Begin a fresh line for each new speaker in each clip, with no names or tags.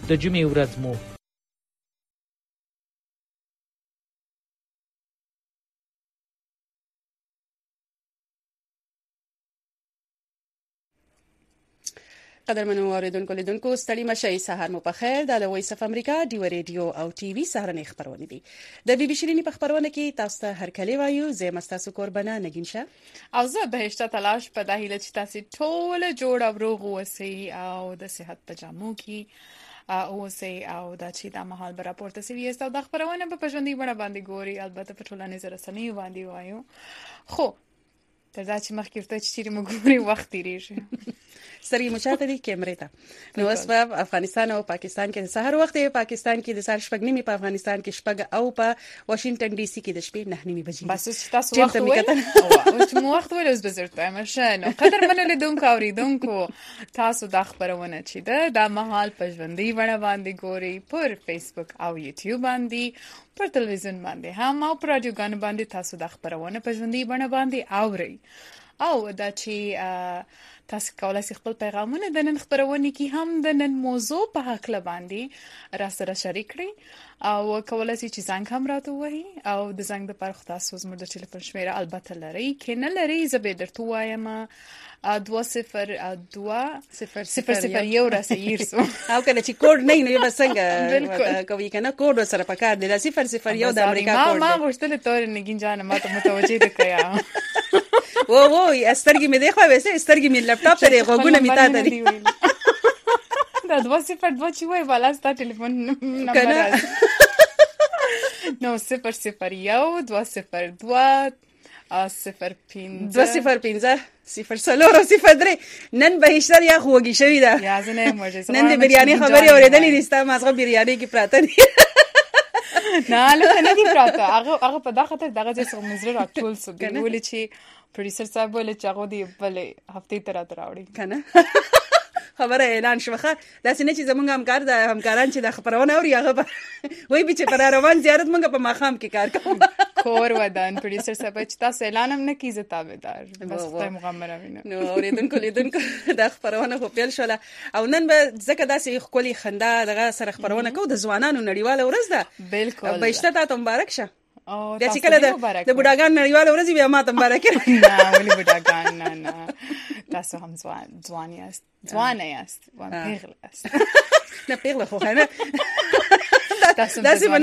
د جمعې ورځ مو
قدرمنو اوریدونکو لیدونکو ستړي مشئ سهار مو په خیر د وایس اف امریکا ډیو ریډیو او ټي وي سهارنې خبرونه دي د بي بي شيرینی په خبرونه کې تاسو ته هر کله وایو زه مستاسو قربانه نگین شه
او زه بهشته تلاش په داهله چې تاسو ټول جوړ او روغ اوسئ او د صحت په جامو کې اوسئ او دا چې د مهال بر راپورته سوي است او د خبرونه په ژوندۍ بڼه باندې ګوري البته په ټولنیزو رسنیو باندې وایو خو تر دا چې مخکې ورته چې موږ ګوري وخت تیریږي
سری مشاهده دي کیمرې ته نو اوس په افغانستان او پاکستان کې د سحر وخت دی پاکستان کې د سحر شپږ نیمه په افغانستان کې شپږ او په واشنگټن ډي سي کې د شپې 9 نیمه بجې
بس چې تاسو وخت وایي او چې مو وخت وایي اوس بزرته مشانو قدر منل دونکو اوریدونکو تاسو د خبرونه چې د مهال په ژوندۍ بڼه باندې ګوري پر فیسبوک او یوټیوب باندې پر تلویزیون باندې هم او پر رادیو غان باندې تاسو د خبرونه په ژوندۍ بڼه باندې اوري او دا چې تاسو کولای شئ خپل پیغامونه د نن خبرونه کې هم د نن موضوع په حق باندې را سره شریک کړئ او کولای شئ چې زنګ هم راته وایي او د زنګ د پاره تاسو زموږ د ټلیفون شمیره البته لري کې نه لري زه به درته وایم 202 یو راسي سو
او کله چې کوډ نه نو به څنګه کوي کنه کوډ سره پکار دی 001 د امریکا کوډ
ما ورته تور نگین جان ما ته متوجه ده کیا
وو استرګي مې دی خو وسه استرګي مې لپټاپ ته غوګونه می تا ته
دا 202 چې وای والا ستا ټلیفون نمبر نو 001 202
050 نن به هیڅ یا خوږی شوی دا نن د بریاني خبري اوریدلې دي ستا مازغه بریاني کې پراته دي
نه له نه دي پراته هغه په دا خاطر دغه چې څو مزر راټول سو ګولې چې پروډوسر صاحب ولې چې هغه دی بلې هفته تر راوړي
کنه خبره اعلان شوخه داسې نه چې زمونږ همکاران چې د خبرونه اوري هغه وای به چې پر روان زیارت مونږ په ماخام کې کار کوو
کور ودان پروډوسر صاحب چې تاسو اعلان هم نه کیږي تابعدار بس خدای مغمره ویني
نو اوریدونکو د خبرونه خو پیل شوله او نن به ځکه داسې خولي خندا دغه سره خبرونه کوو د ځوانانو نړیواله ورځ ده
بالکل
به شته ته مبارک شه او د چې کله د بوډاګان نړیواله ورځ بیا ما ته مبارک
نه ولې بوډاګان نه تاسو هم ځوان یاست پیغله است
نه پیغله خو نه
تاسو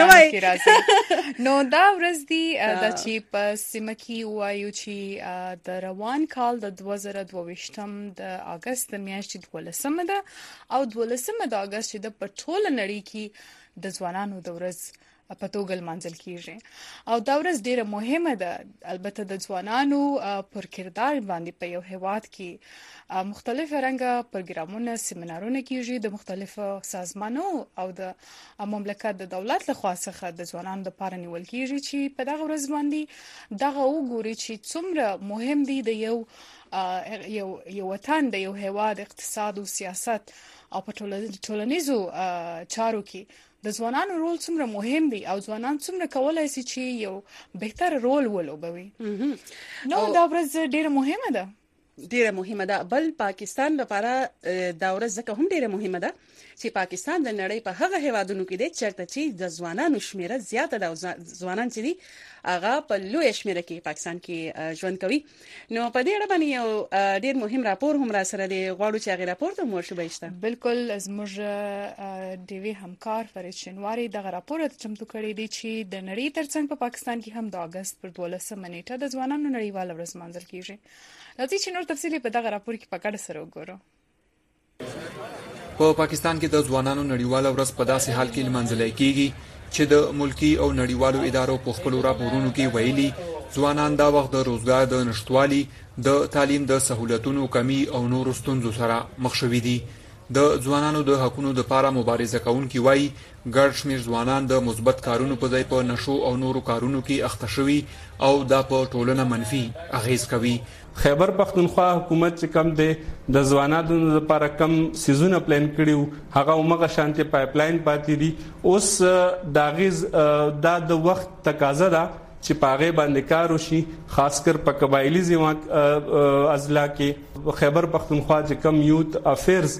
ځوانان نو دا ورځ دی د چې په سیمه کې وایو چې د روان کال د 2022 د اگست میاشتې 12 ده او 12 د اگست د پټول نړۍ کې د ځوانانو د ورځ په توګه منځل کیږي او دا ورځ ډیره مهمه ده البته د ځوانانو پر کردار باندې په یو هیواد کې مختلف رنګه پروګرامونه سیمینارونه کیږي د مختلفو سازمانو او د مملکت د دولت لخوا څخه د ځوانانو لپاره نیول کیږي چې په دغه ورځ باندې دغه وګوري چې څومره مهم دي د یو وطن د یو هیواد اقتصاد او سیاست او په ټولنیزو چارو کې د ځوانانو رول څومره مهم دی او ځوانان څومره کولای شي چې یو بهتر رول ولوبوي نو دا ورځ ډیره مهمه ده بل پاکستان لپاره دا ورځ ځکه هم ډیره مهمه ده چې پاکستان د نړۍ په هغه هیوادونو کې دی چیرته چې د ځوانانو شمیره زیاته ده ځوانان چې دي هغه په لوی شمیره کې پاکستان کې ژوند کوي نو په دې اړه باندې یو ډیر مهم راپور هم را سره دی غواړو چې هغه راپور ته مو شوبه شته بالکل زموږ دیوی همکار فرید شنواری دغه راپور ته چمتو کړی دی چې د نړۍ ترڅنګ په پاکستان کې هم د اگست پر 12 نیټه د ځوانانو نړیواله ورځ منځل کیږي راځي چې نور تفصیلی په دغه راپور کې په ګډه سره وګورو
په پاکستان کې د ځوانانو نړیواله ورځ په داسې حال کې لمانځل کیږي چې د ملکی او نړیوالو ادارو په خپل راپورونو کې ویلي ځوانان دا وخت د روزګار د نشټوالي د تعلیم د سہولتونو کمی او نورو ستونزو سره مخ شوي دي د ځوانانو د حقوقو لپاره مبارزه کوونکي وایي ګډ شمیر ځوانان د مثبت کارونو په ځای په نشو او نورو کارونو کې اخته شوي او دا په ټولنه منفي اغیز کوي
خیبر پختونخوا حکومت چې کم دی د ځوانانو لپاره کم سیزونه پلان کړیو هغه عمره شانتي پایپلاین پاتې دي اوس دا غیز د وخت تقاضا ده چې پاغه باندې کار وشي خاص کر په قبایلی اضلاع کې خیبر پختونخوا چې کم یوت افیرز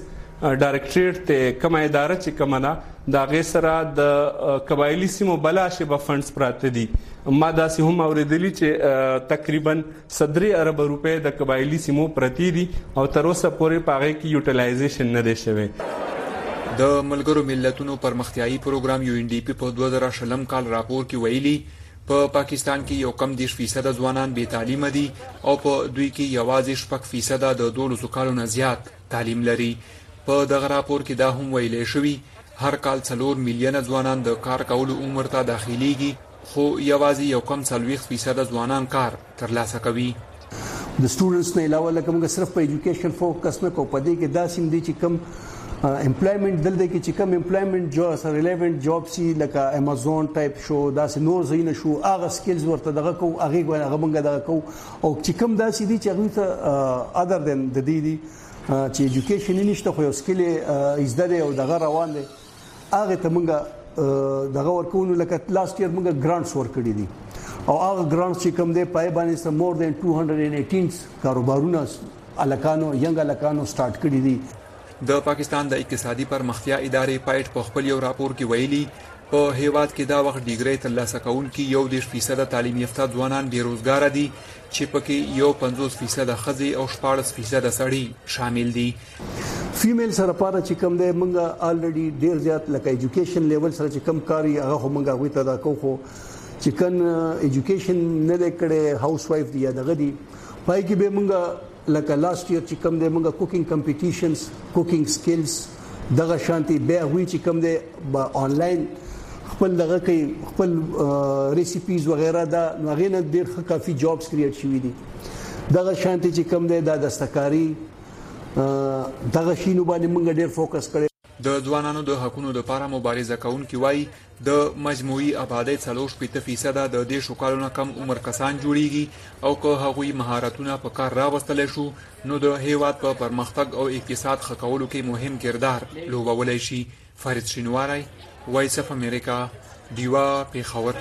ډایرکټریټ ته کومه اداره چې کومه ده دا غي سره د قبایلی سیمو بلاشه به فندز پراته دي. ما دا سه هم اوریدلی چې تقریبا 100 ارب روپے د قبایلی سیمو پرتی دي او تر اوسه پورې پاغه کې یوټیلایزیشن نه دی شوی.
د ملګرو ملتونو پرمختیایي پروګرام UNDP په 2020 کال راپور کې ویلي په پاکستان کې یو کم 10% ځوانان بې تعلیمه دي او په دوی کې یوازې 6% د 12 کالو نه زیات تعلیم لري. په دغه راپور کې دا هم ویل شوی هر کال 4 میلیونه ځوانان د کار کولو عمر ته داخليږي خو یوازې یو کم 40% ځوانان کار ترلاسه کوي.
د سټوډنټس نه علاوه لکه موږ صرف په ایجوکیشن فوکس نه کوو، په دې کې دا سیم دي چې کم امپلایمنت دلته کې چې کوم امپلایمنت جو سره ریلیونټ جاب سي لکه امازون ټایپ شو داسې نور زینه شو هغه سکلز ورته دغه کو هغه موږ دغه کو او چې کوم داسې دي چې هغه ته اذر دین د دې چې ایجوکیشن نشته خو یو سکل ازدره او دغه روان دي هغه ته موږ دغه ورکوونو لکه لاست ایئر موږ ګرانټس ورکړي دي او هغه ګرانټس چې کوم دی پای باندې سم مور دین 218 کاروبارونه الکانو ینګ الکانو سٹارټ کړي دي.
د پاکستان د اقتصادي پرمختیا ادارې پایټ په خپل یو راپور کې ویلي په هیواد کې دا وخت ډیګری ترلاسه کوونکي 10% تعلیم یافته ځوانان بیروزګار دي چې پکې 50% ښځې او 14% سړي شامل دي.
فیمیل سره پاره چې کوم دی موږ الریډي ډیر زیات لکه ایجوکیشن لیول سره چې کم کاری هغه موږ غوي ته دا کوو چې کن ایجوکیشن نه لکړې هاوس وایف دی دغه دی پای کې به موږ لکه لاست ایئر چې کوم دی موږ کوکینګ کمپټیشنز کوکینګ سکلز دغه شانتي به وی چې کوم دی آنلاین خپل دغه کوي خپل ریسیپیز وغیرہ دا غینه ډیر کافي جابز کریټ شوي دي. دغه شانتي چې کوم دی د دستکاری دغه شینو باندې موږ ډیر فوکس کړی.
د ځوانانو د حقوقو لپاره مبارزه کوونکي وایي د مجموعي آبادی 40% د دې شوکالونو کم عمر کسان جوړیږي او که هغوی مهارتونه په کار راوستل شو نو د هیواد په پرمختګ او اقتصاد ښه کولو کې مهم کردار لوبولی شي. فرید شینواری، وایس اف امریکا، دیوا، پیښور.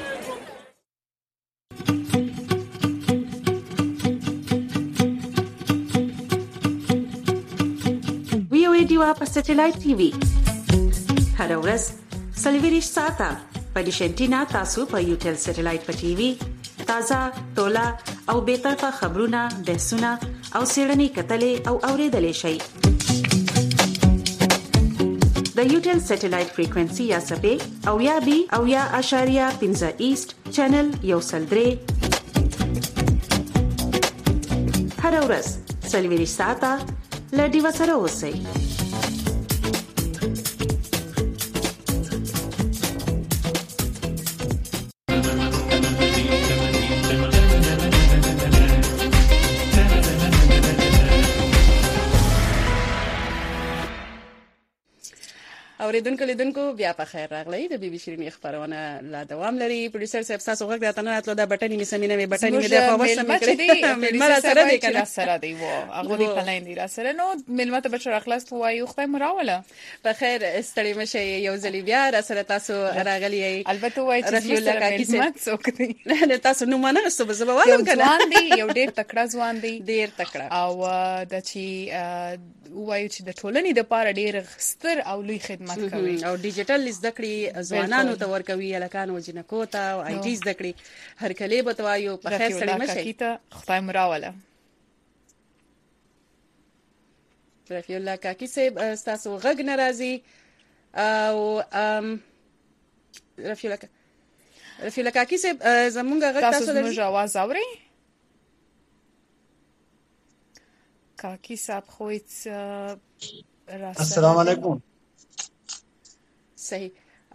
ویو دیوا په سټلایټ ټي وي هر ورځ 24 ساعته په ډیشنټینا تاسو په یوټل سټلایټ په ټي وي تازه تولا او به طرفه خبرونه بحثونه او سیړنی کتلې او اوریدلې شي. د یوټل سټلایټ فریکوئنسي یا سپې او یا بي او یا اشاریه 15 ایست چینل یو سلدري هر ورځ 24 ساعته لډي وسره اوسئ.
اوریدونکو لیدونکو بیا په خیر راغلی. د بي بي شيرين خبرونه لا دوام لري. پروډوسر صاحب تاسو غوږ راته نه اتلو دا بټنی می سمینه می بټنی می د فوښ سم کړی مل سره دی کنه
سره دی وو هغه دی پلاین دی را سره نو ملمت بشر اخلاص وایو خدای مراوله
په خیر استړی مشه یو ځلی بیا را سره تاسو راغلی.
البته وای چې ملمت څوک دی
نه تاسو نو مانه رسو زما والم کنه
ځوان دی یو ډیر تکړه ځوان دی
ډیر تکړه
او د چی وایو چې د ټولنې د پاره ډیر ستر او لوی خدمت کوي
او ډیجیټل زده کړې ځوانانو ته ورکوي الکانو جنکو ته او آی ټی زده کړې هر کله به توایو په خیر سره مشه
کیته خدای مراوله.
رفیع الله کاکی صاحب تاسو غږ ناراضي او رفیع الله کاکی صاحب زمونږ غږ
تاسو زموږ आवाज اورئ؟ کاکی صاحب خو
السلام علیکم.
صحیح.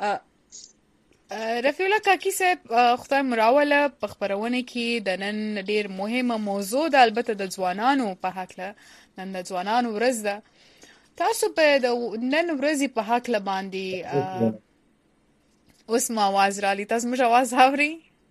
رفیع الله کاکی صاحب خدای مراوله په خبرونه کې د نن ډیر مهمه موضوع ده البته د ځوانانو په حق له نن د ځوانانو ورځ ده. تاسو په نن ورځې په حق له باندې اوس ما आवाज را لې تاسو مې आवाज اوري؟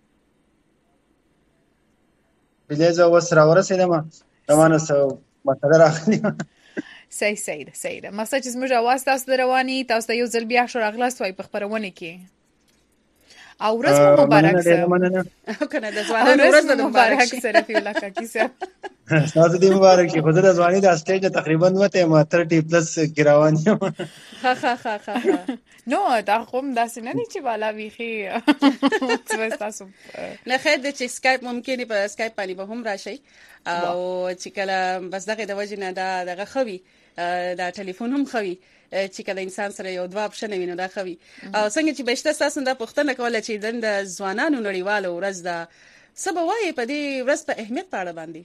بلې زه اوس را ورسېدم روانه سو مطلب راغلی.
صحیح ده مقصد چې زموږ आवाज تاسو رواني تاسو یو ځل بیا شو راغلاست وای په خبرونه کې او ورځ مو مبارک
ډېره مننه.
کنه د ځوانانو ورځ د مبارک
سره رفیع الله کاکي صاحب.
تاسو دې مبارک شي. خو زه د ځوانۍ د سټیج تقریبا وته ما 30+ کې روان یم.
ها
نو دا کوم داسې نه دي چې والا ویخي څه تاسو
نه خیر د چې سکایپ ممکن په سکایپ باندې به هم راشي او چې کله بس دغه د وجه نه دغه خوي دا ټلیفون هم خوي چې کله انسان سره یو دوه اپشن ویني دا خوي او څنګه چې بهشته تاسو د پښتنه کوله چې د ځوانانو نړیواله ورځ دا سبا وایي په دې ورځ په اهمیت پاړه باندې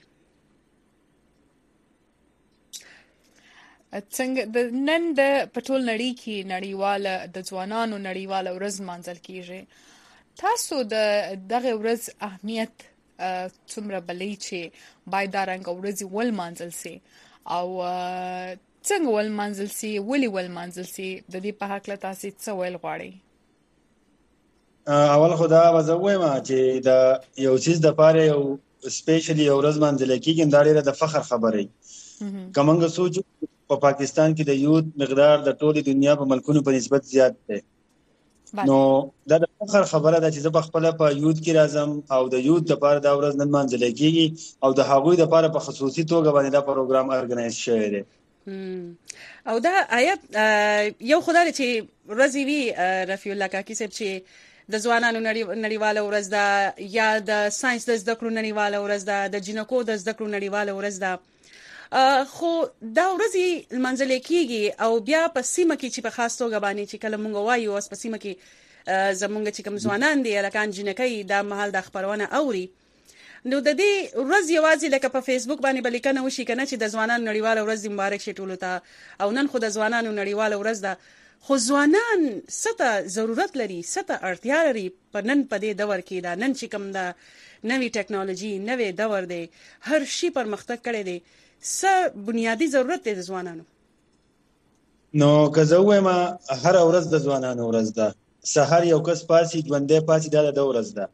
څنګه د نن د پټول نړۍ کې نړیواله د ځوانانو نړیواله ورځ مانځل کیږي. تاسو د دغه ورځ اهمیت څومره بلې چې باید دا رنګ ورځ ول مانځل سي او څنګه ول مانځل سي ولې ول مانځل سي د دې په حق له تاسو څه ویل غواړئ؟
اول خدا وزویم چې د یو چیز د پاره یو سپیشلی یو ورځ مانځل کیږي دا ډیره د فخر خبره کومنګ سوچ په پاکستان کې د یوت مقدار د ټولي دنیا په ملکونو په نسبت زیات دی. نو دا د فخر خبره ده چې زه خپل په یوت کې راځم او د یوت لپاره دا ورځ نن مانځل کیږي او د هغوی لپاره په خصوصي توګه باندې دا پروګرام ارګنایز شوی دی.
او دا آیت یو خدای چې ورځي وی رفیع الله کاکي صاحب چې د ځوانانو نړیواله ورځ ده یا د ساينس د زده کړو نړیواله ورځ ده د جنکو د زده کړو نړیواله ورځ ده خو دا ورځي منځل کېږي او بیا په سیمه کې چې په خاص توګه باندې چې کله مونږ وایو اوس په سیمه کې زمونږ چې کوم ځوانان دي لکه جنکۍ د محل د خبرونه اوري نو د دې ورځ یوازې لکه په فیسبوک باندې بلیکنه وشي کنه چې د ځوانانو نړیواله ورځ مبارک شي ټولو ته او نن خو د ځوانانو نړیواله ورځ ده خو ځوانان څه ضرورت لري څه اړتیا لري په نن په دې دور کې دا نن چې کوم دا نوې ټیکنالوژي نوې دور دی هر شي پرمختګ کړی دی څه بنیادی ضرورت دی د ځوانانو؟
نو که زه وایم هر ورځ د ځوانانو ورځ ده. سحر یو کس پاسي ژوندې پاسي دا د ورځ ده.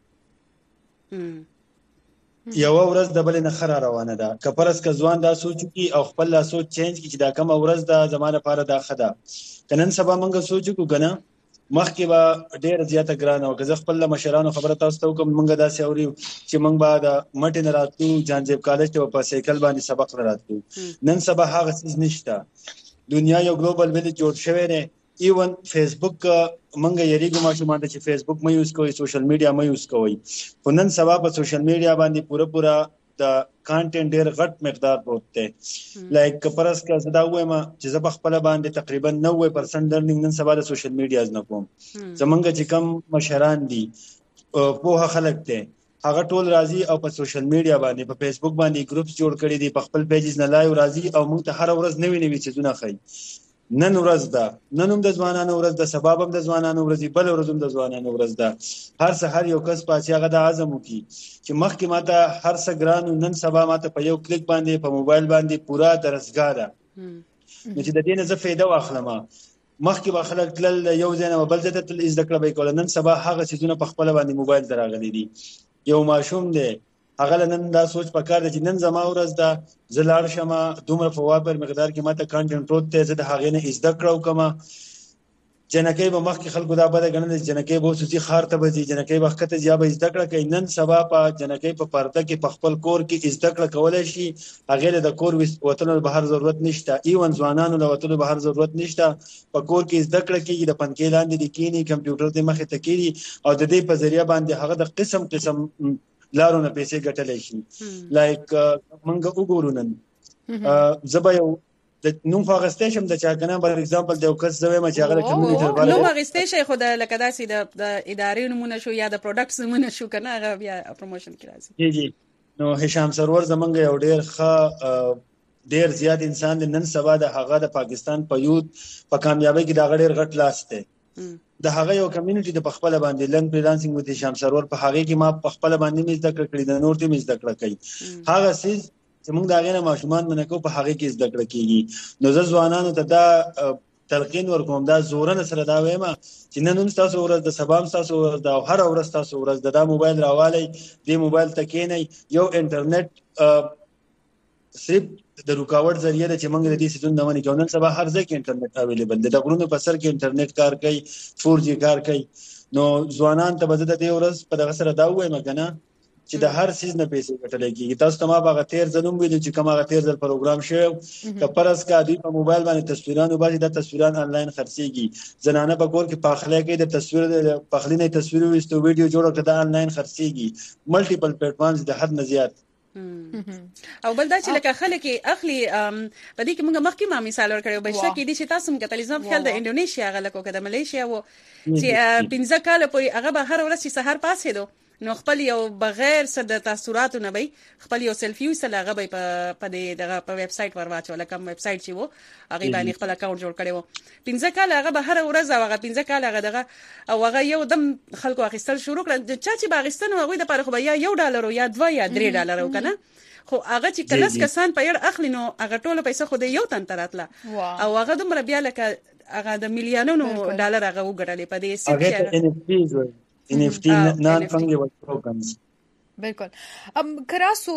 یو ورځ د بل نه خره روانه ده. کپرس که ځوان دا سوچ کی او خپل لا سوچ چینج کی چې دا کوم ورځ ده زمانه لپاره دا خده کنن سبا منګه سوچ کو کنه مخکې به ډېر زیاته ګرانه او که زه خپل مشرانو خبره تاسو ته وکم منګه داسې اوري چې منګ به د مټې نه راتلو جانجیب کالج ته په سایکل باندې سبق راتلو. نن سبا هغه څه نشته. دنیا یو ګلوبل ویلیج جوړ شوی دی. ایون فیسبوک منګه یریګو ماشومان چې فیسبوک مې یوز کوي سوشل میډیا مې یوز کوي خو نن سبا په سوشل میډیا باندې پورا د کانټینټ ډېر غټ مقدار پروت دی. لایک پرس کا زدا وایم چې زه په خپل باندې تقریبا 90% لرنینګ نن سبا د سوشل میډیاز نه کوم. زمونږ چې کم مشران دي په خلک ته هغه ټول راضي او په سوشل میډیا باندې په فیسبوک باندې ګروپس جوړ کړي دي په خپل پیجز نه لایو راضي او موږ ته هر ورځ نوې چیزونه ښیي. نن ورځ ده نن هم د ځوانانو ورځ ده سبا هم د ځوانانو ورځ بل ورځ هم د ځوانانو ورځ ده. هر سحر یو کس پاتې هغه د اعظم کی چې مخکې ماته هر څه ګرانو نن سبا ماته په یو کلیک باندې په موبایل باندې پورا درسګا ده. نو چې د دې نه زه فایده واخلم مخکې به خلک تل یو ځای نه بل ځای ته تل زده کړه به کول نن سبا هغه څیزونه په خپل باندې موبایل دراغلي دي. یو ماشوم دی هغه نن دا سوچ پکار دی چې نن زما ورځ ده زه لاړ شم دومره په واپر مقدار کې ماته کانټینټ پروت دی زه د هغې نه زده کړه کوم. جنکۍ به مخکې خلکو دا بده ګڼل چې جنکۍ به سوچي خار ته به ځي جنکۍ به ښکته ځي به زده کړه کوي. نن سبا په جنکۍ په پرده کې په خپل کور کې زده کړه کولی شي. هغې له د کور وتلو بهر ضرورت نشته. ایون ځوانانو له وتلو بهر ضرورت نشته. په کور کې زده کړه کېږي د پنکې لاندې د کینی کمپیوټر ته مخې ته کېږي او د دې په ذریعه باندې هغه د قسم لارو نه پیسې ګټلی شي. لایک منګه وګورو نن زه به یو د نوم خو اخیستی شم د چا کنه بر اگزامپل د یو کس زه وایم چې هغه د کمیونټي لپاره
نوم اخیستی شي خو د لکه داسې د ادارې نومونه شو یا د پروډکټس نومونه شو کنه هغه بیا پروموشن کې راځي.
جی نو هشام سرور زمونږ یو ډېر زیات انسان دی. نن سبا د هغه د پاکستان په یوت په کامیابی کې دا ډېر غټ لاس دی. د هغه یو کمیونټي د پخپل باندې لن فریلانسینګ وت هشام سرور په هغه کې ما پخپل باندې مې زده کړې د نور ته مې زده کړې کوي. هغه سیز چې موږ دا غینه ماشومان منکو په هغه کې زده کړې کیږي. نو زه ځوانانو ته دا تلقین ورکوم دا زورن سره دا وایم چې نن هم تاسو ورځ د سبا هم تاسو ورځ د هر ورځ تاسو ورځ د موبایل راوالي د موبایل تکینې یو انټرنیټ صرف د رکاوټ ذریعہ چې موږ د دې سيزون نه ونی کوو. نن سبا هر ځای کې انټرنیټ اویلیبل دی. د غرونو په سر کې انټرنیټ کار کوي 4G کار کوي. نو ځوانان ته بده د ورځ په دغه سره دا وایم کنه چې د هر سیز نه پیسې ګټل کیږي. تاسو ته ما باغ تیر ځلوم ویل چې کومه تیر ځل پروګرام شوی کپرس کا دوی په موبایل باندې تصویرونه وباسي، د تصویران آنلاین خرڅيږي. زنانه په کور کې پاخله کې د تصویر د پخلینې تصویر وستو ویډیو جوړ کړه د آنلاین خرڅيږي. ملټیپل پلیټ فارمز د حد نه زیات.
او بل دا چې لکه خلک اخلي په دې کې موږ مخکې ما مثال ورکړو به شکه دي چې تاسو موږ تلویزیون خیال د انډونیشیا غلکو کې د ملیشیا و چې 15 کال پورې هغه به هر ورځ سحر پاسې دو نو خپل یو بغیر صد تاثیراتو نه به خپل یو سلفي وسله غبي په دې دغه په ویب سټ ورواچو لکه ویب سټ چې وو هغه باندې خپل اکاونټ جوړ کړي وو 15 کال هغه به هر ورځ هغه 15 کال هغه دغه او هغه یو دم خلکو اخیستل شروع کړ چې باغستان هغه د لپاره خو یا $1 یا $2 یا $3 کنه خو هغه چې کلس کسان په یړ اخلي نو هغه ټوله پیسې خو د یو تن تراتله او هغه دومره بیا لکه هغه د میلیونونو ډالر هغه وګټلې په دې سیټ NFT non fungible tokens.
بالکل. کراسو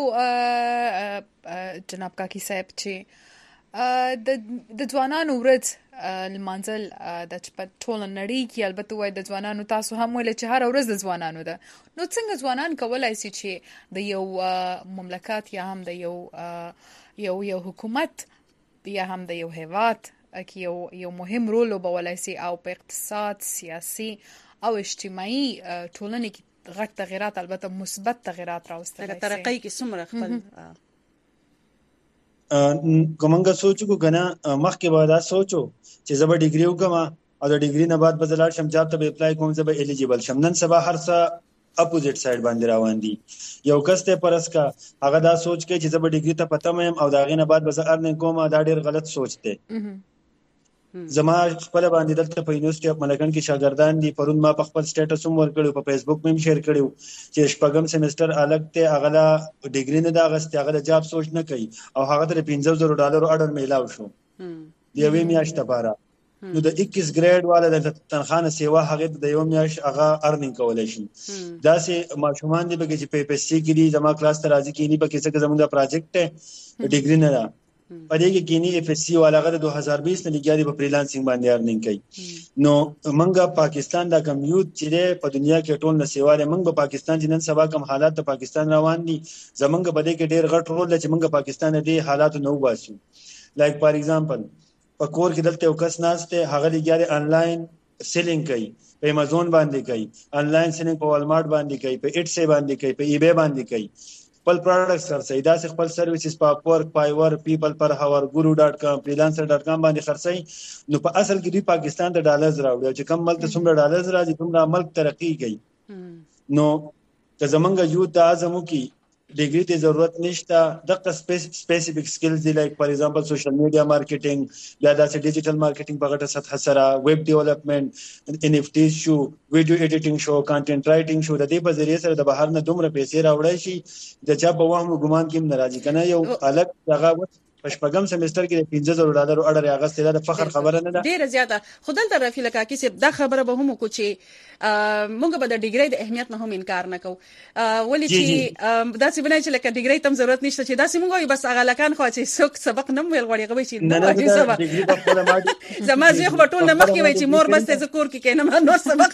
جناب کاکی صاحب چې د ځوانانو ورځ المنزل د ټول نړۍ کې البته وای د ځوانانو تاسو هم ول چې هر ورځ د ځوانانو ده نو څنګه ځوانان کولای شي چې د یو مملکت یا هم د یو حکومت یا هم د یو هیواد کې یو مهم رول وبولای شي او په اقتصاد سیاسي او اجتماعي ټولنې کې غټ تغیرات البته مثبت تغیرات راوستل شي
ترقۍ کې څومره خپل
کومنګ سوچو کنه مخکې به دا سوچو چې زبر ډیګری وکم او د ډیګری نه بعد بدلار شم جاب ته اپلای کوم زبر الیجیبل شم. نن سبا هر څه اپوزیټ سایډ باندې روان دي. یو کس ته پرس کا هغه دا سوچ کوي چې زبر ډیګری ته پته مې او دا غینه بعد به زه ارننګ کوم دا ډیر غلط سوچ دی. زما خپل باندې دلته په یونیورسيټي اف ملکن کې شاګردان دي. پرون ما په خپل سټیټس هم ورکړو په فیسبوک مې شیر کړو چې شپږم سیمستر الګ ته اغلا ډیګری نه دا غست اغلا جاب سوچ نه کوي او هغه تر $15,000 اډر میلاو شو دی وی میاشت لپاره. نو د 21 ګریډ والا د تنخواه سیوا هغه د یو میاش هغه ارنینګ کولای شي. دا سه ماشومان دي بګی چې په پی سی کې دي زما کلاس ته راځي کینی په کیسه کې زموږ پروجیکټ ته ډیګری نه پدې کې کینی اف اس سی والا غره 2020 نه لګیاري په فریلانسینګ باندې ارنینګ کوي. نو منګه پاکستان دا کم یوت چې په دنیا کې ټول نسیواله منګه پاکستان جنن سبا کم حالات ته پاکستان روان دي زمونږ بده کې ډیر غټ رول چې منګه پاکستان دې حالات نو واسو. لایک فار ایگزامپل په کور کې دلته یو کس ناشته هغه لګیاري آنلاین سیلینګ کوي په امازون باندې کوي آنلاین سیلینګ په والمارت باندې کوي په ایټ سی باندې کوي په ای بی باندې کوي خپل پروډکټس خرڅي دا خپل سرویسز په اپورک پایور پیپل پر هاور ګورو.com freelancer.com باندې خرڅي. نو په اصل کې دوی پاکستان ته ډالرز راوړي چې کم ملک ته څومره ډالرز راځي څومره ملک ترقی کوي. نو که زمونږ یو د اعظمو کې ډیګری ته ضرورت نشته د سپیسیفیک سکلز دی لایک فار ایگزامپل سوشل میډیا مارکیټینګ یا د ډیجیټل مارکیټینګ په غټه سطح سره ویب ډیولپمنٹ ان اف ټی شو ویډیو ایډیټینګ شو کانټینټ رائټینګ شو د دې په ذریعہ سره د بهر نه دومره پیسې راوړی شي د چا په وهم ګمان کې ناراضي کنه یو الګ دغه پښپغم سیمستر کې $15,000 اډر اغستل د فخر خبره نه ده
ډیره زیاته. خدای ته رفیق لکه چې دا خبره به هم کو چې موږ به د ډیګری د اهمیت نه هم انکار نه کوو ولې چې دا څه بنای چې لکه ډیګری تم ضرورت نشته چې دا څه موږ بس هغه لکان خو چې څوک سبق نه ویل غوړي غوي چې
نه ډیګری په خپل ماډي
زما زه خو ټول نه مخکې وای چې مور بس ذکر کې کینم نو سبق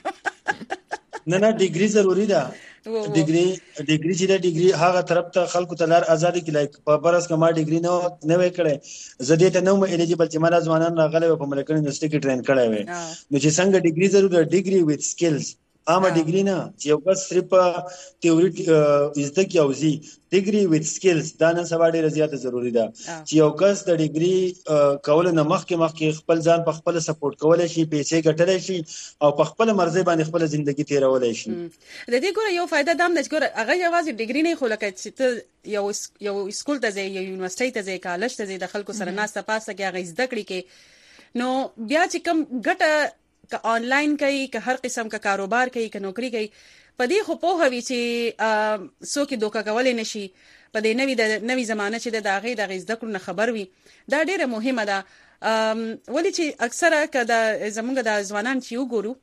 نه ډیګری ضروری ده. ډیګری چې دا ډیګری هغه طرف ته خلکو ته لار ازادي کې لایک په برس کما ډیګری نه وې کړي زه دې ته نو الیجیبل چې مالا ځوانان راغلي په ملکن یونیورسيټي کې ټرین کړي وي. نو چې څنګه ډیګری ضروري ده ډیګری وذ سکلز عام ډیګری نه چې یو بس صرف تیوري زده کی اوزي ډیګری وذ سکلز دا نن سبا ډیره زیاته ضروری ده چې یو کس د ډیګری کول نه مخکې خپل ځان په خپل سپورټ کولای شي پیسې ګټلای شي او په خپل مرزي باندې خپل ژوندۍ تیرولای شي.
د دې ګوره یو فائدہ دام نه ګوره هغه یوازې ډیګری نه خو لکه چې ته یو سکول ته ځې یو یونیورسيټي ته ځې کالج ته ځې د خلکو سره ناسته پاسه کې هغه زده کړې کې نو بیا چې کم ګټه که آنلاین کوي که هر قسم کا کاروبار کوي که نوکری کوي په دې خو په هوی چې څوک دوکا کولای نشي په دې نوې زمانه چې د هغه د زده کړو خبر وي دا ډیره مهمه ده. ولې چې اکثره کله زمونږ د ځوانان چې وګورو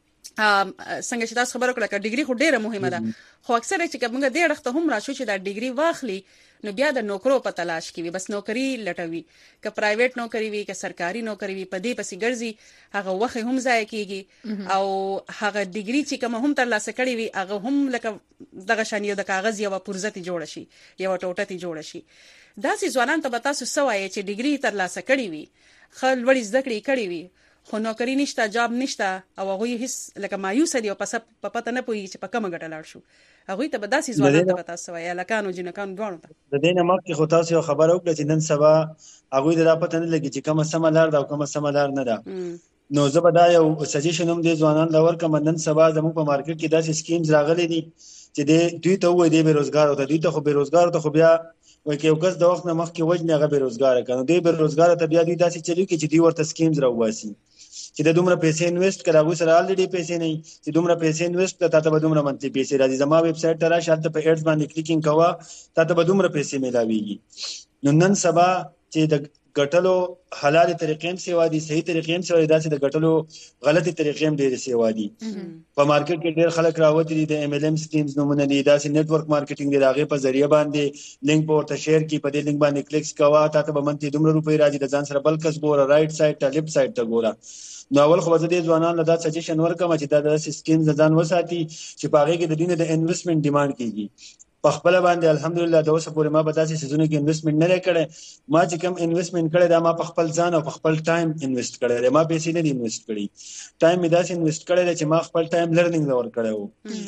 څنګه چې تاسو خبرو کړه چې ډیګری خو ډیره مهمه ده خو اکثره چې موږ دې وخت هم راشو چې دا ډیګری واخلي نو بیا د نوکرو په تلاش کې وي، بس نوکری لټوي، که پرایویټ نوکری وي که سرکاري نوکری وي، په دې پسې ګرځي، هغه وخت هم ضایع کیږي او هغه ډیګري چې کوم هم ترلاسه کړی وي هغه هم لکه دغه شان یو د کاغذ یو پرزتي جوړ شي، یو ټوټه جوړ شي. دا چې ځوانان ته تاسو سوای چې ډیګري ترلاسه کړی وي، خل وړي زده کړې کړې وي، خو نوکری نشته، جاب نشته او هغه هیڅ لکه مایوس دي او په پته نه پوي چې په کومه ګټه لاړ شو، هغه ته داسې ځوانان ته تاسو وای لکانو جنکانو دوانو ته
د دې نه مخکې خو تاسو یو خبر وکړه چې نن سبا هغه د پته نه لګي چې کومه سم لار ده او کومه سم لار نه ده. نو زه به دا یو سجیشن هم د ځوانان لور کوم نن سبا زموږ په مارکیټ کې داسې سکیمز راغلي دي چې دوی ته وای دی بیروزګار او دوی ته خو بیروزګار ته خو بیا وای کې یو کس د وخت نه مخکې وجنه هغه بیروزګار کنه دوی بیروزګار ته بیا دوی داسې چلیو کې چې دوی ورته سکیمز راواسي چې د دومره پیسې انویسټ کړه هغه سره الریډي پیسې نه چې دومره پیسې انویسټ کړه ته به دومره منتلي پیسې راځي. زما ویب سټ ته راشه ته په ایډز باندې کلیکینګ کوه ته به دومره پیسې ملاويږي. نو نن سبا چې د ګټلو حلال طریقې هم سیوا دي، صحیح طریقې هم سیوا دي، داسې د ګټلو غلطي طریقې هم ډېرې سیوا دي. په مارکیټ کې ډېر خلک راوتي دي د MLM سکیمز نمونه دي، داسې نتورک مارکیټینګ دی، هغه په ذریعہ باندې لینک په ورته شیر کی، په دې لینک باندې کلیکس کوه ته به منتي دومره روپۍ راځي، د ځان سره بل کس ګوره رائټ سایډ ته لیفټ سایډ ته ګوره. نو اول خو د ځوانان له دا سجیشن ورکم چې دا د سکیمز ځان وساتي چې په هغه کې د دینه د انویسټمنٹ ډیماند کیږي. په خپل باندې الحمدلله د اوسه پورې ما په داسې سيزونو کې انویسټمنٹ نه کړې، ما چې کوم انویسټمنٹ کړې دا ما په خپل ځان او په خپل ټایم انویسټ کړې، ما پیسې نه دي انویسټ کړې، ټایم می داسې انویسټ کړې چې ما خپل ټایم لرنینګ لور کړو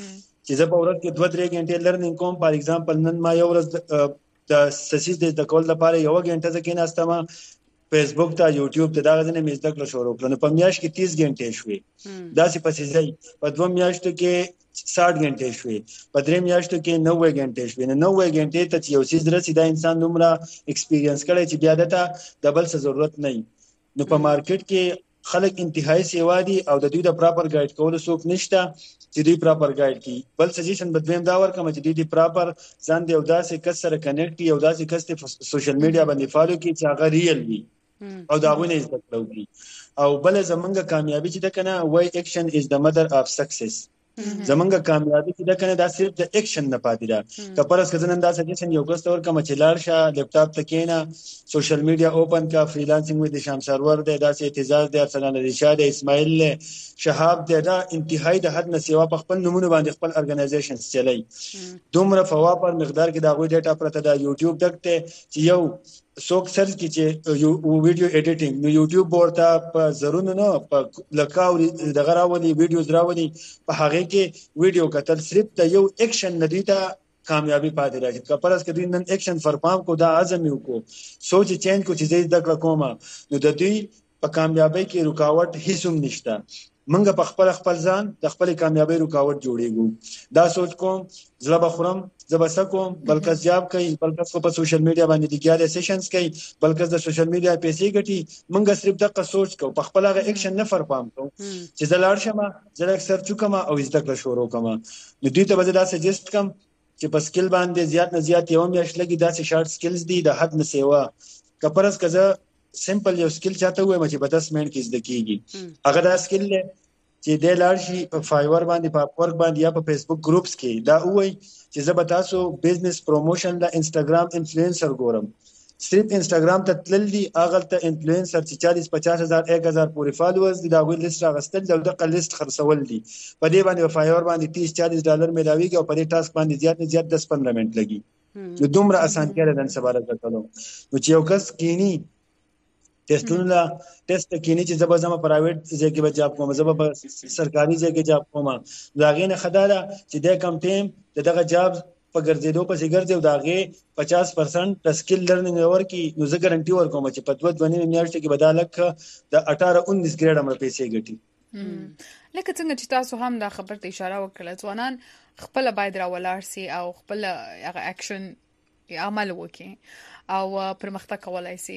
چې زه په ورځ کې 2-3 غنټې لرنینګ کوم. فار ایگزامپل نن ما یو ورځ د سسیز د کول لپاره یو غنټه ځکه نه استم فیسبوک ته یوټیوب ته دا غزنه مې زده کړو شروع کړو. په میاشت کې 30 غنټې شوې، داسې پسې ځای په 2 میاشتو کې 60 غنټې شوې، په 3 میاشتو کې 90 غنټې شوې. 90 غنټې ته یو څه درسي دا انسان نومره ایکسپیرینس کړي چې بیا دته ډبل څه ضرورت نه. نو په مارکیټ کې خلک انتهایی سیوا دي او د دوی د پراپر گایډ کولو څوک نشته چې دوی پراپر گایډ کی. بل سجیشن بدویم دا ورکم چې دوی پراپر ځان دی او داسې کس سره کنیکټ کی او داسې کس ته سوشل میډیا باندې فالو کی چې هغه ریل وي او دا غوونه زده کړو. او بل زمونږه کامیابی چې د کنه وای اکشن از د مدر اف سکسس، زمونږه کامیابی چې د کنه دا صرف د اکشن نه پاتې ده. کپرس کزنن دا سجیشن یو کس تور کوم چې لاړ شه لپټاپ ته کېنه سوشل میډیا اوپن کا، فریلانسینګ وذ شام سرور ده، داسې اعتزاز ده، ارسلان رشاد، اسماعیل شهاب ده، دا انتهایی د حد نه سیوا په خپل نمونه باندې خپل ارګنایزیشن چلای. دومره فوا پر مقدار کې دا غوي ډیټا پرته دا یوټیوب دکته چې یو څوک سرچ کی چې ویډیو ایډیټینګ نو یوټیوب ورته په زرونه نه په لکاوري دغه راولي ویډیوز راولي، په هغه کې ویډیو کتل صرف د یو اکشن ندی ته کامیابی پاتې راځي. کپرس کې نن اکشن فرپام کو دا عزم یو کو سوچ چینج کو چې زه د کومه نو د دوی په کامیابی کې رکاوټ هیڅ هم نشته. منګه په خپل ځان د خپل کامیابی رکاوټ جوړیږو. دا سوچ کوم زړه بخورم زبسکم بلکې جاب کوي، بلکې په سوشل میډیا باندې دیګاله سیشنز کوي، بلکې د سوشل میډیا پیسې ګټي. منګه صرف دغه سوچ کو په خپل هغه اکشن نه فرپام کو چې زلاړ شمه زړه اکثر چوکما او زده کړ شروع کما. نو دوی ته به دا سجست کم چې په سکل باندې زیات نه زیات یو میاش لګي، داسې شارټ سکلز دي د حد نه سیوا. کپرس کزه سمپل یو سکل چاته وای چې په 10 منټ کې زده کیږي، هغه دا سکل چې د لارشي په فایور باندې په اپورک باندې یا په فیسبوک گروپس کې دا وای چې زه به تاسو بزنس پروموشن د انستګرام انفلوئنسر ګورم. صرف انستګرام ته تلل دي اغل ته انفلوئنسر چې 40-50 هزار 1000 پورې فالوورز دي دا غوښ لیست راغستل د دغه لیست خرڅول دي. په دې باندې فایور باندې 30-40 ډالر ملاويږي او په دې ټاسک باندې زیات نه زیات 10-15 منټ لګي. نو دومره اسانتیا ده نن سبا راځلو. نو چې یو کس کینی ټیسټونه ټیسټ کینی چې زما پرایویټ ځای کې به جاب کوم، زما په سرکاري ځای کې جاب کوم، دا غینه خداله چې د کم ټیم دغه جاب په ګرځېدو پسې ګرځي او داغه 50% سکل لرنینګ ورکی. نو زه ګارانټي ورکوم چې په 2.5 میاشتې کې بدالک د 18-19 ګریډ امر پیسې ګټي.
لکه څنګه چې تاسو هم دا خبر ته اشاره وکړه، ځوانان خپل باید راولار سي او خپل هغه اکشن عمل وکړي او پرمختګ کولای سي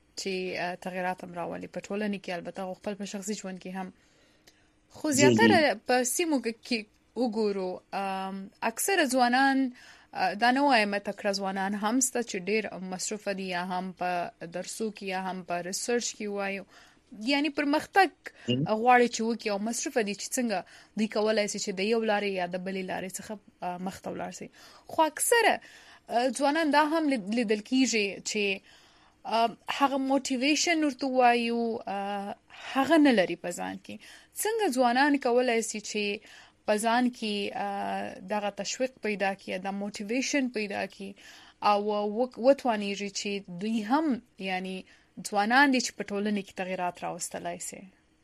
چې تغیرات هم راولي په ټولنه کې، البته خپل په شخصي ژوند کې هم. خو زیاتره په سیمو کې وګورو اکثر ځوانان دا نه وایم تکړه ځوانان هم ست چې ډېر مصروف دي یا هم په درسو کې یا هم په ریسرچ کې وایو، یعنی پرمختګ غواړي چې وکي او مصروف دي چې څنګه دوی کولای شي چې د یو لارې یا د بلې لارې څخه مخته ولاړ شي. خو اکثر ځوانان دا هم لیدل کیږي چې هغه موټیویشن ورته وایو هغه نه لري په ځان کې. څنګه ځوانان کولای شي چې په ځان کې دغه تشویق پیدا کړي، دا موټیویشن پیدا کړي او وتوانیږي چې دوی هم یعنی ځوانان دي چې په ټولنه کې تغیرات راوستلای شي؟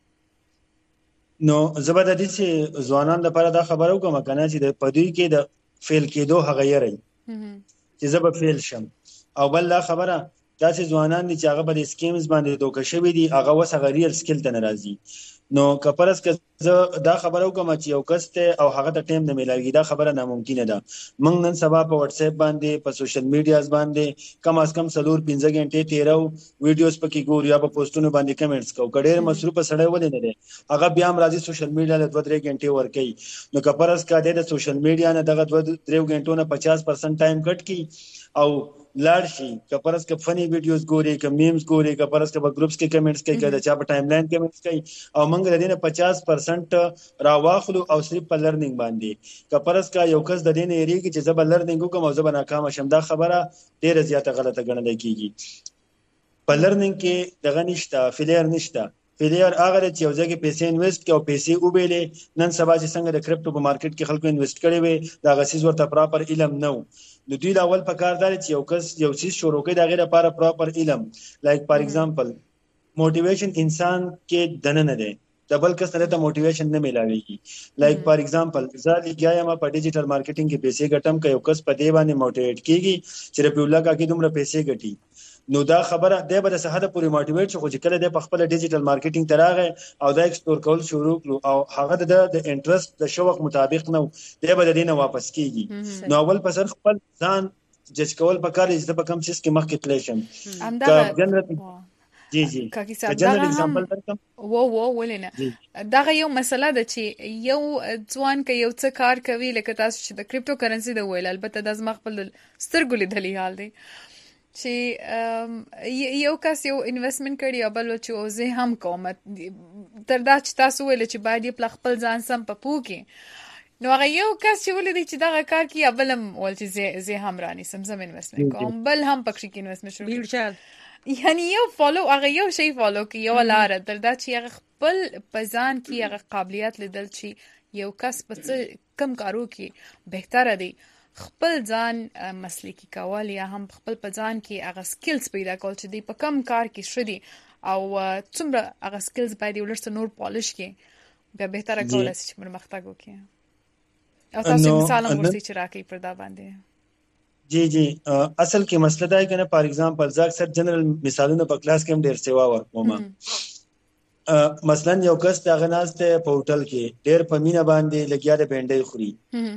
نو زبر د دې چې ځوانان لپاره دا خبره وکم کنه چې د پدوی کې د فیل کېدو هغه یری چې زبر فیل شم، او بل دا خبره دا چې ځوانان دي چې هغه په سکیمز باندې دوکه شوی دي، هغه وس هغه ریل سکل ته ناراضي. نو کپرس که دا خبره وکم چې یو کس ته او هغه ته ټیم نه ملایږي، دا خبره ناممکنه ده. موږ نن سبا په واتس اپ باندې په سوشل میډیاز باندې کم از کم 4-5 غنټې تیرو ویډیوز پکې ګورو یا په پوسټونو باندې کمنټس کوو. کډیر مصروف سره ولې نه دي، هغه بیا هم راځي سوشل میډیا له 2-3 غنټې ور کوي. نو کپرس کا د سوشل میډیا نه دغه 2-3 غنټو نه 50% ټایم کټ کی او لاړ شي. کپرس کې فنی ویډیوز ګوري، که میمز ګوري، کپرس کې په ګروپس کې کمنټس کوي، که د چا په ټایم لاین کمنټس کوي، او موږ د دې نه 50% راواخلو او صرف په لرنینګ باندې. کپرس کا یو کس د دې نه یریږي چې زه به لرنینګ وکم او زه به ناکام شم، دا خبره ډیره زیاته غلطه ګڼل کیږي. په لرنینګ کې دغه نشته، فیلیر نشته. فیلیر هغه چې یو ځای کې پیسې انویسټ کوي او پیسې وبېلې. نن سبا چې څنګه د کرپټو په مارکیټ کې خلکو انویسټ کړي وي، دا غسیز ورته پراپر علم نه و. نو دوی اول په کار دار چې یو کس یو چیز شروع کوي دا غیر لپاره پراپر علم، لایک فار ایگزامپل موټیویشن انسان کې دنه نه دی، ډبل کس نه ته موټیویشن نه ملاويږي. لایک فار ایگزامپل زه لګیایم په ډیجیټل مارکیټینګ کې پیسې ګټم، که یو کس په دې باندې موټیویټ کیږي چې رپی الله کا کې دومره پیسې ګټي، نو دا خبره د به د صحت پورې موټیویټ شو. چې کله د خپل ډیجیټل مارکیټینګ تراغه او دا ایکسپلور کول شروع کړو او هغه د انټرست د شوق مطابق نه د به د دینه واپس کیږي، نو اول پس خپل ځان جج کول پکاره چې په کم چیز کې مخکې تللی شم. کا جنرال جی
کاکی صاحب دا هم ولنه دا یو مسله ده چې یو ځوان کې یو څه کار کوي، لکه تاسو چې د کریپټو کرنسي د ویل، البته د زما خپل سترګو لیدلی حال دی چې یو کس یو انویسټمنت کړي او بل چې زه هم کوم، تر دا چې تاسو ویل چې باید یې خپل ځان سم په پوکي، نو هغه یو کس چې ولې چې دغه کار کوي بل هم ول چې زه هم رانی سم انویسټمنت کوم، بل هم پکې کې انویسټمنت شروع کړي، یعنی یو فالو هغه یو شی فالو کوي، یو لار تر دا چې هغه خپل پزان کې هغه قابلیت لیدل چې یو کس په کم کارو کې بهتره دی، خپل ځان مسلکی کول یا هم خپل په ځان کې هغه سکلز پیدا کول چې دی په کم کار کې شدي او څومره هغه سکلز باید ولرسته نور پالش کې بیا بهتره کولای شي چې پرمختګ وکړي. او تاسو مثال هم ورته چې راکې پر دا باندې
جی اصل کې مسله دا کنه فار ایگزامپل زه اکثر جنرال مثالونه په کلاس کې هم ډیر سیوا ورکوم. مثلا یو کس دا غناسته په هوټل کې ډیر په مینا باندې لګیا د بینډي خوري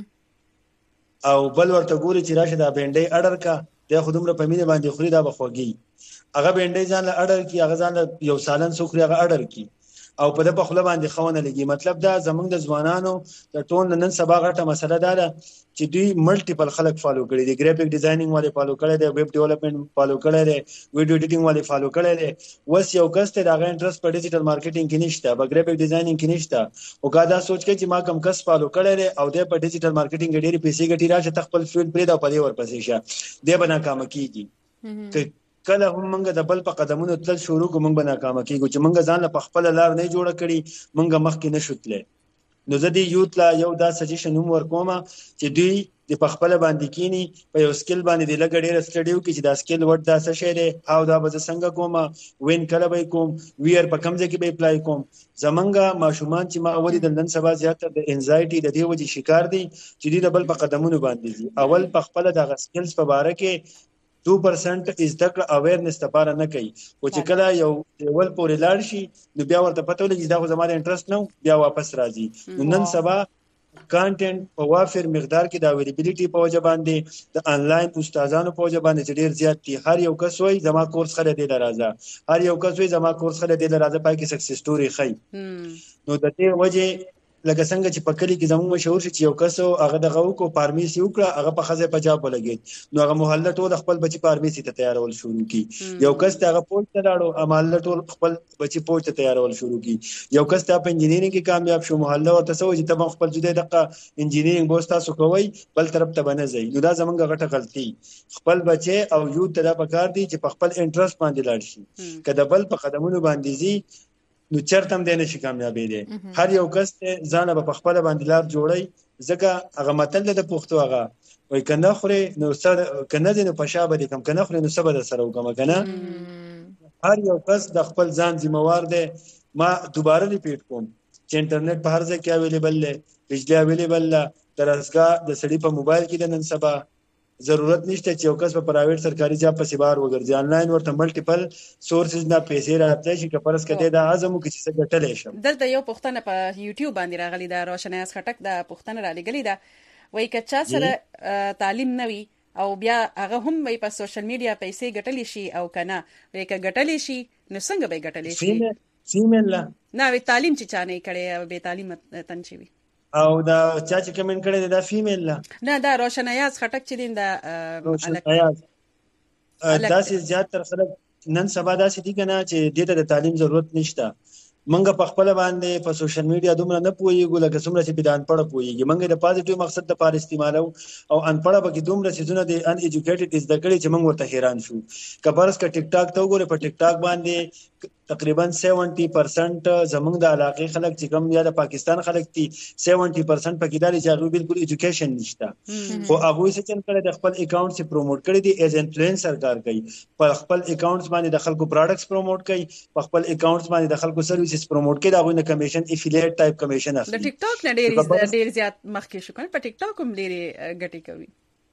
او بل ورته ګوري چې راشه دا بینډي اډر کا د خودمره په مینه باندې خوري دا بخوږي، هغه بینډي ځان له اډر کی، هغه ځان له یو سالن سو خوري هغه اډر کی او په د بخله باندې خونه لګي. مطلب دا زمونږ د ځوانانو د ټول نن سبا غټه مسله ده چې دوی ملټیپل خلک فالو کړي دي، ګرافیک ډیزاینینګ والے فالو کړي دي، ویب ډیولپمنٹ فالو کړي دي، ویډیو ایډیټینګ والے فالو کړي دي. وس یو کس ته دا غو انټرست په ډیجیټل مارکیټینګ کې نشته، په ګرافیک ډیزاینینګ کې نشته، او کا دا سوچ کوي چې ما کم کس فالو کړي دي او د په ډیجیټل مارکیټینګ ډېری پیسې ګټي راشه تخپل فیلډ پرې دا په دې ورپسې شه دی بنا کام کیږي. کله هم موږ د بل په قدمونو تل شروع کوم موږ ناکام کیږو چې موږ ځان له خپل لار نه جوړ کړي، موږ مخکې نشوتله. نو زه دې یوت لا یو دا سجیشن هم ورکوم چې دوی د خپل باندې کینی په یو سکل باندې د لګ ډیر سټډیو کې چې دا سکل ورته دا څه شی دی او دا به څنګه کوم وین کله به کوم ویر په کم ځای کې به اپلای کوم. زمونږه ماشومان چې ما اولي د نن سبا زیاتره د انزایټي د دې وجې شکار دي چې د بل په قدمونو باندې دي. اول په خپل د سکلز په باره کې 2% از دکړه اویرنس لپاره نه کوي، او چې کله یو ول پورې لاړ شي نو بیا ورته پته ولګي دا خو زموږ انټرست نه بیا واپس راځي. نو نن سبا کانټینټ په وافر مقدار کې د اویلیبিলিټي په وجه باندې د انلاین استادانو په وجه باندې ډیر زیات دي. هر یو کس وایي زما کورس خله دی لراځه، هر یو کس وایي زما کورس خله دی لراځه، پای کې سکسس سټوري خي. نو د دې وجه لکه څنګه چې په کلی کې زموږ مشهور شي چې یو کس هغه دغه کو فارمیسي وکړه هغه په خزه پنجاب ولګید نو هغه محله ټول خپل بچي فارمیسي ته تیارول شروع کی یو کس ته هغه پوهه ته لاړو محله ټول خپل بچي پوهه ته تیارول شروع کی یو کس ته په انجینیرینګ کې کامیاب شو محله ورته سوي چې تم خپل جدي دغه انجینیرینګ بوستا سو کوي بل طرف ته بنه ځي نو دا زمونږ غټه غلطي خپل بچي او یو ته دا پکار دي چې په خپل انټرست باندې لاړ شي کله بل په قدمونو باندې زی نو چرته هم دې نشي کامیابې دي هر یو کس ته ځان په خپل باندې لار جوړي ځکه هغه متل د پښتو هغه وای کنه خوري نو سره کنه دې نو پښابه دي کم کنه خوري نو سبا د سره وکم کنه هر یو کس د خپل ځان ذمہوار دی ما دوباره ریپیټ کوم چې انټرنیټ په هر ځای کې اویلیبل دی بجلی اویلیبل ده درسګه د سړي په موبایل کې د نن سبا ضرورت نشته چې یو کس په پرایویټ سرکاري جاب په سیبار وګرځي آنلاین ورته ملټیپل سورسز نه پیسې راځي چې کپرس کته د اعظم کې څه ګټلې شم
دلته یو پښتنه په یوټیوب باندې راغلی دا روشنایاس خټک د پښتنه را لګلی دا وای کچا سره تعلیم نوي او بیا هغه هم په سوشل میډیا پیسې ګټلې شي او کنه وای ک ګټلې شي نو څنګه به ګټلې شي
فیمل نه
وی تعلیم چې چانه کړي او به تعلیم تن شي
او دا چا چې کمنټ کړي دا فیمیل
نه دا روشنایاز خټک چې دین دا
روشنایاز داسې زیات تر خلک نن سبا داسې دي کنه چې دې ته د تعلیم ضرورت نشته منګه په خپل باندې په سوشل میډیا دومره نه پويږو لکه څومره چې بدان پړ پويږي منګه د پازیټیو مقصد لپاره استعمالو او ان پړه به دومره چې زونه د ان ایجوکیټډ از د کړي چې موږ ورته حیران شو کبرس کا ټیک ټاک ته وګوره په ټیک ټاک باندې تقریبا 70% زمونږ د علاقې خلک چې کوم یا د پاکستان خلک دي 70% پکې دالي چې هغه بالکل ایجوکیشن نشته خو هغه څه چې کړه د خپل اکاونټ سے پروموټ کړي دي ایز انفلوئنسر کار کوي په خپل اکاونټس باندې د خلکو پروډکټس پروموټ کوي په خپل اکاونټس باندې د خلکو سرویسز پروموټ کوي دا غوښنه کمیشن افیلیټ ټایپ کمیشن اخلي
د ټیک ټاک نه ډیر زیات مخکې شو کنه په ټیک ټاک هم ډیر ګټي کوي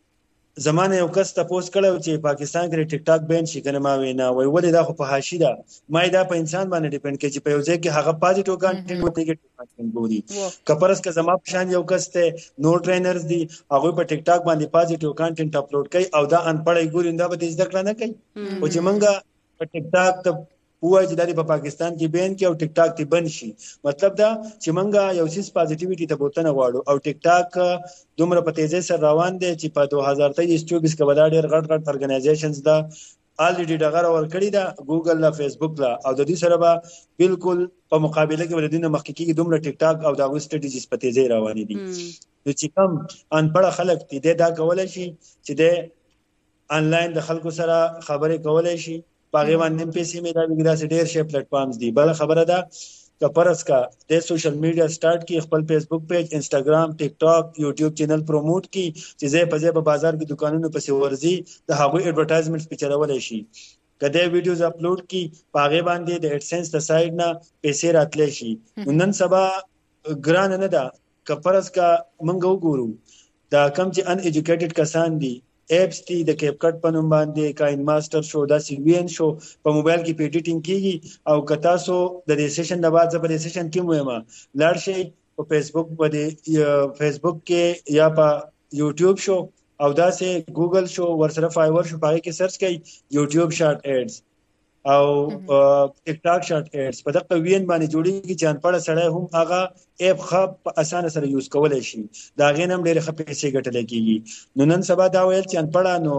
زمانه یو کس تاسو کړو چې پاکستان کې ټیک ټاک بین شي کنه ما وینا وای ولې دا خو په حاشیه ده ما دا په انسان باندې ډیپند کوي چې په یو ځای کې هغه پازیټیو کانټینټ وته کې کانټینټ ګوري کپرس که زما په شان یو کس ته نو ټرینرز دي هغه په ټیک ټاک باندې پازیټیو کانټینټ اپلوډ کوي او دا ان پړای ګوري دا به دې ذکر نه کوي او چې منګه په ټیک ټاک ته وای چې د پاکستان کې بین کې او ټیک ټاک ته بند شي مطلب دا چې منګه یو سیس پازیټیویټی ته بوتنه غواړو او ټیک ټاک دومره په تیزی سره روان دي چې په 2023-24 کې ولا ډېر غټ ارګنایزیشنز دا الریډي دغه ور کړی دا ګوګل لا فیسبوک لا او د دې سره به بالکل په مقابله کې ولدینه مخکې کې دومره ټیک ټاک او دا ستراتیژیز په تیزی روان دي چې کوم ان پړه خلک دې دا کولای شي چې د انلاین د خلکو سره خبرې کولای شي باغې باندې پیسې مې دا وګړه سي ډېر شي پلیټ فارمز دي بل خبره ده کپرس کا د سوشل میډیا سٹارټ کی خپل فیسبوک پیج انسټاګرام ټیک ټاک یوټیوب چینل پروموټ کی چې زه په بازار کې دکانونو پسې ورزي د هغه ایڈورټایزمنټس په چلول شي کله ویډیوز اپلوډ کی باغې باندې د ایډسنس د سایډ نه پیسې راتلې شي نن سبا ګران نه ده کپرس کا منګو ګورو دا کم چې ان ایجوکیټډ کسان دي اپس تی د کیپ کټ په نوم باندې کاین ماستر شو دا سیوین شو په موبایل کې پیډیټینګ کیږي او کتا سو د دې سیشن د بعد زبر سیشن کې مهمه لاړ شي په فیسبوک باندې فیسبوک کې یا په یوټیوب شو او دا سه ګوګل شو ورسره فایور شو پاره کې سرچ کړئ یوټیوب شارټ ایډز او ټیک ټاک شارټ ایډز په دغه وین باندې جوړیږي چې ان پړه سړی هم هغه اپ خپ په اسانه سره یوز کولای شي دا غینم ډېر خپې پیسې ګټل کېږي نو نن سبا دا ویل چې ان پړه نو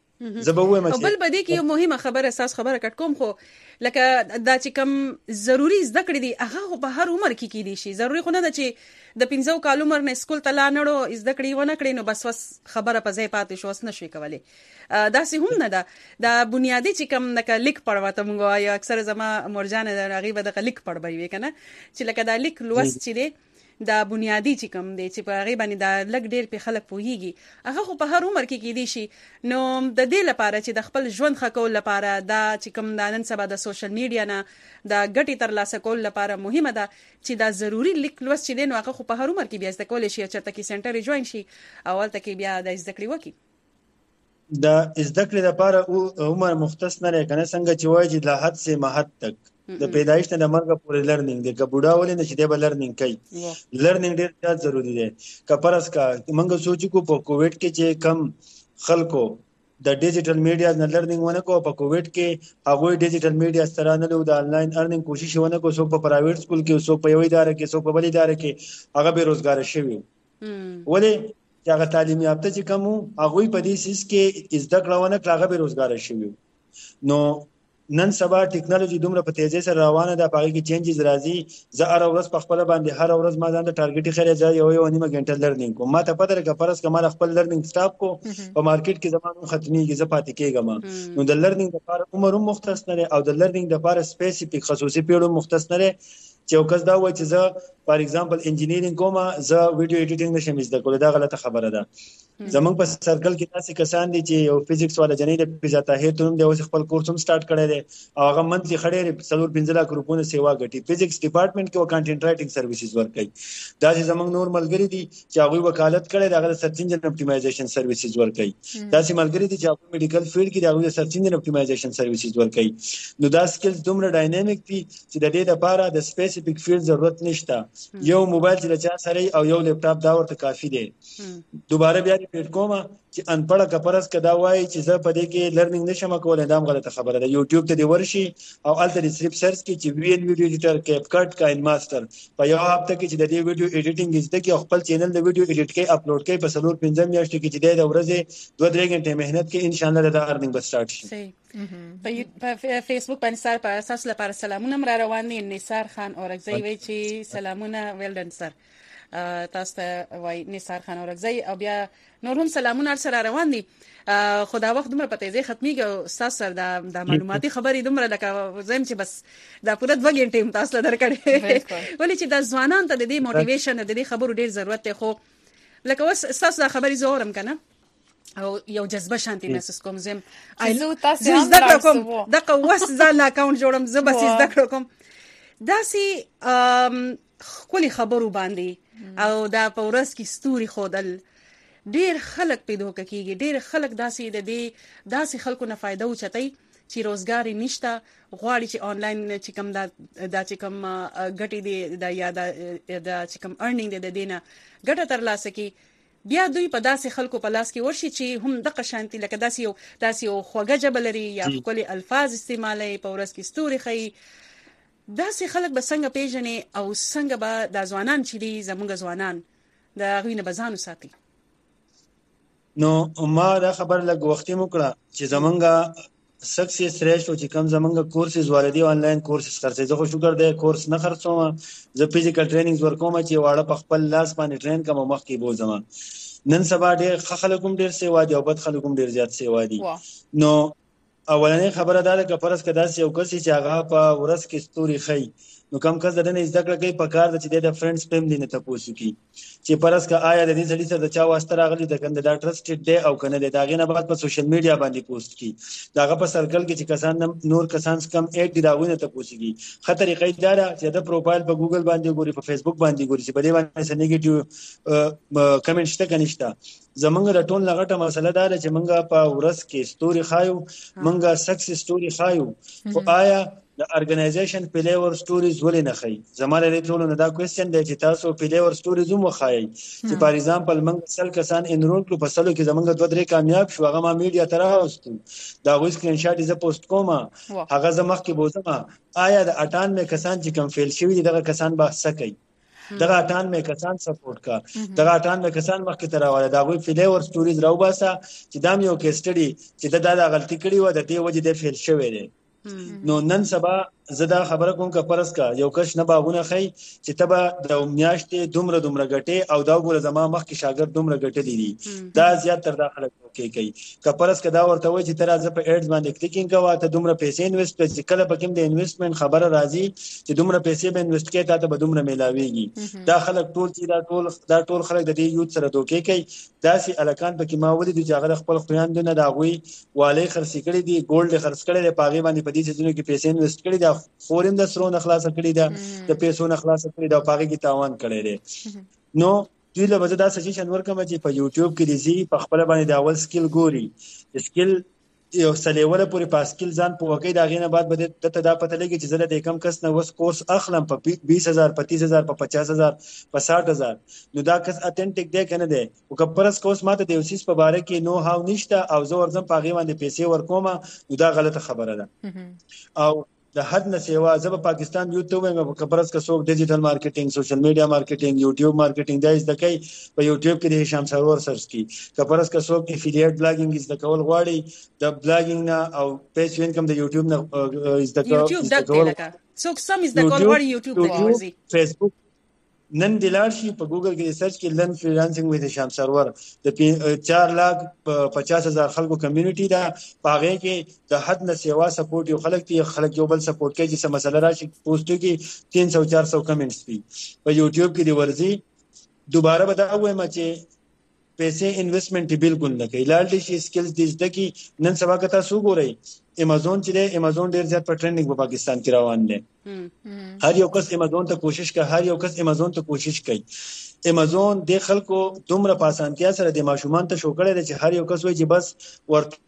زبوه مچ
بل بدی کې یو مهمه خبره اساس خبره کټ کوم خو لکه دا چې کوم ضروری زده کړې دي هغه په هر عمر کې کېدي شي ضروری خو نه ده چې د 15 کال عمر نه سکول ته لاړو زده کړې ونه کړې نو بس خبره په ځای پاتې شو اس نشي کولای دا سه هم نه ده دا بنیادی چې کوم نک لیک پړواته مونږ وایو اکثر زما مرجان د غیبه د لیک پړبوي وی کنه چې لکه دا لیک لوس چې دی دا بنیادی چې کوم دی چې په هغه باندې دا لګ ډیر په خلک پوهیږي هغه خو په هر عمر کې کېدی شي نو د دې لپاره چې د خپل ژوند خکول لپاره دا چې کوم د نن سبا د سوشل میډیا نه دا ګټي تر لاسه کول لپاره مهمه ده چې دا ضروری لیک لوس چې دی نو هغه خو په هر عمر کې بیا زده کول شي چې ترته کې سنټر جوین شي اول ته کې بیا د زده کړې وکي
دا زده کړې لپاره عمر مختص نه لري کنه څنګه چې وایي چې لا حد سے محد تک د پیدایښت نه مرګ پورې لرنینګ دی که بوډا ولې نشي دی به لرنینګ کوي لرنینګ ډېر زیات ضروری دی کپرس کا موږ سوچو کو په کووډ کې چې کم خلکو د ډیجیټل میډیا نه لرنینګ ونه کو. په کووډ کې هغه ډیجیټل میډیا سره نه لو د انلاین ارنینګ کوشش ونه کو. څوک په پرایویټ سکول کې، څوک په یو اداره کې، څوک په بل اداره کې هغه بیروزګار شوی. ولې چې هغه تعلیم یافته چې کوم هغه په دې سیس کې زده کړه ونه کړه هغه بیروزګار شوی. نو نن سبا ټیکنالوژي دومره په تیزی سره روانه ده، په هغه کې چینجز راځي. زه هر ورځ په خپل باندې هر ورځ ما ځان ته ټارګټ خره ځای یو نیمه غنټه لرنینګ کوم. ما ته پته لري فرض کمال خپل لرنینګ سټاپ کو په مارکیټ کې زمانو ختميږي، زه پاتې کېږم. نو د لرنینګ لپاره عمر مختص نه لري او د لرنینګ لپاره سپیسیفیک خصوصي پیړو مختص نه لري. چې یو کس دا وایي چې زه فار ایگزامپل انجینیرینګ کوم، زه ویډیو ایډیټینګ نشم زده کولای، دا غلطه خبره ده. زمونږ په سرکل کې تاسو کسان دي چې یو فزیکس والا جنې د فزا طاهر ته هم د اوس خپل کورس هم سٹارټ کړی دی او هغه منتلی خړې 15 لک روپونه سیوا غټي. فزیکس ډپارټمنټ کې کانټینټ رائټینګ سرویسز ورکوي. دا چې زمونږ نور ملګری دي چې هغه وکالت کړي، هغه سرچ انجن اپټیمایزیشن سرویسز ورکوي. دا چې ملګری دي چې هغه میډیکل فیلډ کې هغه سرچ انجن اپټیمایزیشن سرویسز ورکوي. نو دا سکلز دومره ډاینامیک دي چې د دې لپاره د سپیسیفیک فیلډ ضرورت نشته. یو موبایل چې چا سره او یو لپټاپ دا ورته کافي دی. دوباره بیا ریپیټ کوم چې انپړه کپرس کدا وای چې زه په دې کې لرنینګ نشم کولای، دا غلطه خبره ده. یوټیوب ته دی ورشي او الته د صرف سرچ کې چې وی ان ویډیو ایډیټر، کیپ کټ، کاین ماستر په یو هفته کې چې د دې ویډیو ایډیټینګ زده کې خپل چینل د ویډیو ایډیټ کې اپلوډ کې په 4-5 میاشتې کې چې د ورځې 2-3 غنټه مهنت کې ان شاء الله د ارنینګ به سٹارټ شي.
په فیسبوک باندې سره په اساس لپاره سلامونه را روان دي. نثار خان اورګزی وایي چې سلامونه ویلډن سر تاسو ته وای نثار خان اورګزی او بیا نور هم سلامونه سره روان دي. خدا وخت دومره پته زی ختميږي او تاسو سره د معلوماتي خبرې دومره لکه زم چې بس دا پوره 2 غنټې تاسو درکړې. ولې چې د ځوانان ته د دې موټیویشن د دې خبرو ډیر ضرورت دی. خو لکه اوس تاسو د خبرې زورم کنه او یو جذبه شانتي محسوس کوم زم
زه تاسو هم
زده کوم دغه وس ځان اکاونټ جوړم زه بس زده کوم داسي خولي خبرو باندې او دا پورس کی ستوري خودل ډیر خلک پیدا کیږي. ډیر خلک داسي د دې داسي خلکو نه فائدہ وچتای چې روزګار نشته، غواړي چې آنلاین چې کوم دا چې کوم غټي دی دا یا دا چې کوم ارنینګ دی د دینه ګټه ترلاسه کی. بیا دوی په داسې خلکو په لاس کې ورشي چې هم د قشانتي لکه داسې یو خوږه جبلري یا خپل الفاظ استعمالي په ورس کې ستوري خي. داسې خلک به څنګه پیژنې او څنګه به د ځوانان چې دي زموږ ځوانان د غوینه بزانو ساتي.
نو ما دا خبر لګ وختي مکړه چې زمونږه سکسیس ریشو چې کم زمونږه کورسز والدي آنلاین کورسز خرڅې. زه خو شکر دې کورس نه خرڅوم، زه فزیکل ټریننګز ورکوم چې واړه په خپل لاس باندې ټرین کوم مخ کې بوزم. نن سبا ډېر خلکوم ډېر سیوا دي او بد خلکوم ډېر زیات سیوا دي. نو اولنې خبره دا ده چې پرس کدا یو کس چې هغه په ورس کې ستوري خي نو کم کس دنه زده کړه کوي په کار د چې د فرندز فیملی نه تاسو کی چې پرس کا آیا د دې سړي سره د چا واسطه راغلی د کنده دا ټرسټډ دی او کنه د داغې نه بعد په سوشل میډیا باندې پوسټ کی داغه په سرکل کې چې کسان نور کسان کم اډ دی داغونه تاسو کی خطر قیدار چې د پروفایل په ګوګل باندې ګوري په فیسبوک باندې ګوري چې په دې باندې نیگیټیو کمنټ شته کنيشته. زمونږ د ټون لغټه مسله دا ده چې مونږه په ورس کې ستوري خایو، مونږه سکسس ستوري خایو، خو آیا د ارګنایزیشن پلیور سټوریز ولې نه خي؟ زموږ له ټولو نه دا کوېسچن دی چې تاسو پلیور سټوریز هم خایي چې فار ایگزامپل موږ سل کسان انرول کړو په سلو کې زمونږ 2-3 کامیاب شو، هغه ما میډیا ته راوستو، دا غوښ سکرین شاټ یې پوسټ کوم، هغه زمخ کې بوزم آیا د 98 کسان چې کم فیل شوی دي دغه کسان به سکی دغه 98 کسان سپورټ کا دغه 98 کسان مخکې تراواله دا غوي فلیور سټوریز راو باسه چې دا یو کې سټډي چې دا غلطي کړی و د دې وجه د فیل شوی دی. نو نن سبا زدا خبره کوم کا پرس کا یو کښ نه باغونه خي چې تبا د میاشتې دومره غټي او دا ګوره زما مخ کې شاګرد دومره غټلې دي دا زیات تر داخله کوي کا پرس کا دا ورته وای چې تر ازه په اډز باندې کلیکینګ کوا ته دومره پیسې انویسټ کړي کله پکې د انویسټمنټ خبره راځي چې دومره پیسې به انویسټ کړي ته به دومره میلاويږي. دا خلک ټول چې دا ټول خلک د دې یوت سره دوکې کوي. داسې الکان پکې ما ولې د جاغره خپل خوياند نه دا غوي والي خرڅ کړي دي، ګولډ خرڅ کړي دي، پاغي باندې په دې ځینو کې پیسې انویسټ کړي دي، فورم د سرو نه خلاص کړي دي، د پیسو نه خلاص کړي دي، پاغي کې تاوان کړي دي. نو دوی له وجه دا سجیشن ورکوم چې په یوټیوب کې دي په خپل باندې دا اول سکل ګوري، سکل یو سلیوله پورې پاسکل ځان په وکي دا غینه بعد به ته دا پته لګي چې زله د کم کس نه وس کورس اخلم په 20000 په 30000 په 50000 په 60000 نو دا کس اتنټیک دی کنه دی او کپرس کوس ماته د اوسیس په باره کې نو هاو نشته او زه ورځم په غي باندې پیسې ورکوم نو دا غلطه خبره ده او د حد نه سیوا زب پاکستان یوټیوب میں کبرس کا سوق ډیجیټل مارکیټینګ سوشل میډیا مارکیټینګ یوټیوب مارکیټینګ دا از د کوي په یوټیوب کې د هشام سرور سرچ کی کبرس کا سوق افیلیټ بلاګینګ از د کول غواړي د بلاګینګ نه او پیج انکم د یوټیوب نه از د
یوټیوب د لکه څوک سم از د کول غواړي یوټیوب ته ورځي
فیسبوک نن دلار شي په ګوګل کې سرچ کې لرن فریلانسینګ وذ هشام سرور د 4,50,000 خلکو کمیونټي دا پاغه کې د حد نه سیوا سپورټ یو خلک تی خلک یو بل سپورټ کوي چې مسله راشي پوسټ کې 300-400 کمنټس دي په یوټیوب کې دی ورزي دوباره به دا وایم چې پیسې انویسټمنټ بالکل نه کوي لاړ شي سکلز دې زده کی نن سبا کته سو ګورئ امازون چې دی امازون ډیر زیات په ټرندینګ په پاکستان کې روان دی هر یو کس امازون ته کوشش کوي هر یو کس امازون ته کوشش کوي امازون د خلکو دومره پاسانتیا سره د ماشومان ته شو کړی دی چې هر یو کس وایي چې بس ورته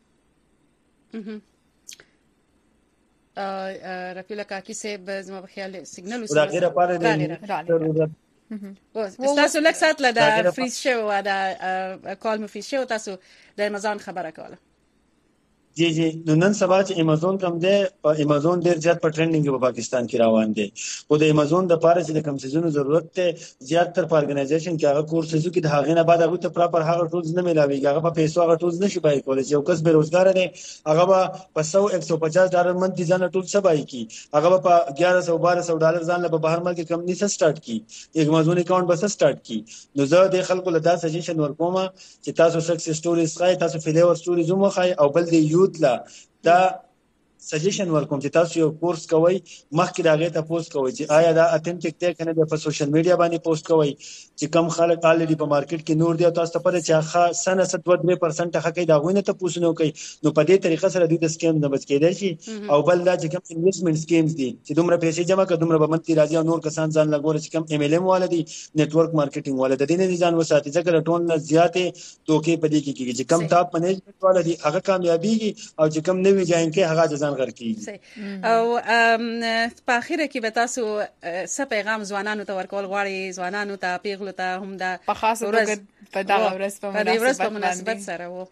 رفیع کاکی صاحب زما په خیال سیګنل
وسره دا غیره پاره دی
تاسو لکه ساتله د فریز شو دا کال مو فریز شو تاسو د امازون خبره کوله
جی نو نن سبا چې امازون کم دی په امازون ډیر زیات په ټرندینګ په پاکستان کې روان دی او د امازون د پاره چې د کم سيزونو ضرورت ته زیات تر ارګنایزیشن کې هغه کورسز کې د هغه نه بعد هغه ته پراپر هغه ټولز نه ملاوي هغه په پیسو هغه ټولز نشي پای کولای یو کس بیروزګار دی هغه په $150 منتي ځان ټول سبای کی هغه په $1100-1200 ځان له بهر ملک کمپنی سره سٹارټ کی امازون اکاؤنٹ بس سٹارټ کی نو زه د خلکو له دا سجیشن ورکوم چې تاسو سکسس سټوریز خای تاسو فلیور سټوریز مو خای او بل دی لا دا سجیشن ورکوم چې تاسو یو کورس کوئ مخکې دا غي ته پوسټ کوئ چې آیا دا اتنټیک دی کنه د سوشل میډیا باندې پوسټ کوئ چې کم خلک الریډي په مارکیټ کې نور دی تاسو ته پته چې ښه سنه 7.3% حق دا غوینه ته پوښتنه کوي نو په دې طریقه سره دوی د سکیم نه بچ کېدای شي او بل دا چې کم انویسټمنټ سکیمز دي چې دومره پیسې جمع کړه دومره به منتي راځي او نور کسان ځان لګول چې کم MLM والدي نتورک مارکیټینګ والدي د دې نه ځان وساتي ځکه ټون نه زیاتې توکي په دې کې کیږي چې کم ټاپ منیجمنت والدي هغه کامیابیږي او چې کم نوی ځای کې هغه ځان غر کیږي
او په اخر کې به تاسو څه پیغام ځوانانو ته ورکول غواړي ځوانانو ته پیغلو ته هم دا
په خاصه توګه په دا ورځ په مناسبت سره وو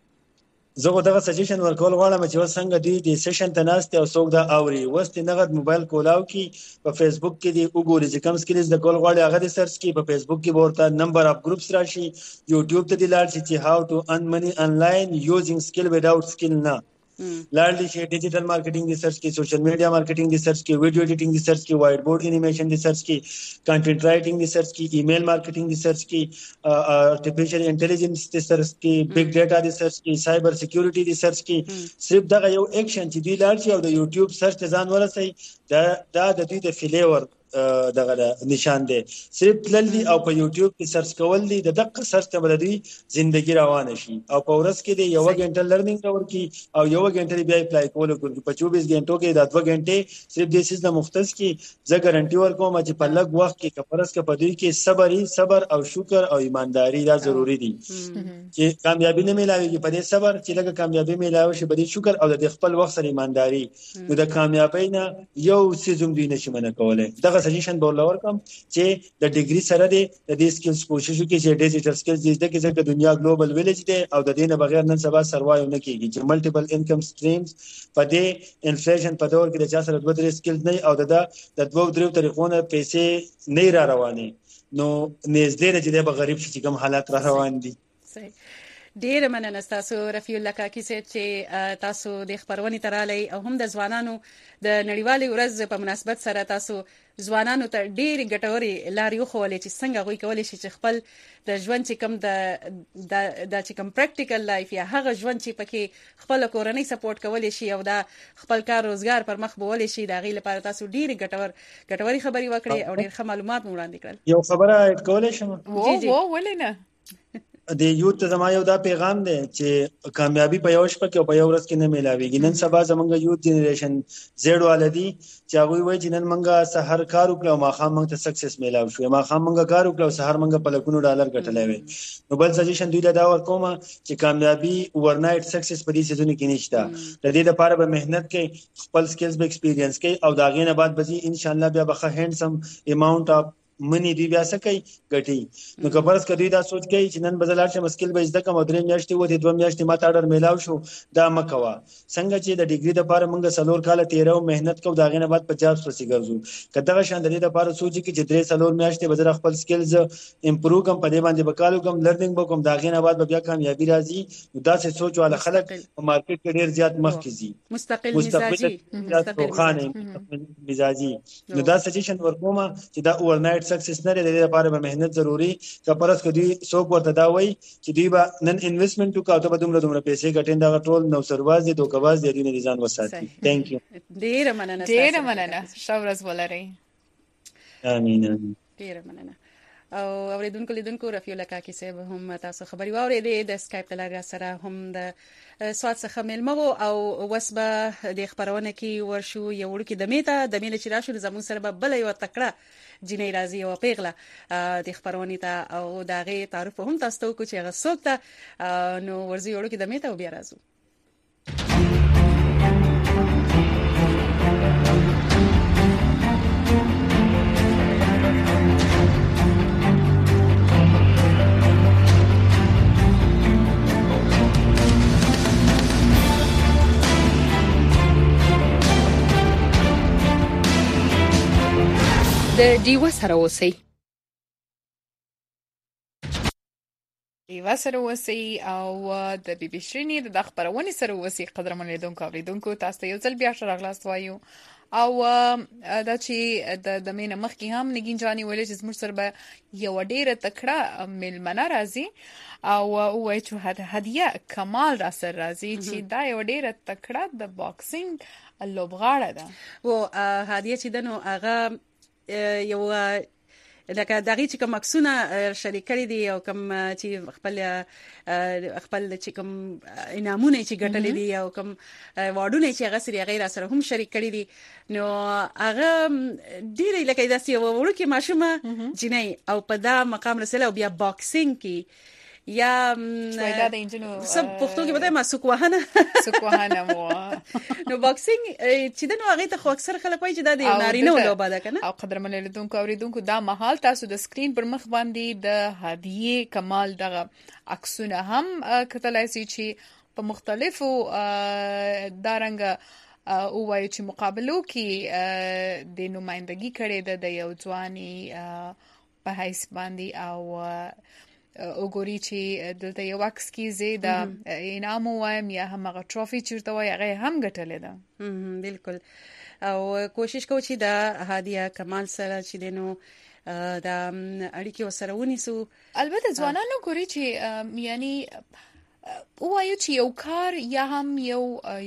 زه دغه سجیشن ورکول غواړم چې څنګه دی د سیشن ته ناست او څوک دا اوري وست نغد موبایل کولاو کی په فیسبوک کې دی وګوري چې کم سکلز د کول غواړي هغه د سرچ کی په فیسبوک کې ورته نمبر اف ګروپس راشي یوټیوب ته دی لاړ شي چې هاو ټو ارن منی انلاین یوزینګ سکل وداوت سکل نه لاړ شي ډیجیټل مارکیټینګ دی سرچ کی سوشل میډیا مارکیټینګ دی سرچ کی ویډیو ایډیټینګ دی سرچ کی وایټ بورډ انیمیشن دی سرچ کی کنټینټ رائټینګ دی سرچ کی ایمیل مارکیټینګ دی سرچ کی آرټیفیشل انټيليجنس دی سرچ کی بگ ډیټا دی سرچ کی سایبر سکیورټي دی سرچ کی صرف دغه یو اکشن چې دی لاړ شي او د یوټیوب سرچ ته ځان ورسي دا د دوی د فلیور دغه نشان دی صرف تللی او په یوټیوب کې سرچ کول دي د دقه سرچ ته بلدي ژوندۍ روانه شي او په ورځ کې دی یو غنټه لرنینګ کور کی او یو غنټه بیا اپلای کول کوي په 24 غنټو کې د 2 غنټه صرف د سیس د مختص کې زه ګارانټي ورکوم چې په لږ وخت کې کفرس کې پدوی کې صبر او شکر او ایمانداری دا ضروری دي چې کامیابی نه ملایوي په دې صبر چې لږه کامیابی ملایوي شي په دې شکر او د خپل وخت سره ایمانداری نو د کامیابی نه یو سیزم دی نشي منه کوله دغه سجیشن بولور کوم چې د ډیګري سره د دې سکلز کوشش وکړي چې ډیجیټل سکلز د دې کې دنیا ګلوبل ویلیج دی او د دې نه بغیر نن سبا سروایو نه کیږي چې ملټیپل انکم سټریمز په دې انفلیشن په دور کې د چا سره 2-3 سکلز نه او د 2-3 طریقونو پیسې نه را رواني نو نږدې چې د غریب شي کوم حالات را روان دي
ډیر مننه تاسو رفیع الله کاکی چې تاسو د خبرونې ترالی او هم د ځوانانو د نړیوالې ورځ په مناسبت سره تاسو ځوانانو ته ډیر ګټوري لارې خولې چې څنګه غوي کولای شي چې خپل د ژوند چې کوم د چې کوم پریکټیکل لایف یا هغه ژوند چې پکې خپل کورنۍ سپورټ کولای شي او دا خپل کار روزګار پر مخ بولای شي دا غي لپاره تاسو ډیر ګټوري خبري وکړي او ډیر ښه معلومات وړاندې کړل
یو خبره اډ کولای شم
وو ولینه
د یوت ته زما یو دا پیغام دی چې کامیابی په یو شپه کې او په یو ورځ کې نه میلاويږي. نن سبا زمونږ یوت جنریشن زیډ والدي چې هغه وایي چې نن مونږه سحر کار وکړو ما خام مونږ ته سکسس میلاو شو، ما خام مونږه کار وکړو سحر مونږه په لکونو ډالر ګټلای وي. نو بل سجیشن دوی له دا ورکوم چې کامیابی اوورنایټ سکسس په دې سيزونه کې نشته. د دې لپاره به مهنت کوي، خپل سکلز به ایکسپیرینس کوي او دا غینه بعد به ان شاء الله بیا به هینډسم اماونٹ اف منی دی بیا سکه ګټي. نو کبرس کدی دا سوچ کوي چې نن بزلار چې مسکل به زده کوم درې میاشتې وته دوه میاشتې ماته اډر میلاو شو دا مکوا. څنګه چې د ډیګری لپاره موږ سلور کال 13 مهنت کوو دا غینه بعد 50 پسې ګرځو. کداغه شان د دې لپاره سوچ کی چې درې سلور میاشتې بزر خپل سکلز امپروو کوم په دې باندې وکالو کوم لرنینګ وکم دا غینه بعد بیا کامیابی راځي. نو دا څه سوچ والا خلک په مارکیټ کې ډیر زیات مخ کیږي،
مستقل
مزاجي. نو دا سجیشن ورکوم چې دا اوورنایټ سکسس نه لري، د لپاره به مهنت ضروری. کپرس کدی څوک ورته دا وای چې دی به نن انویسټمنټ وکاو ته به دومره پیسې ګټین دا ټول نو سرواز دي دوکواز دي نه ځان وساتي. ثانک یو.
ډیر مننه
شاورز ولري.
امين.
ډیر مننه. او اوریدونکو لیدونکو رفیع الله کاکي صاحب هم تاسو خبري واورېدې د سکایپ تلګرام سره هم د سواد څخه ملمو او وسبه د خبرونه کې ورشو یو ورکی د میته د مینه چې راشو زمون سره به بل یو تکړه جنې راځي او پیغله د خبرونه ته او دغه تعارف هم تاسو کو چې غسوک ته نو ورزي ورکی د میته او بیا راځو.
د ډیو سره اوسئ. ډیو سره اوسئ او د بي بي شرینی د خبرونه سره اوسئ. قدرمن لیدونکو تاسو ته یو ځل بیا راغلاست وایو او دا چې د مینه مخ کې هم نګین جاني ویل چې زموږ سره به یو ډیره تکړه ملمنه راځي او وای چې هدیه کمال را سره راځي چې دا یو ډیره تکړه د باکسینګ لوبغاړه ده. و
هدیه چې دنو هغه یو لکه دغه چې کوم عکسونه شریک کړي دي او کوم چې خپل چې کوم انعامونه چې ګټلې دي او کوم واډونه چې هغه سری غیر سره هم شریک کړي دي نو هغه ډیره لکه داسې ورکه ماشومه جنۍ او په دا مقام رسله او بیا باکسینګ کې یا
دا د انجنونو
سب پښتو کې بده ما سوکوهانه مو نو باکسینګ چې دنو هغه ته خو اکثر خلک وایي چې دا د نارینه لوبه ده کنه.
او قدرمن لیدونکو اوریدونکو دا مهال تاسو د سکرین پر مخ باندې د هدیه کمال دغه عکسونه هم کتلای شئ چې په مختلفو دارنګ او وایي چې مقابلو کې د نمائندګي کړي د یو ځواني په حیث باندې او وګوري چې دلته یو عکس کې زیاده انعام وایم یا هم هغه ټرافي چیرته وای هغه هم ګټلې ده.
بالکل. او کوشش کوو چې دا هدیه کمال سره چې دینو دا اړیکې وسره ونیسو.
البته ځوانانو ګوري چې یعنی وایو چې یو کار یا هم یو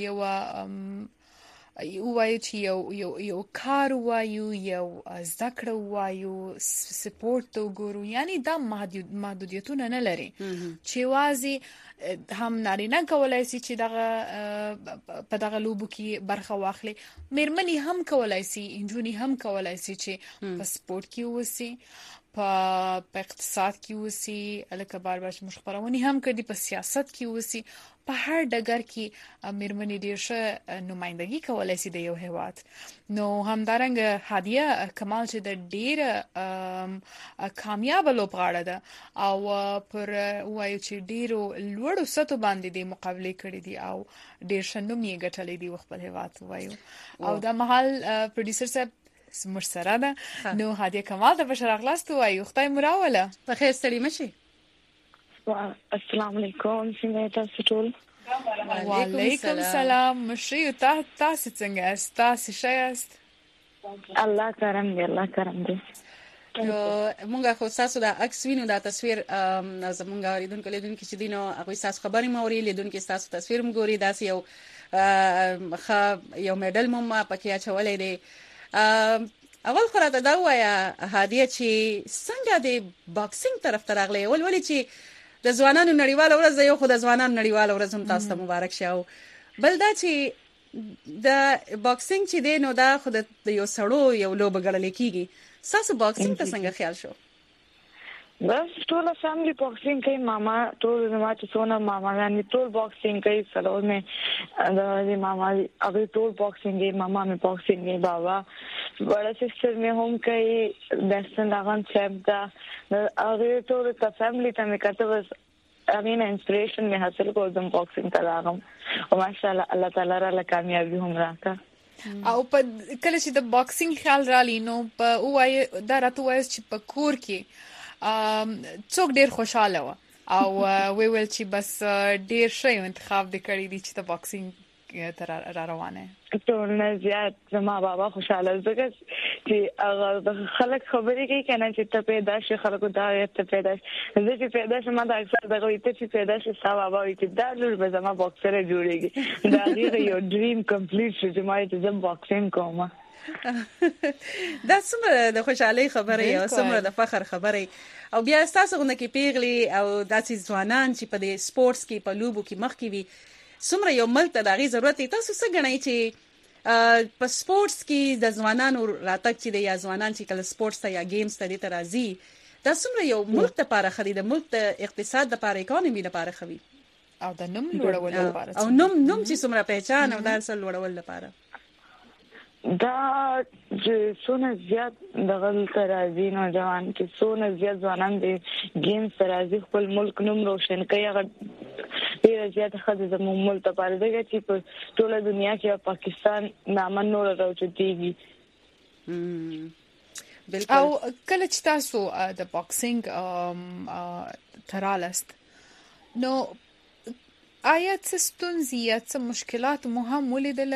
وایو چې یو کار وایو یو ذکر وایو سپورت وګورو یعنی دا محدودیتونه نه لري چې وازي هم نارینه کولای شي چې دغه په دغه لوبو کې برخه واخلي، مېرمنې هم کولای شي، انجونی هم کولای شي چې په سپورت کې وسی، په اقتصاد کې وسی، الکه بار مخبرونه هم کړي، په سیاست کې وسی، په هر ډګر کې مېرمنې ډېر ښه نمائندګي کولای شي د یو هیواد. نو همدارنګ هدیه کمال چې د ډېر کامیاب لوبغاړه ده او پر وایو چې ډېرو لوړو سطحو باندې د مقابله کړې دي او ډېر شنو یې ګټلې دي خپل هیواد وایو. او دا مهال پروډوسر صاحب سمر سره ده نو هدیه کمال ته بشر اغلاست وایو. خدای مراوله
په خیر ستړي مشي.
السلام علیکم، څنګه تاسو ټول؟
وعلیکم السلام. مشي تاسو څنګه یاست؟ تاسو ښه یاست؟
الله کرم دی، الله کرم دی.
نو مونږه خو تاسو دا عکس وینو، دا تصویر زمونږ لیدونکو چې دینو هغه تاسو خبرې موري لیدونکو تاسو تصویر مګوري داسې یو میډل مو پکې اچولې دی. اول خو راته دا وایا هدیه چې څنګه د باکسینګ طرف ته راغلی ولې چې د ځوانانو نړیواله ورځ یو خو د ځوانانو نړیواله ورځ هم تاسو ته مبارک شه. بل دا چې د باکسینګ چې دی نو دا خو د یو سړو یو لوبه ګڼل کیږي. تاسو باکسینګ ته څنګه خیال شو؟
بس ټول فیملی باکسینګ کوي. ماما ټول ما چې څونه ماما باندې ټول باکسینګ کوي. سلام مې د ماما هغه ټول باکسینګ کوي. ماما مې باکسینګ کوي. بابا بڑا سسٹر مې هم کوي. دستن لاغان چم دا هغه ټول ته فیملی ته مې کته بس امین انسپریشن مې حاصل کوم باکسینګ ته راغم او ماشاءالله الله تعالی را کامیابی هم راکا.
او په کله چې د باکسینګ خیال را لینو په وای دا راته وای چې په کور کې څوک ډیر خوشاله و او وی ول چې بس ډیر شی انتخاب د کړی دي چې د باکسینګ تر را روانه.
ټول نه زیات زما بابا خوشاله زګ چې هغه خلک خبرې کوي کنه چې ته پیدا شې خلکو دا ته پیدا شې زه چې پیدا شم دا اکثر دغه وي ته چې پیدا شې ستا بابا وي چې دا لور به زما باکسر جوړيږي. دا هغه یو ډریم کمپلیټ شو چې ما چې زم باکسینګ کوم.
دا څومره د خوشحالي خبره او څومره د فخر خبره او بیا تاسو غوښنه کې پیغلي او داسې ځوانان چې په دې سپورتس کې په لوبو کې مخ کې وي څومره یو ملک ته دغه ضرورت دی. تاسو څه غنئ چې په سپورتس کې د ځوانانو راتګ چې د یا ځوانان چې کله سپورتس ته یا گیمز ته دې ترازی دا څومره یو ملک ته لپاره خري د ملک د اقتصاد لپاره اکانومي لپاره خوي
او د نوم لوړول لپاره
او نوم چې څومره پہچان او د اصل لوړول لپاره
دا چې څونه زیات دغل ترازی نوجوان کې څونه زیات ځوانان دي گیمز ترازی خپل ملک نوم روشن کوي. هغه ډیر زیات خدای زموږ ملک ته پاره دی چې په ټوله دنیا کې پاکستان نام نور راوچتيږي.
او کله چې تاسو د باکسینګ ترالست نو آیا څه ستونزې یا څه مشکلات مو هم ولیدل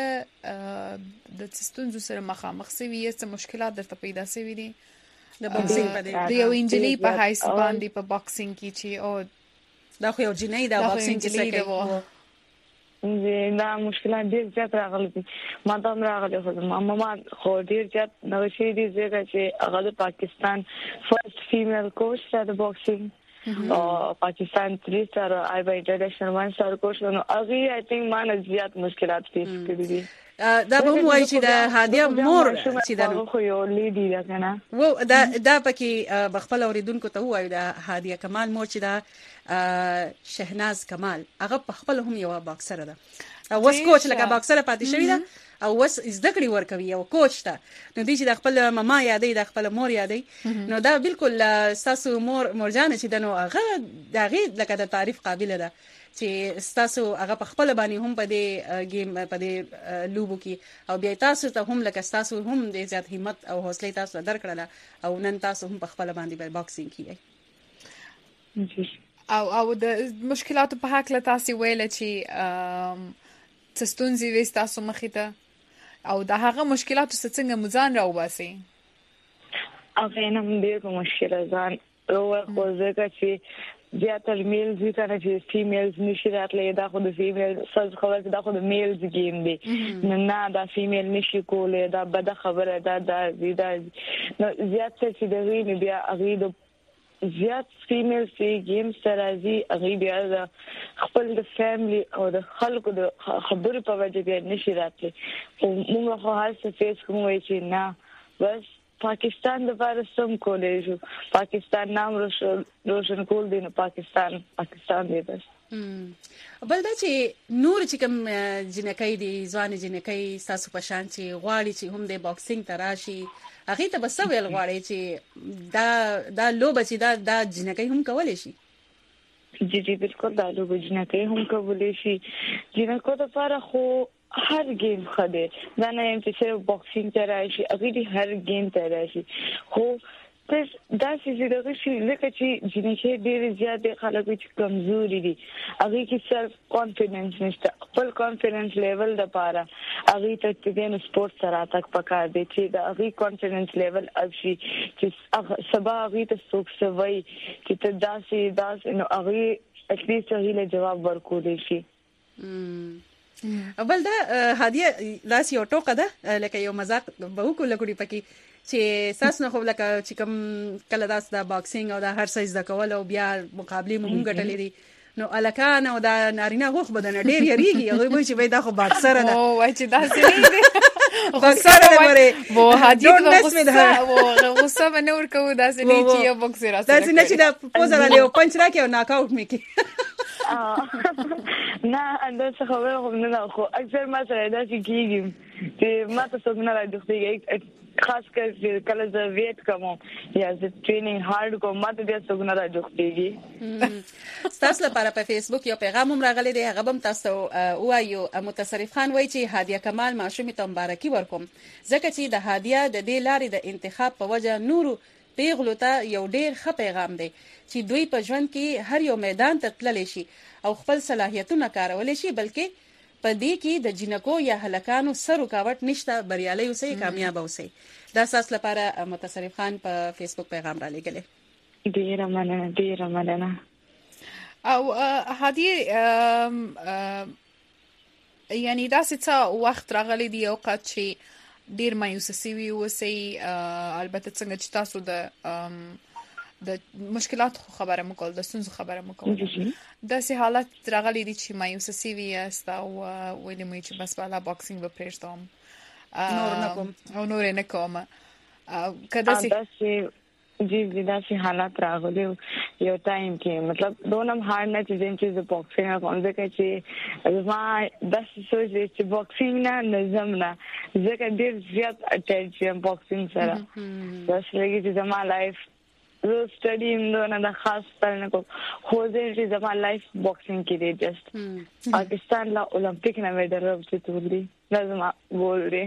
د ستونزو سره مخامخ شوي یا څه مشکلات درته پیدا شوي دي
د باکسینګ په دې
د یو انجلۍ په حیث باندې په باکسینګ کې چې او
دا خو یو جنۍ دا باکسینګ چې
کوي دا مشکلات ډیر زیات راغلي دي. ما دا راغلي خو ما خو ډیر زیات نو شي دي چې هغه د پاکستان فرست فیمیل کوچ د باکسینګ او پاکستان 3 سtar آی بای انټرنیشنل 1 star کوچ نو هغه آی تھنک ما نه زیات مشکلات فیس کړې دي.
دا به مو چې د هادیه مور چې دا
خو یو لیډي دا کنه
و دا پکې بخپل اوریدونکو ته وایي د هادیه کمال مور چې دا شهناز کمال هغه بخپل هم یو باکسر ده او وس کوچ لکه باکسر پاتې شوی ده او وس زده کړې ورکوي او کوچ ته نو دي چې د خپل ماما یادې د خپل مور یادې نو دا بالکل تاسو مورجان چې د نو هغه دغه لکه د تعریف قابل ده چې تاسو هغه په خپل باندې هم په دې گیم په دې لوبو کې او بیا تاسو ته هم لکه تاسو هم د زیات همت او حوصله تاسو درکړه او نن تاسو هم په خپل باندې باکسینګ کوي.
او د مشکلاتو په حق له تاسو ویل چې ستونزې وې تاسو مخې ته او د هغه مشکلاتو څخه مزان راوباسي.
هغه نه ډېر مشکل ځان او خوځه چې زیاتره میلز دي کنه چې فیمیلز نشي راتلې دا خو د فیمیل سز خبره دا خو د میلز گیم دی نه دا فیمیل نشي کولې دا بده خبره دا نو زیات چې د ویني بیا هغه د زیات فیمیل سی گیم سرازي هغه بیا د خپل د فیملی او د خلکو د خبرو په وجه بیا نشي راتلې او موږ خو هر څه فیس کوو چې نه بس پاکستان د لپاره سم کولې شو پاکستان نام روشن کول دي نو پاکستان دی بس.
بل دا چې نور چې کوم جنکۍ دي ځوان جنکۍ تاسو په شان چې غواړي چې هم د باکسینګ ته راشي هغه ته بس ویل غواړي چې دا لوبه چې دا جنکۍ هم کولای شي.
جی بالکل دا لوبه جنکۍ هم کولای شي. جنکو د لپاره خو هر گیم خده دا نه چې صرف باکسینګ ته راشي هغه دي هر گیم ته راشي خو پس دا چې دغه شي لکه چې جنکۍ ډېر زیات خلک چې کمزوري دي هغه کې سلف کانفیډنس نشته خپل کانفیډنس لیول د پاره هغه ته د سپورت سره تک پکار دي چې د هغه کانفیډنس لیول ابشي چې سبا هغه ته څوک سوي چې ته داسې نو هغه اتلیست هغه له جواب ورکول شي.
اول دا هادیه لاس یو ټوکه ده لکه یو مزاق به وکړو لکړي پکې چې ساس نه خو لکه چې کوم کله داس د باکسینګ او د هر سایز د کول او بیا مقابله مهم ګټلې دي نو الکان او د نارینه غوخ بدن ډیر یریږي هغه به چې دا خو باکسر ده
او وای چې دا سړي دی
باکسر ده مره
وو حدیث غوسه باندې ورکو دا سړي چې یو باکسر راځي
دا څنګه چې دا پوزر له پنچ راکې او ناک اوټ میکي
نه اندازه خبره خو نه خو اکثر ما سره دا چې کیږي چې ما ته څنګه نه راځي خاص کر کله زه ویټ کوم یا زه ټریننګ هارد کوم ماته بیا څنګه نه راځي
تاسو لپاره په فیسبوک یو پیغام هم راغلی دی هغه هم تاسو وایو متصرف خان وایي چې هادیه کمال ماشومې ته مبارکي ورکوم ځکه چې د هادیه د دې لارې د انتخاب په وجه نورو پیغلو ته یو ډیر ښه پیغام دی چې دوی په ژوند کې هر یو میدان ته تللی شي او خپل صلاحیتونه کارولی شي بلکې په دې کې د جنکو یا هلکانو سر رکاوټ نشته بریالي اوسئ کامیاب اوسئ دا تاسو لپاره متصرف خان په فیسبوک پیغام را لګلې
ډیر مننه
او هادیه یعنی دا څه وخت راغلی دی او قد چې ډیر مایوسه سوي اوسئ البته څنګه چې تاسو د مشکلات خبره مکول د ستونزو خبره مکول د سه حالت راغلي دي چې مایوسه سوي است او ویلې مې چې بس بالا باکسینګ به پرېږدم نور نه کوم کدا سه
جی دا سه حالات راغلي یو ټایم کې مطلب دونم هارد نه چې باکسینګ کوم ځکه چې ما د سوچ چې باکسینګ نه نظم نه ځکه ډیر زیات اټیچ باکسینګ سره بس لګي چې زما لایف زه سټډي نه د خاص ستنه کوم خو زه زما لایف باکسینګ کې دی جست پاکستان لا اولمپیک نه میډل راوړل دي لازم ګول دی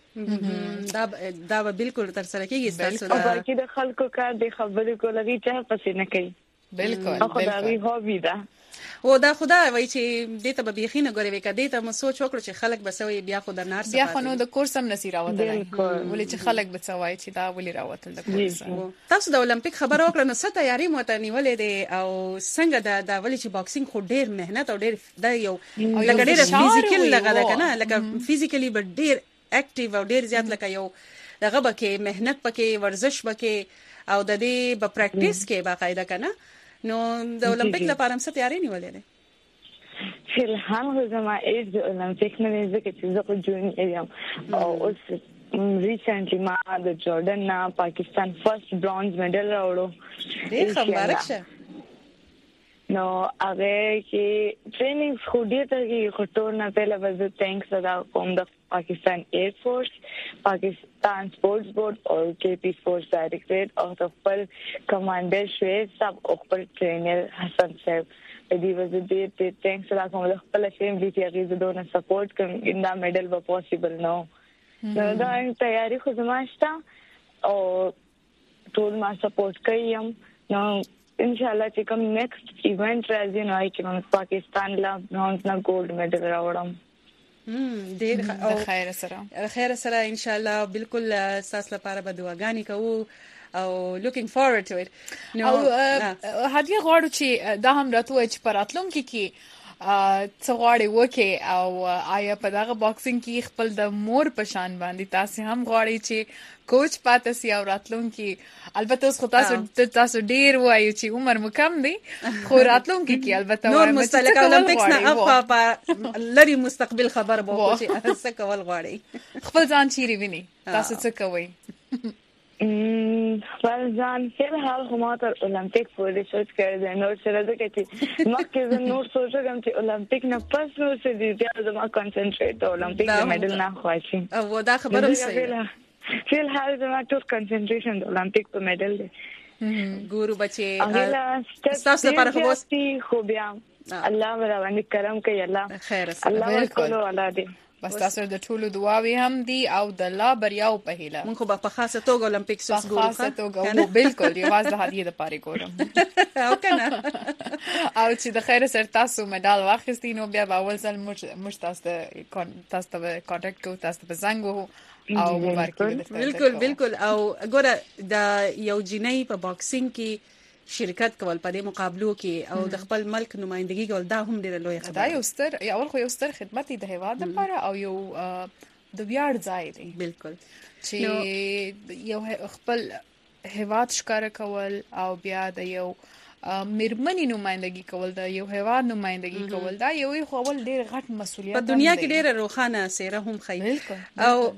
دا بالکل تر سره کېږي تاسو
دا باقي د خلکو کار دی خبرې کولای چې پسې نه کوي
بالکل
خو دا وی هوبي ده
او دا خدای وای چې دې ته به بيخینه غوړې وکړې ته مو سوچ وکړو چې خلک بسوي بیا خو د نار
بیا خو نو د کورس هم نسی راوتل ولې چې خلک بسوي چې دا ولې راوتل د کورس
تاسو د اولمپیک خبر وکړه نو څه تیاری مو ته نیولې دي او څنګه دا ولې چې باکسینګ خو ډیر مهنت او ډیر دا یو لکه ډیر فزیکل لګا ده کنه لکه فزیکلی به ډیر اکټیو او ډیر زیات لکه یو دغه بکې مهنت پکې ورزش پکې او د دې په پریکټیس کې باقاعده کنه نو د اولمپیک لپاره څه تیاری نیولې ده
فلحال زما ایج د اولمپیک نه ځکه چې زه په جونیئر یم او اوس ریسنټلی ما د جورډن نه پاکستان فرست برونز میډل راوړو
ډیر مبارک شه
نو هغه کې ټریننګ خو ډیر ته خطر نه پهله وزه ثانکس ادا کوم د پاکستان ایر فورس پاکستان سپورټس بورډ او کے پی سپورټس ډایریکټریټ او د خپل کمانډر شویب صاحب او خپل ټرینر حسن صاحب دې وزه دې ثانکس ادا کوم د خپل فیملی چې هغه زدونه سپورټ کوم ان دا میډل به پوسیبل نو دا تیاری خو زماشتا او ټول ما سپورټ کوي نو ان شاء الله چې کوم نیکسٹ ایونت راځي نو چې پاکستان لا برونز نه ګولډ میډل راوړم
ډیر خیر سره ان شاء الله بالکل تاسو لپاره به دعاګانې کوو او looking forward to it
نو هدیه غواړو چې دا هم راته چې پراتلونکو کې څه غواړي وکي او آیا په دغه باکسینګ کې خپل د مور په شان باندې تاسو هم غواړي چې کوچ پاتې سي او راتلونکي البته اوس خو تاسو ډیر وایو چې عمر مو کم دی خو راتلونکي کې البته
نور مستقل اولمپیکس نه په لري مستقبل خبر به چې څه کول غواړي
خپل ځان چیرې ویني تاسو څه کوئ
خپل ځان فلحال خو ما تر اولمپیک پورې سوچ کړی نو سره د کتي مکه زه نور سوچم چې اولمپیک نه پس نو څه دي بیا زما کنسنټریټ اولمپیک میډل نه خواشي
او دا خبره صحیح
فلحال زما ټول کنسنټریشن د اولمپیک په میډل دی
ګورو بچي تاسو لپاره خو بس
خو بیا الله باندې کرم کوي الله
خیر
الله ورکړو الله دې
بس تاسو د ټولو دعاوي هم دي او د لا بریاو په هیله
مونږ په خاصه توګه اولمپیکس ګورو
په خاصه توګه بالکل یوازې د هدیه د پاره ګورم
او کنه
او چې د خیر سره تاسو مډال واخیستین نو بیا اول ځل موږ تاسو ته کانټیکټ کوو تاسو په زنګ او مبارکي
بالکل او ګوره د یو جنۍ په باکسینګ کې شرکت کول په دې مقابلو کې او د خپل ملک نمائندګي کول دا هم ډیره لوی خبره
ده یو ستر اول خو یو ستر خدمت دی د هیواد لپاره او یو د ویاړ ځای دی
بالکل
چې یو خپل هیواد ښکار کول او بیا د یو میرمنې نمائندګي کول د یو هیواد نمائندګي کول دا یو خپل ډیر غټ مسولیت
په دنیا کې ډیره روښانه څیره هم خي او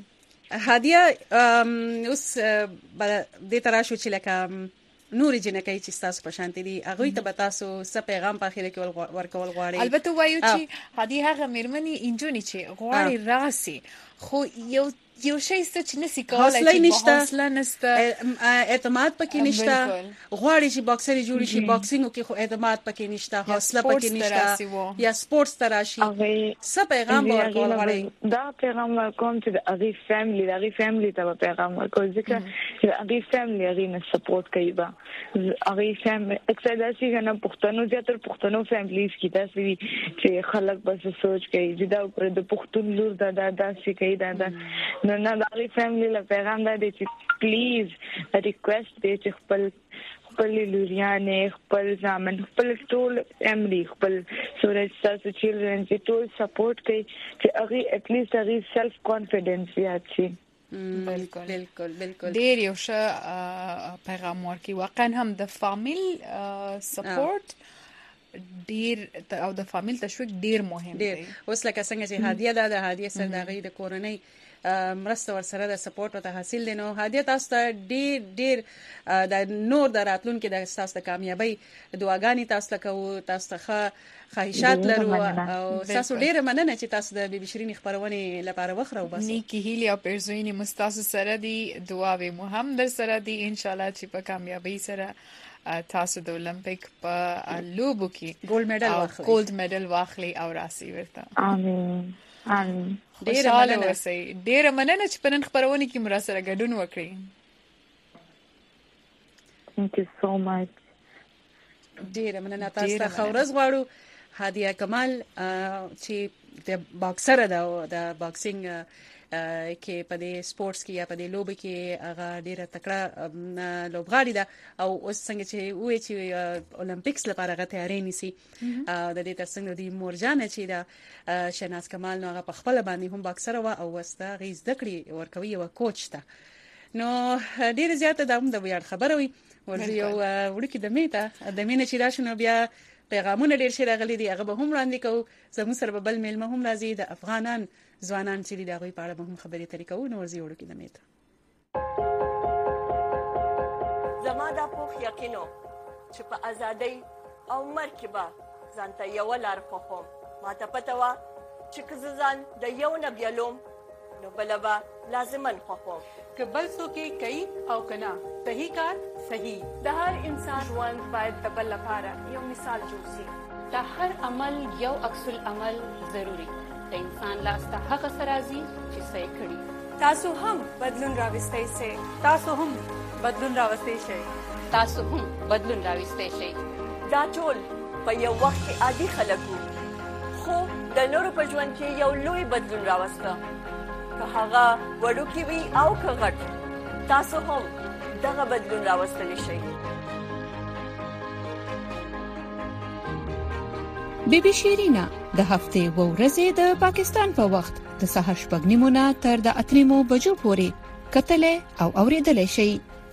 هادیه اوس د تراشو چې لکه نور جنکای چې تاسو په شانتي دي هغه ته به تاسو څه پیغام په اخیره کې ورکول غواړي؟
البته وایو چې هادیه هغه میرمنې انجونی چې غواړي راسي خو یو شی چې نسی کولای چې حوصله نشته
اعتماد پکې نشته غواړي چې باکسر جوړ شي باکسینګ کې خو اعتماد پکې نشته حوصله پکې نشته یا سپورتس تراشي څه پیغام ورکول غواړي؟
دا پیغام ورکوم چې د اغي فیملی ته پیغام ورکول ځکه چې اغي فیملی اغي نه سپورټ کوي با اغي فیملی اکثر داسې کنه پښتنو زیاتره پښتنو فیملیز کې داسې چې خلک بس سوچ کوي چې دا پر د پښتون لور دا داسې کوي دا نه د اغي فیملی له پیغام دا دی چې پلیز ریکوست دی چې خپل لوریانې خپل ځامن خپل ټول فیملی خپل سورج تاسو چیلډرن چې ټول سپورټ کوي چې اغي اټ لیست اغي سیلف کانفیډنس زیات شي.
بالکل ډیر یو ښه پیغام ورکړي واقعا هم د فامیل سپورټ ډیر او د فامیل تشویق ډیر مهم دی.
اوس لکه څنګه چې هادیه د هادیه سره د غي د کورنۍ مرسته ورسره د سپورټ ته حاصل دي نو هادیه تاسو ته ډیر د نور د راتلونکو د تاسو د کامیابی دعاګانې تاسو ته کوو تاسو ته خواهشات لرو او تاسو ډیر مننه چې تاسو د بي بي شيرين خبرونه لپاره وخره وباسئ.
نیکی هیله او پرزوینی مستاسو سره دي دعاوې مهم در سره دي ان شاء الله چې په کامیابی سره تاسو د اولمپیک په لوبو کې ګولډ میډل واخلي او راسي ورته.
امين امين.
ډیر مننه چې په نن خبرونه کې مر سره ګډون وکړي.
Thank you so much.
ډیر مننه تاسو ته خورز غواړو هادیه کمال چې د باکسر ده د باکسینګ کې په دې سپورتس کې یا په دې لوب کې هغه ډیره تکړه لوبغاړي ده او اوس څنګه چې وې چې اولمپیکس لپاره غته تیاری نیسي د دې ترڅنګ د مورجان چې دا شناز کمال نو هغه په خپل باندې هم باکسر او وسته غیز دکړي ورکوي او کوچ ته نو ډیره زیاته د ویاړ خبره وي ورته یو وړکی د میته د مینه چې راشنو بیا پیغامونه ډیر شي راغلي دي هغه به هم وړاندې کوو زموږ سره بل میلمه هم راځي د افغانان ځوانان چې د هغوی په اړه به هم خبرې ترې کوو نو ورځي وړو کې د میته
زما دا پوخ یقینو چې په ازادۍ او مرګ کې به ځانته یوه لار خوښوم ماته پته وه چې که زه ځان د یو نه بیلوم نو بله به لازمن خوښوم
که بل څوک یې کوي او که نه صحیح کار صحیح د هر انسان ژوند باید د بل لپاره یو مثال جوړ شي د هر عمل یو عکس العمل ضروري د انسان لاس ته هغه څه راځي چې څه یې کړي
تاسو هم بدلون راوستی شئ
تاسو هم بدلون راوستی شئ
تاسو هم بدلون راوستی شئ دا ټول په یو وخت کې عادي خلک وو خو د نورو په ژوند کې یو لوی بدلون راوسته که هغه وړوکی وي او که غټ تاسو هم دغه بدلون راوستلی شئ.
بی بی شیرینا د هفته و ورځې د پاکستان په وخت د سهار 8:30 تر د 8:00 بجو پورې کتل او اوریدل شي.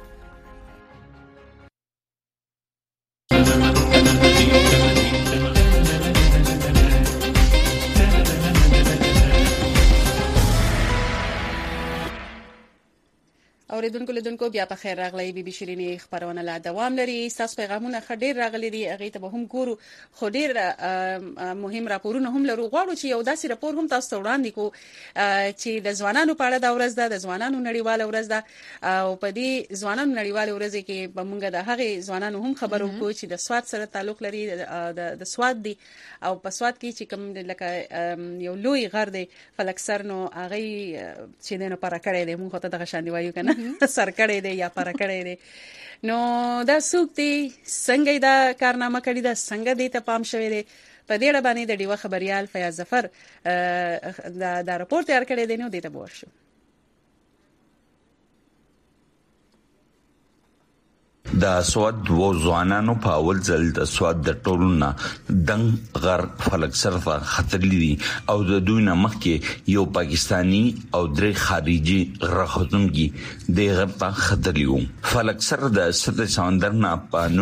اوریدونکو بیا په خیر راغلی بي بي شيرين خبرونه لا دوام لري تاسو پیغامونه خډیر راغلي دي هغه ته به هم ګورو خو ډیر مهم راپورونه هم لرو غواړو چې یو داسې راپور هم تاسو وړاندې کو چې د ځوانانو په اړه د ورځ ده د ځوانانو نړیواله ورځ ده او په دې ځوانانو نړیواله ورځ کې به موږ د هغه ځوانانو هم خبرو کو چې د سواد سره تعلق لري د سواد دي او په سواد کې چې کوم لکه یو لوی غر دی فلکسر نو هغه چې دنه پر کړی دی موږ ته د غشاندې وایو کنه سر کړی دی یا پر کړی دی نو دا څوک دی څنګه دا کارنامه کړی دا څنګه دی ته پام شوی دی په دې اړه باندې د ډیوه خبريال فیاض ظفر دا راپور تیار کړی دی نو دې ته ورشو.
د سواد و ځوانانو په اول ځل د سواد د ټولنه دنګ غر فلک سره خطر لري او د دوی نه مخکې یو پاکستانی او درې خارجي غرختونکي د غر په خطر لیو فلک سره د ستر سمندر نه په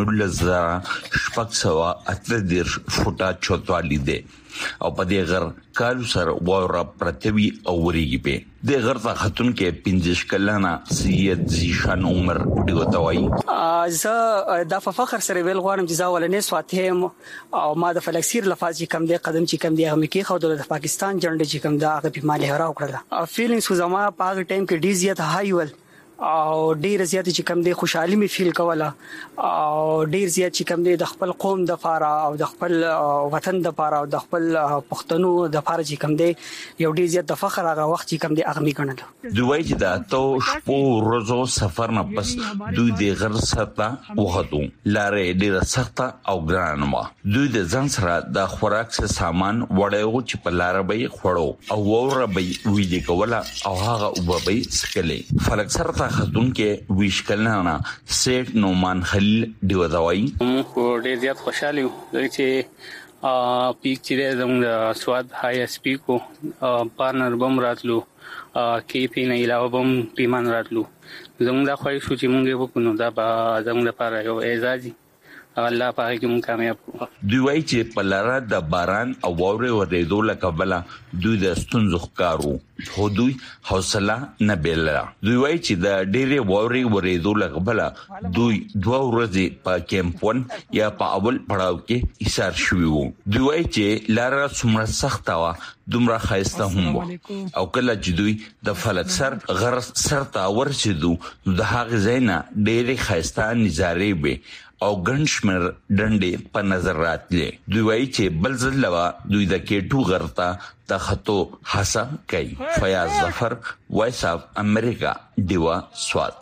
1938 فوټه چوتوالی دی او په دې غر کالو سره وره پرتوي او وريږي په دې غر ته خاتون کې 15 کلانه سید زیشان عمر ډیوتوي
زه د فخر سره ویل غواړم چې ځاولنې سواتهم او ما د فلکسیر لفاظ کم دی قدم چې کم دی هم کې خو د پاکستان جنډ چې کم دا هغه په مالي هراو کړل فیلینګز زما په هغه ټایم کې ډیزیت هاي ول او ډیر زیات چې کم دی خوشحالي می فیل کوله او ډیر زیات چې کم دی د خپل قوم د فاره او د خپل وطن د فاره او د خپل پښتنو د فاره چې کم دی یو ډیر زیات د فخر هغه وخت چې کم دی اغمی کړل
دوی چې دا تو شپو روزو سفر نه پس دوی د غر سره وختو لارې ډیر سخت او ګران و دوی د ځان سره د خوراک څخه سامان وړو چې په لار به خړو او وره به ویلې کوله او هغه وبې سکلې فلک سره خاتون کې ویشکلنا سیټ نومان خلیل دیوځوي
خو ډیر زیات خوشاله یم چې پیک چې زموږ سواد های اس پی کو پارتنر بم راتلو کې پی نه علاوه بم پیمان راتلو زموږ د خوښ شو چې مونږ وکړو دا به زموږ لپاره یو اعزازي الله پاره کې مونږ کامیاب
دوی وایي چې په لاره د باران او واورې ورېدو لکبله دوی د ستونزو ښکارو خو دوی حوصله نه بیلله دوی وایي چې د ډېرې واورې ورېدو لکبله دوی 2 ورځې په کیمپ 1 یا په اول پړاو کې ایثار شوي وو دوی وایي چې لاره څومره سخته وه دومره ښایسته هم وه او کله چې دوی د فلک سر غر سر ته ورسېدو نو د هغې ځای نه ډېرې ښایسته نظارې وې او ګنشمر ډنډې په نظر راتلې دوی وایي چې بل ځل لوا دوی د کېټو غرتا د خطو حسا کوي فیاض ظفر وایس اف امریکا دیوا سواد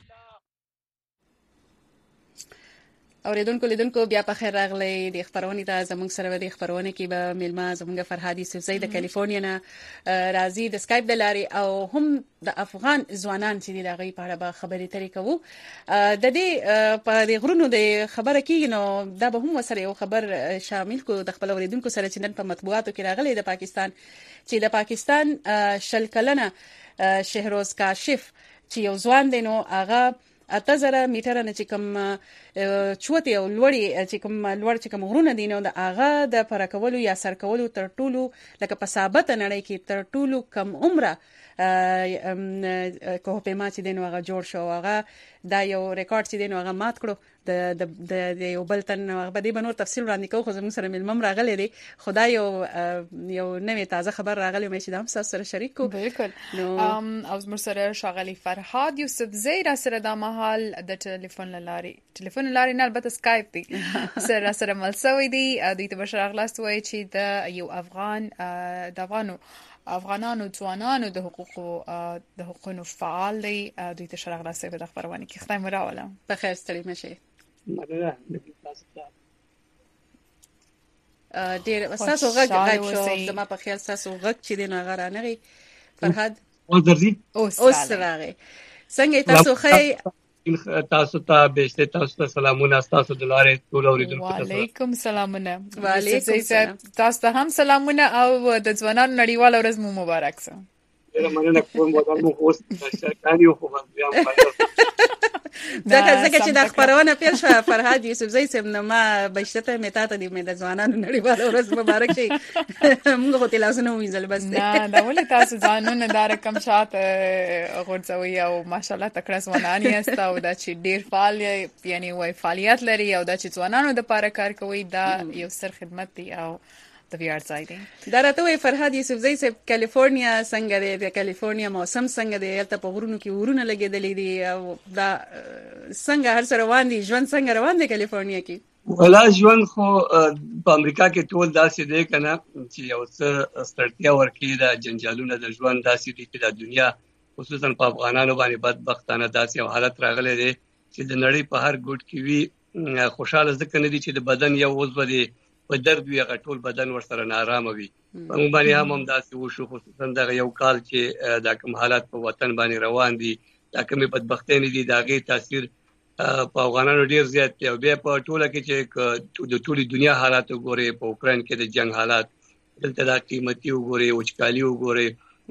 اوریدونکو لیدونکو بیا په خیر راغلی د خبرونه ته زموږ سره د خبرونه کې به ملما زموږ فرهادي یوسفزئی د کالیفورنیا نه راځي د سکایپ د لارې او هم د افغان ځوانان چې د غي په اړه به خبرې ترې کوو د دې په غرونو د خبره کې نو دا به هم وسره یو خبر شامل کو د خپل اوریدونکو سره چې نن په مطبوعاتو کې راغلي د پاکستان چې د پاکستان شلکلنه شهروز کاشف چې یو ځوان دی نو هغه 8000 میټر نه چې کوم چوتي او لوړی چې کوم غرونه دي نو د اغه د پرکولو یا سر کولو تر ټولو لکه په ثابت نړۍ کې تر ټولو کم عمره کوه په ما چې دین هغه جوړ شو هغه دا یو ریکارډ چې دین هغه مات کړو د یو بلتن هغه به نور تفصیل وړاندې کوو خو زموږ سره ملمم راغلی دی خدای یو نوې تازه خبر راغلی مې چې دا هم سره شریک کو
بالکل او زموږ سره شغالي فرهاد یوسفزئی را سره د مهال د ټلیفون لاري نه البته سکایپ دی سره ملسوي دی دوی ته بشر اغلاس وایي چې د یو افغانانو ځوانانو د حقوقو فعال دی دوی ته شرغ راسي په خبرونه کې خدای مو راوله
په خیر ستړي مشه ډیر تاسو غږ شو زما په خیال تاسو غږ چې دی نه غرانغي فرهاد اوس راغی څنګه تاسو خی
تاسو ته بهشته تاسو ته سلامونه تاسو د لارې ټول اوریدونکو ته
وعلیکم سلامونه تاسو ته هم سلامونه او د ځوانانو نړیوال ورځ مو مبارک شه
مننه کوم ودان مو هوست شکایو خو بیا
ځکه چې د خبرونه پیل شو فرهاد یوسفزئی سم نو ما بهشته متا ته د ځوانانو نړیوال ورځ مبارک شي موږ هو تلاسونه وینځل بس
نه دا ولې تاسو ځانونه دا رقم شاته غوړځوي او ماشالله تکړه ځوانان یاست او دا چې ډیر فعال یعنی وای فعالیت لري او دا چې ځوانانو د لپاره کار کوي دا یو سر خدمت دی او د ویار ځای دی
دا راته وی فرهاد یوسفزئی صاحب کالیفورنیا څنګه دی د کالیفورنیا موسم څنګه دی هلته په غرونو کې ورونه لګېدلې دي او دا څنګه هر سره روان دي ژوند څنګه روان دی کالیفورنیا کې
ولا ژوند خو په امریکا کې ټول داسې دی کنه چې یو څه ستړیا ورکی د جنجالونو د ژوند داسې دی چې د دنیا خصوصا په افغانانو باندې بدبختانه داسې حالت راغلی دی چې د نړۍ په هر ګوټ کې وی خوشاله ځکه نه دي چې د بدن یو عضو دی په درد وی ټول بدن ورسره نارامه وي په باندې هم داسې وشو خصوصا د یو کال چې دا کوم حالات په وطن باندې روان دي دا کومه بدبختۍ نه دي دا غي تاثیر په افغانانو ډیر زیات دی او بیا په ټوله کې چې د ټولي دنیا حالات وګوري په اوکرين کې د جنگ حالات دلته د قیمتي وګوري او چکالي وګوري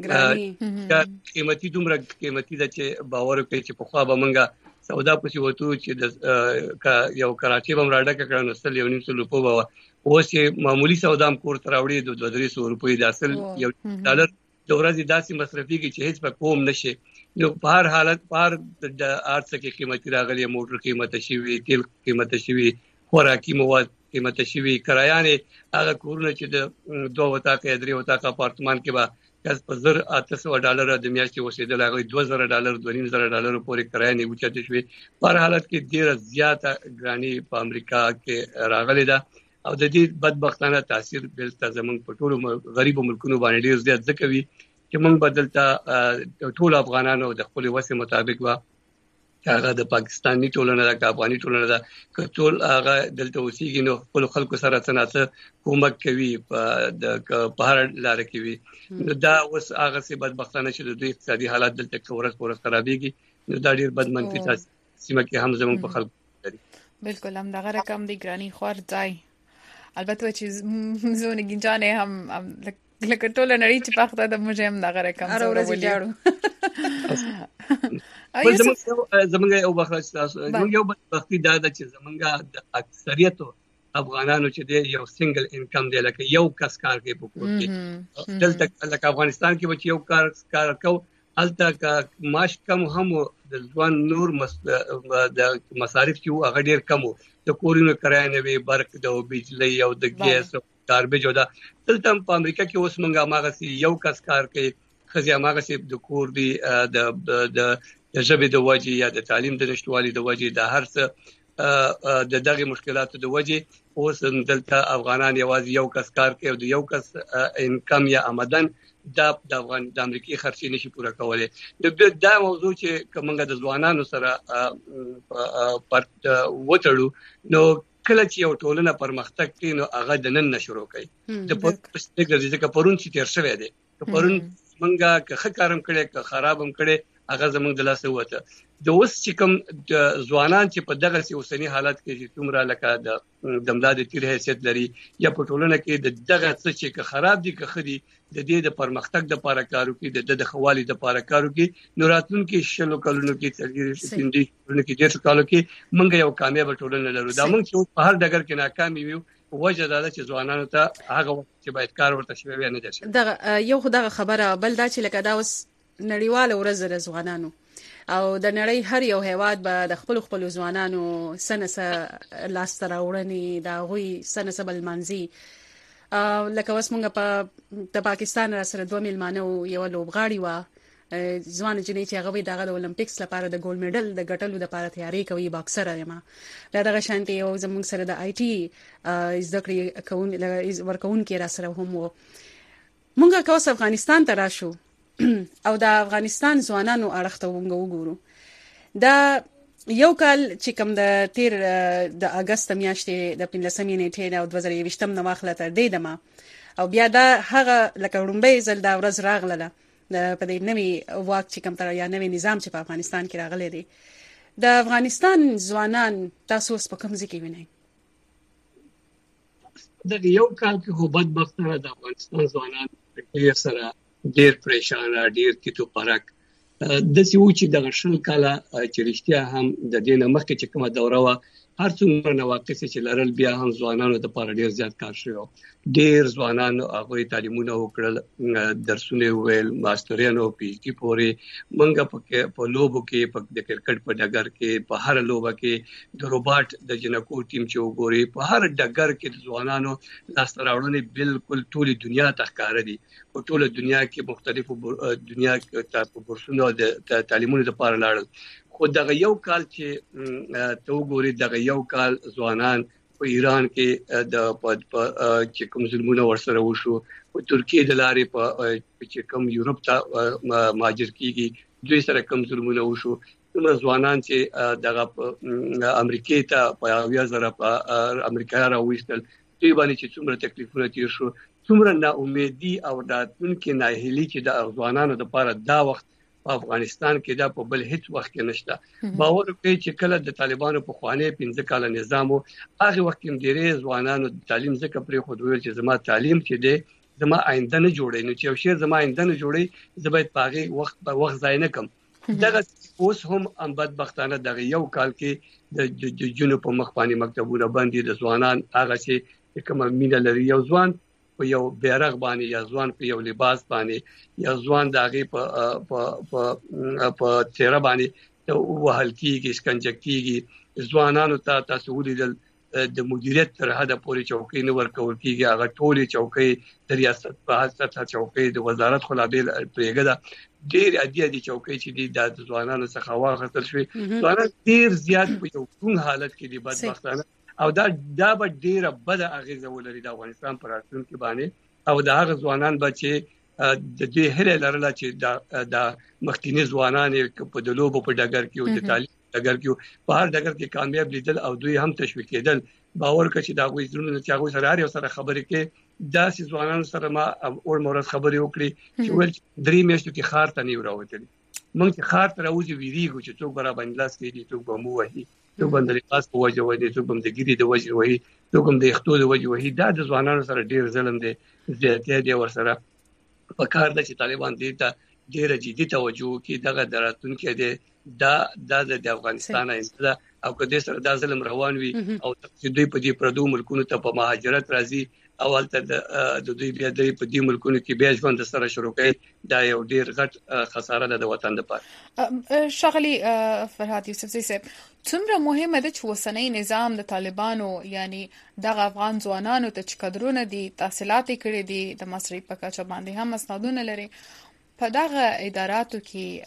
قیمتي دومره قیمتي ده چې باور کوي چې په خوا به منګه سودا پسې وته چې د یو کراچي بم راډه کړه نو سل 1.5 روپو به اوس معمولی سودا هم کور تراوړي د 200 روپۍ د اصل یو ډالر د ورځې داسې مصرفي کې چې هیڅ په کوم نشي نو په هر حالت پر د ارڅ کې قیمتي راغلي موټر قیمت شي وي تیل قیمت شي وي خوراکي مواد قیمت شي وي کرایانه هغه کورونه چې د 2 وتا کې 3 وتا کا اپارتمان کې با کس په زر $800 د میاشتې وسیدل هغه $2000 $2500 پورې کرایه نه اوچته شوی په حالت کې ډیر زیاته ګرانی په امریکا کې راغلي ده او د دې بدبختانه تاثیر بل تزمن په ټولو غریب ملکونو باندې ډیر زیات ځکوي چې موږ بدلته ټول افغانانو د خپل وسه مطابق وا هغه د پاکستاني ټولنه د افغاني ټولنه د کټول هغه دلته اوسېږي نو خپل خلکو سره څنګه کومک کوي په هر لار کې وي دا اوس هغه سي بدبختانه چې د دوی اقتصادي حالات دلته ورځ په ورځ خرابېږي نو دا ډیر بد منفي تاثیر سیمه کې هم زموږ په خلکو لري
بالکل هم دغه رقم دی ګرانی خور ځای البته چې زونه ګنجانه هم لکه ټول نړۍ چې پخته د موږ هم دغه رقم سره ولې
زمونږ یو بخښ تاسو زمونږ یو بخښتي دا چې زمونږ د اکثریت افغانانو چې دی یو سنگل انکم دی لکه یو کس کار کوي په کور کې دلته لکه افغانستان کې به یو کار کو الته کا معاش کم هم د ځوان نور د مصارف چې هغه ډیر کم د کورونو کرایه نه وي برق د بجلی او د ګیس او ګاربیج او دا دلته په امریکا کې اوس مونږه ماغه یو کس کار کوي خزي ماغه د کور دی د ژبې د وجې یا د تعلیم د نشټوالي د وجې د هر څه د دغه مشکلاتو د وجې اوس دلته افغانان یوازې یو کس کار کوي او د یو کس انکم یا آمدن د افغان د امریکای خرچې نشي پوره کولای دا موضوع چې کومه د ځوانانو سره وټړو نو کله چې یو ټولنه پرمختګ کوي نو هغه د نن نشرو کوي د پرسپیکټیو ځکه پرون چې تیر شوی دی پرون منګه که خکارم کړي که خرابم کړي هغه زموږ د لاسه وته د اوس چې کوم ځوانان چې په دغه اوسنی حالت کې چې څومره لکه د امداد تیر حیثیت لري یا په ټولنه کې دغه څه چې خراب دي که خدي د دې د پرمختګ د لپاره کارو کې د خوالي د لپاره کارو کې نوراتون کې شلو کلونو کې تلګری سپیندي ټولنه کې ډېر کالو کې منګه یو کامیاب ټولنه لرو دا موږ چې په هر ډګر کې ناکامي وي وجه دا چې ځوانانو ته هغه وخت چې باید کار ورته شوی وي نه دي
دا یو خدای خبره بل دا چې لکه دا اوس نړیواله ورځ د ځوانانو او د نړۍ هر یو هیواد به د خپل ځوانانو سنسه لاس تر وړني دا غوي سنسه بل منځي لکه اوس موږ په د پاکستان سره دوه ملمانو یو لوبغاړي وا ځوان جنې چې هغه د اولمپیکس لپاره د ګولډ میډل د ګټلو لپاره تیاری کوي باکسر یم دغه شانتي یو زموږ سره د آی ټي ذکر کوون ورکون کې را سره هم موږ کوس افغانستان ته راشو او د افغانستان ځوانانو اړخته وګورو دا یو کال چې کوم د تیر د اگست میاشتې د 15 نیټې او 2020 نو واخله تر دې دمه او بیا دا هغه لکه رومبې زل دا ورځ راغله په دې نوې واک چې کوم تر یا نوې نظام چې په افغانستان کې راغلی دی د افغانستان ځوانان تاسو په کوم ځای کې وینئ
د یو کال کې خو بدبختانه د افغانستان ځوانان ډېر سره ډېر پریشان ډېر کیتو پرک د سیو چې د غشل کاله چې رښتیا هم د دې مخکې چې کومه دوره وا هر څومره نواقص چې لرل بیا هم ځوانانو ته پر ډېر زیات کار شوی ډېر ځوانان هغه تعلیمونه وکړل درسونه ویل ماستریانو پی ایچ ډی پورې منګه په لوبو کې په د کرکټ په ډګر کې په هر لوبه کې د روباټ د جنکو ټیم چې وګوري په هر ډګر کې د ځوانانو لاس راوړنې بالکل ټولي دنیا ته ښکار دي په ټوله دنیا کې مختلفو دنیا کې په بورسونو د تعلیمونو لپاره لاړل خو دغه یو کال چې ته وګوري دغه یو کال ځوانان په ایران کې د چې کوم ظلمونه ورسره وشو په ترکیه د لارې په چې کوم یورپ ته مهاجر کیږي دوی سره کوم ظلمونه وشو نو ځوانان چې دغه امریکای ته په 1000 په امریکا راوېستل دوی باندې چې څومره تکلیفونه تیر شو څومره نا امیدي او د تونکي ناهیلي چې د ځوانانو لپاره دا وخت په افغانستان کې دا په بل هیڅ وخت کې نشته. باور کوي چې کله د طالبانو په خوانه 15 کال نظام او هغه وخت کې ډېری ځوانانو د تعلیم ځکه پرې خو دوی چې زما تعلیم کې دی زما آینده نه جوړي، نو چې یو شی زما آینده نه جوړي زه باید پاغي وخت ځای نه کم. دغه اوس هم بدبختانه دغه یو کال کې د جنوب په مخ باندې مکتبونه باندې د ځوانان هغه چې کوم مینه لري، یو ځوان په یو بیرغ باندې یا ځوان په یو لباس باندې یا ځوان دغه په چهره باندې وهل کیږي، شکنجه کیږي. ځوانانو ته تاسو ولیدل د مدیریت تر حده پورې چوکۍ نه ورکول کیږي، هغه ټولې چوکۍ د ریاست په حساسه چوکۍ د وزارت خلابیل پرېګه ډېر عادي چوکۍ چې دي د ځوانانو څخه واخیستل شوې. ځوانان ډېر زیات په یو کوم حالت کې دي بدبختانه، او دا به ډېره بده اغیزه ولري د افغانستان پر راتلونکي باندې. او د هغه ځوانان بچي د دې هره لرله چې د مخکینی ځوانان په د لوبو په ډګر کې او د تعلیم ډګر کې په هر ډګر کې کامیاب لیدل او دوی هم تشویق کېدل. باور کوي چې دا غوښتنه زرونه چې هغه سره هر یو سره خبرې کې دا چې ځوانانو سره ما اور مورز خبرې وکړي چې ول 3 میاشتو کې خار ته نه وراوتل. موږ چې خار ته راوځي ویریږو چې څوک برابر باندې لاس کې څوک به مو وهي، څوک باندې لاس په وجه وهي، څوک باندې ګيري د وجه وهي، څوک باندې اختو د وجه وهي. دا د ځوانانو سره ډیر ظلم دی، زیاتې دی ور سره په کار د چې طالبان دې ته ډیر جدي توجه کوي. دغه دراتونکو دی دا د افغانستان انده او کله سره دا ظلم روان وي او چې دوی په دې پردو ملکونو ته په مهاجرت راځي اول ته د دوی بیا د په دې ملکونو کې بیا ژوند سره شروع کوي. دا یو ډیر غټ خساره ده د وطن لپاره.
شغلي فرهاد یوسف صاحب څومره مهمه ده چې وسنۍ نظام د طالبانو یعنی دغه افغان ځوانانو ته چې قدرونه دي تحصیلات کړي دي د مصرف په کچه باندې هم اسنادونه لري په دغه اداراتو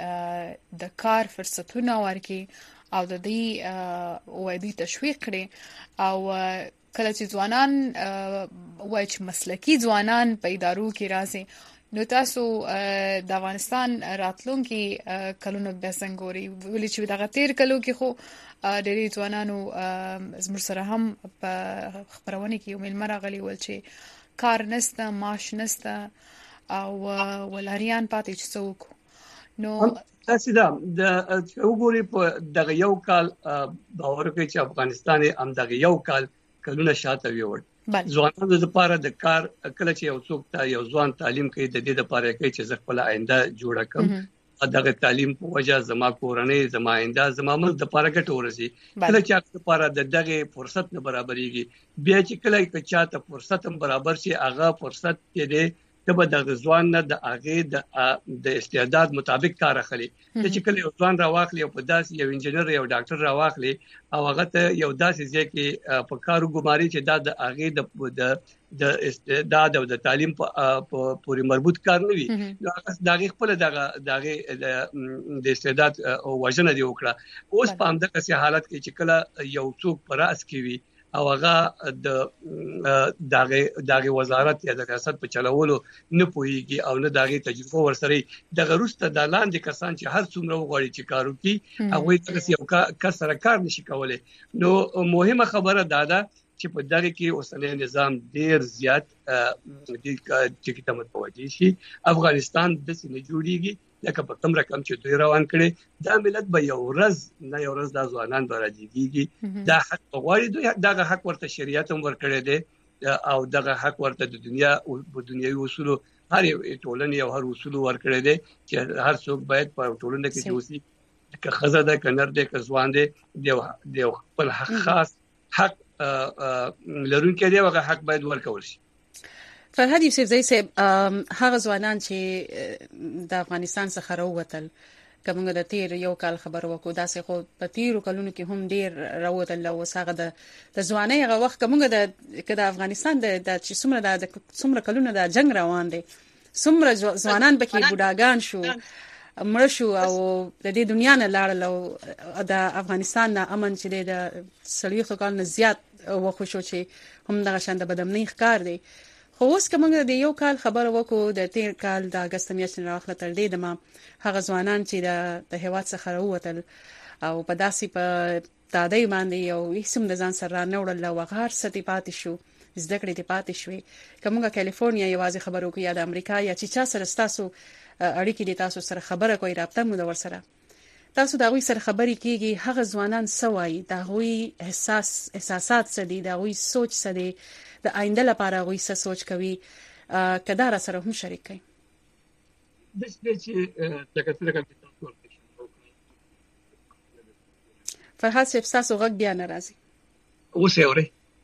کې د کار فرصتونه ورکي او د دې وادي تشویق کړي او کله چې ځوانان وایي چې مسلکي ځوانان په ادارو کې راځي نو تاسو د افغانستان راتلونکي کلونو به څنګه ولې چې دغه تیر کلو کې خو ډېری ځوانانو زموږ سره هم په خبرونه کې یو ملمر غلي ول چې کار نسته معاش نسته او ولریان پاتې چې څوک نو
تاسو دا وګورئ په دغه یو کال باور کوي چې افغانستان هم دغه یو کال کلونه شاته ویوړ. ځوانانو لپاره د کار کله چې یو څوک ته یو ځوان تعلیم کوي د دې لپاره کوي چې خپل آینده جوړه کړم. دغه تعلیم په وجه زما کورنۍ زما آینده زما ملک د لپاره ګټه ورسي. کله چې هغه لپاره دغه فرصت نه برابرېږي بیا چې کله کې چاته فرصت هم برابر شي هغه فرصت کې دی تبه د ځوان نه د هغه د استعداد مطابق کار اخلي. چې کله یو ځوان راواخلي او په داسې یو انجنیر یو ډاکټر راواخلي او هغه ته یو داسې ځکه په کارو ګماري چې دا د هغه د استعداد او د تعلیم په پوری مربوط کار نه وي نو هغه دغه خپل دغه د استعداد وژنه دی وکړه. اوس په همدغه حالت کې چې کله یو څوک پر اس کې وي او هغه د دغه وزارت یا د ریاست په چلولو نه پوهیږي او نه دغه تجربه ورسره دغه روسته د لاندې کسان چې هر څومره وغواړي چې کارو کوي هغه تاسو یو کسر کار نشي کولای. نو مهمه خبره ده چې په دغه کې اوسنۍ نظام ډیر زیات چې کومه توجه شي افغانستان د سینې جوړیږي لکه په کوم رقم چې دوی روان کړي دا ملت به یو ورځ د ځوانان برابرېږي. دا حق غواړي دوی دغه حق ورته شریعت هم ورکړي دي او دغه حق ورته د دنیا او په دنیوي اصول هر ټولنې او هر اصول ورکړي دي چې هر څوک باید په ټولنه کې اوسي که خزه ده کنر ده که ځوان ده د خپل حق خاص حق لرونکي دی هغه حق باید ورکول شي.
فرهاد یوسف زئی صاحب هغه ځوانان چې د افغانستان څخه راووتل کومه د تیر یو کال خبر وکړو داسې خو په تیرو کلونو کې هم ډیر راووتل او هغه د ځوانۍ هغه وخت کومه د افغانستان د چې څومره کلونه د جنگ روان دي څومره ځوانان بکې بوډاګان شو مړ شو او د دې دنیا نه لاړل او د افغانستان نه امن چې د سړیو کال نه زیات وخت شو چې هم دغه شان د بدامنۍ ښکار دی. خو اوس کومه د یو کال خبر وکړو د تیر کال د اگست میاشتې راخله تر دې دمه هغه ځوانان چې د هیواد څخه راووتل او په داسې په تادی باندې یو اسم د ځان سره نه وړل او غار ستې پاتې شو زده کړې ته پاتې شوې کومه کالیفورنیا یوازې خبرو کوي یا د امریکا یا چې چا سره تاسو اړیکې دي تاسو سره خبره کوي رابطه مو د ور سره تاسو دا غوي سره خبرې کیږي هغه ځوانان سوای دا غوي احساسات څه دي دا غوي سوچ څه دي د آینده لپاره غوي څه سوچ کوي کدا را سره هم شریک کړئ
د چې تکثر کوي
فرحات صاحب تاسو غږ بیا ناراضي
اوسه اوري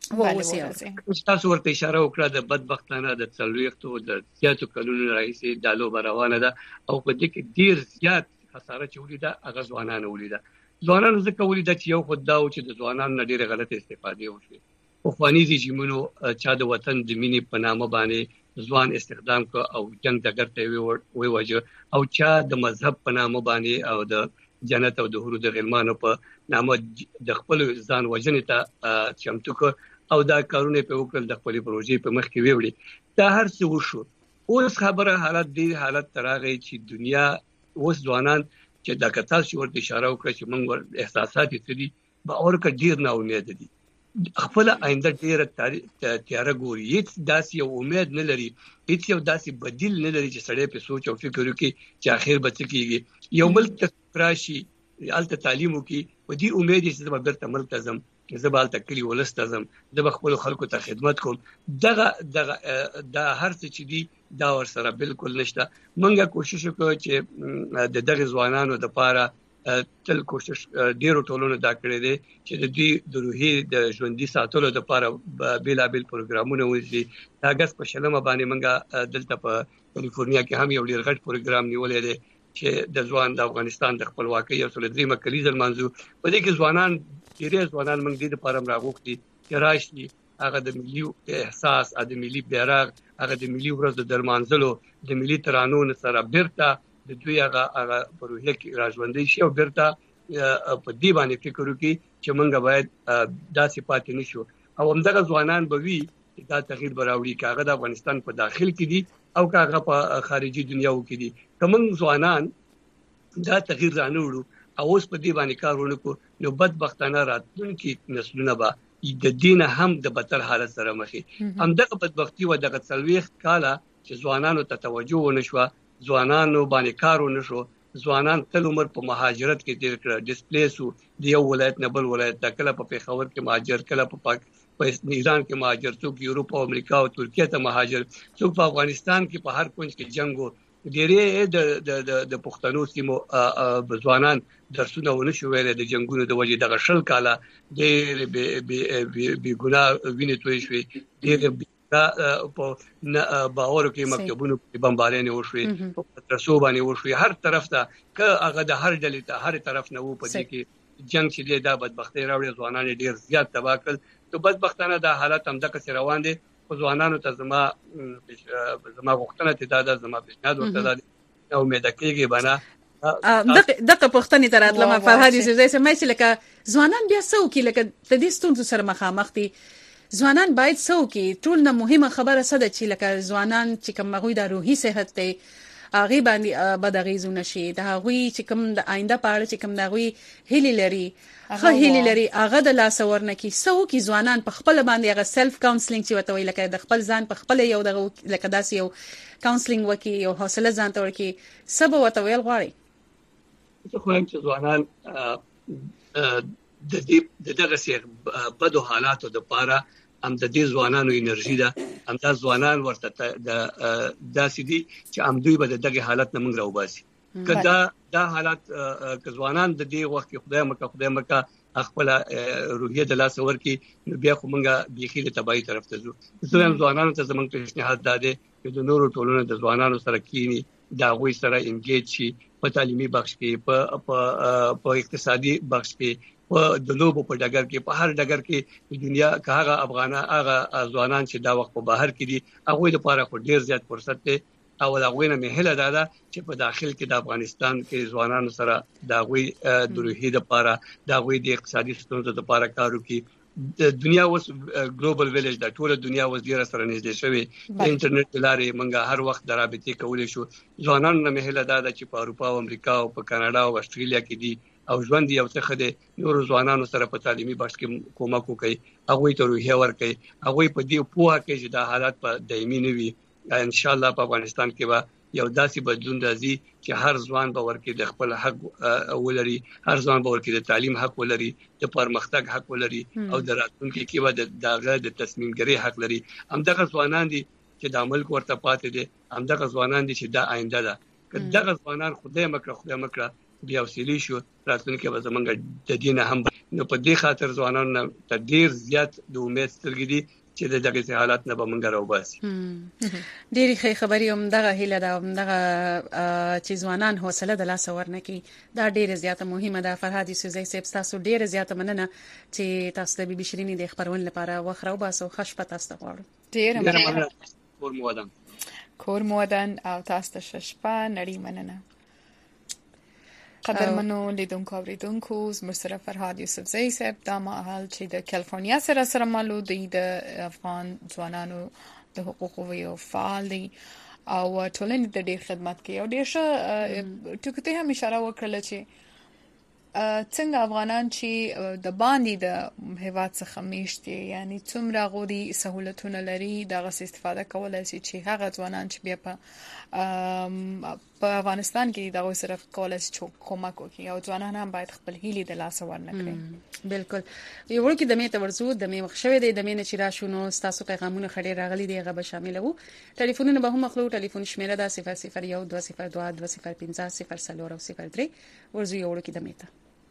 تاسو
ورته اشاره وکړه د بدبختانه د څلويختو د سیاسو کلونو راځي د لو روانه ده او په دې کې ډیر زیات خساره چولې ده هغه ځوانانو ولیده ځوانانو ځکه ولیده چې یو خدای او چې د ځوانانو ډیره غلطه استفاده وشي او خواني رژیمونو چا د وطن د مینې په نامه باندې ځوان استخدام کو او جنگ دګرته وی وجه او چا د مذهب په نامه باندې او د جنت او د هورو د غلمانو په نامه د خپل ځان وجنې ته چمتو کو او دا کارونه په وکړل د خپل پروژې په مخ کې ویوړي دا هر څه وشو اوس خبره حالت دی حالت تراغی چې دنیا اوس ځوانان چې د کتاب شو ورته اشاره وکړه چې موږ احساسات یې دي به اور ک ډیر نه امید دي خپل آینده ډیر تیار ګوري هیڅ داسې یو امید نه لري هیڅ یو داسې بدیل نه لري چې سړی په سوچ او فکر وکړي چې اخر به څه کیږي یو ملک راشي الته تعلیم وکي و دې امید چې زما برته ملتزم زبال تکلی ولستزم د خپل خلکو ته خدمت کوم دغه د هر څه چې دی دا ور سره بالکل نشته مونږه کوشش وکړو چې د دغه ځوانانو د پاره تل کوشش ډیرو ټولونو دا کړی دی چې د دې د روحي د ژوندۍ ساتلو د پاره بیلابل پروګرامونه وځي دا غس په شلمه باندې مونږه دلته په کالیفورنیا کې هم یو ډیر غټ پروګرام نیولې دی چې د ځوان د افغانستان د خپلواکۍ او سولېدري کلیزه منځو په دې کې ځوانان ډیره ځوانان موږ دې لپاره راغوښتي چې راشي هغه د ملي احساس د ملي بیرغ هغه د ملي ورځ د درمانځلو د ملي ترانو سره بیرته د دوی هغه پروژه کې راځوندې شي او بیرته په دې باندې فکر وکړي چې موږ باید داسې پاتې نشو او همدغه ځوانان به وي دا تغییر براوړي کاغه د افغانستان په داخل کې دي او کاغه په خارجي دنیاو کې دي کوم ځوانان دا تغییر رانوړو او اوس په دې باندې کارونه کو نو بدبختانه راتلونکي نسلونه به د دین هم د بدتر حالت سره مخ هم دغه بدبختی و دغه څلويخ کاله چې ځوانانو ته توجه ونشو ځوانانو باندې کارونه شو ځوانان تل عمر په مهاجرت کې تیر کړ ډیسپلیسو د یو ولایت نه بل ولایت ته کله په پیښور کې مهاجر کله په ایران کې مهاجر څوک یورپ او امریکا او ترکیه ته مهاجر څوک په افغانستان کې په هر کونج کې جنگو ډېرې د پښتنو سیمو ځوانان درسونه ونشو ویل د جنگونو د وجې د غشل کاله د بي ګناه وینې توي شوې ډېر په باور کې مکتبونو کې بمبارانې وشوي په ترسو باندې وشوي هر طرف ته که هغه د هر ډلې ته هر طرف نه وو په دې کې جنگ چې دا بدبختي راوړي ځوانان ډېر زیات تباہ کړ ته بدبختانه د حالت هم دغه روان دي ځوانانو ته زما غوښتنه ته دا زما پیشنهاد ورته دا امید کېږي بنا
دغه پښتني تراتلمه فرهادي زوی سمای چې لکه ځوانان بیا سو کې لکه د دې ستونزو سره مخامخ دي ځوانان باید سو کې ټول نه مهمه خبره څه ده چې لکه ځوانان چې کوم غوي د روحي صحت ته هغه باندې بدغیزو نشي دا غوي چې کوم د آینده پاره چې کوم دا غوي هلي لري هغه د لاس ورنه کې سو کې ځوانان په خپل باندې هغه سلف کاونسلینګ چې وته وی لکه د خپل ځان په خپل یو دغه لکه داسې یو کاونسلینګ وکي یو حوصله ځان ته ورکی سبا وته ویل غواړي
زه خو هم چې ځوانان د دغه سیغ بدو حالاتو د پاره هم د دې ځوانانو انرژي ده هم د ځوانان ورته د داسې دي چې هم دوی به دغه حالت نه موږ راوباسي کدا دا حالت که ځوانان د دې وخت کې خدای مکه خپل روحیه د لاس ورکی بیا خو موږ بيخي د تبعی طرف ته ځو زه هم ځوانانو ته زمونږ پیشنهاد داده چې د نورو ټولونو د ځوانانو سره کینی دا غوي سره انګیج شي په تعلیمي بخش کې په اقتصادي بخش کې په د لوبو په ډګر کې په هر ډګر کې د دنیا هغه افغانان هغه ځوانان چې دا وخت په بهر کې دي هغه لپاره خو ډیر زیات فرصت دی او هغه نه مهله ده چې په داخل کې د افغانستان کې ځوانانو سره دا غوي د روحي د لپاره دا غوي د اقتصادي ستونزو لپاره کار وکړي د دنیا اوس ګلوبل ویلیج د ټوله دنیا اوس ډیره سره نږدې شوی د انټرنیټ لارې موږ هر وخت درابطې کولې شو ځوانانو نه مهله ده چې په اروپا او امریکا او په کاناډا او استرالیا کې دي او ژوند یو څه خده نور ځوانانو سره په تعلیمي بحث کې کومک کوي هغه ته روحیه ورکړي هغه په دې پوهه کې چې دا حالات په دایمي نه وي ان شاء الله په افغانستان کې به یو داسې بدلون راځي چې هر ځوان به ورکړي د خپل حق ولري هر ځوان به ورکړي د تعلیم حق ولري د پرمختګ حق ولري او د راتلونکي کې به د تصمیمګرۍ حق لري همدغه ځوانان دي چې د عمل ورته پاتې دي همدغه ځوانان دي چې دا آینده ده کله ځوانان خدای مکړه بیا وسیلی شو راتلونکي به زمونږ د دین هم نو په دې خاطر ځوانان ته ډیر زیات د امید سترګې دي چې دغه حالات نه به مونږ راوباسي
ډېری ښه خبري هم دغه هیله ده دغه چې ځوانان حوصله د لاس ورنکي دا ډېر زیاته مهمه ده. فرهاد یوسفزئی صاحب تاسو ډېر زیاته مننه چې تاسو د بي بي شيرینې د خبرون لپاره وخت راوباسو خوش پته تاسو غواړم
ډېر مننه
کور مودن
او تاسو شپه نړۍ مننه. قدرمنو لیدونکو اوریدونکو زموږ سره فرهاد یوسفزئی صاحب د مهال چې د کالیفورنیا سره مالو دی د افغان ځوانانو د حقوقو یو فعال دی او ټولنې د ډېر خدمت کوي او ډېر ټکو ته هم اشاره وکړه چې څنګه افغانان چې د باندې د هیواد څخه میشتي یعنی څومره غوړي سہولتونه لري دغه استفاده کولای شي چې هغه ځوانان چې بیا په افغانستان کې دغه سره کولای شي کومک وکړي او ځوانان هم باید خپل هیلې د لاس ورنکړي. بالکل
یو ورکه د میته ورزو د می مخشوي د مینه چې راشونو تاسو پیغامونه خړې راغلي دی هغه به شامل وو. ټلیفونونه به هم مخلو ټلیفون شمیره ده 001202205003 ورزو یو ورکه د میته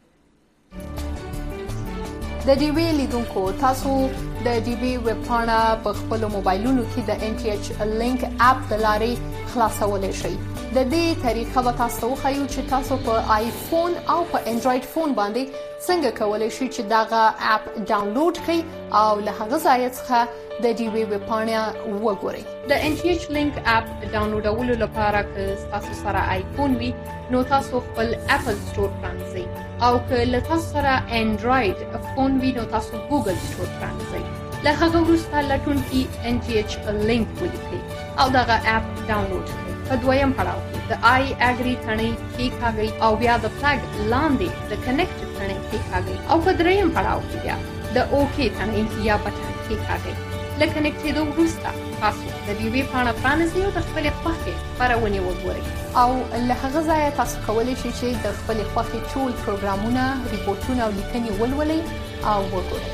د ډي وی لیدونکو تاسو د ډي وی ویب پاڼه په خپل موبایلونو کې د NTH لینک اپ د لارې خلاصولای شئ. د دې طریقه به تاسو خو چې تاسو په آیفون او په انډراید فون باندې څنګه کولای شئ چې داغه اپ ډاونلوډ کړئ او له هغه ځای څخه د ډي وی ویب پاڼه وګورئ. د NTH لینک اپ ډاونلوډولو لپاره که تاسو سره آیفون وي نو تاسو خپل اپل سٹور پرانځئ او که له تاسو سره انډراید فون وي نو تاسو ګوګل سٹور پرانځئ. له هغه وروسته لټون کې NTH لینک ولیکئ او دغه اپ ډاونلوډ کړئ. په دویم پړاو کې د آی اګری ثنې کلیکاږئ او بیا د فلګ لاندې د کنیکټ ثنې کلیکاږئ او په دریم پړاو کې بیا د اوکی ثنې یا بټن کلیکاږئ. له کنیکټېدو وروسته تاسو د ډي وی پاڼه پرانیزئ او د خپلې خوښې خپرونې وګورئ او له هغه ځایه تاسو کولی شئ چې د خپلې خوښې ټول پروګرامونه ریپورتونه او لیکنې ولولئ او وګورئ.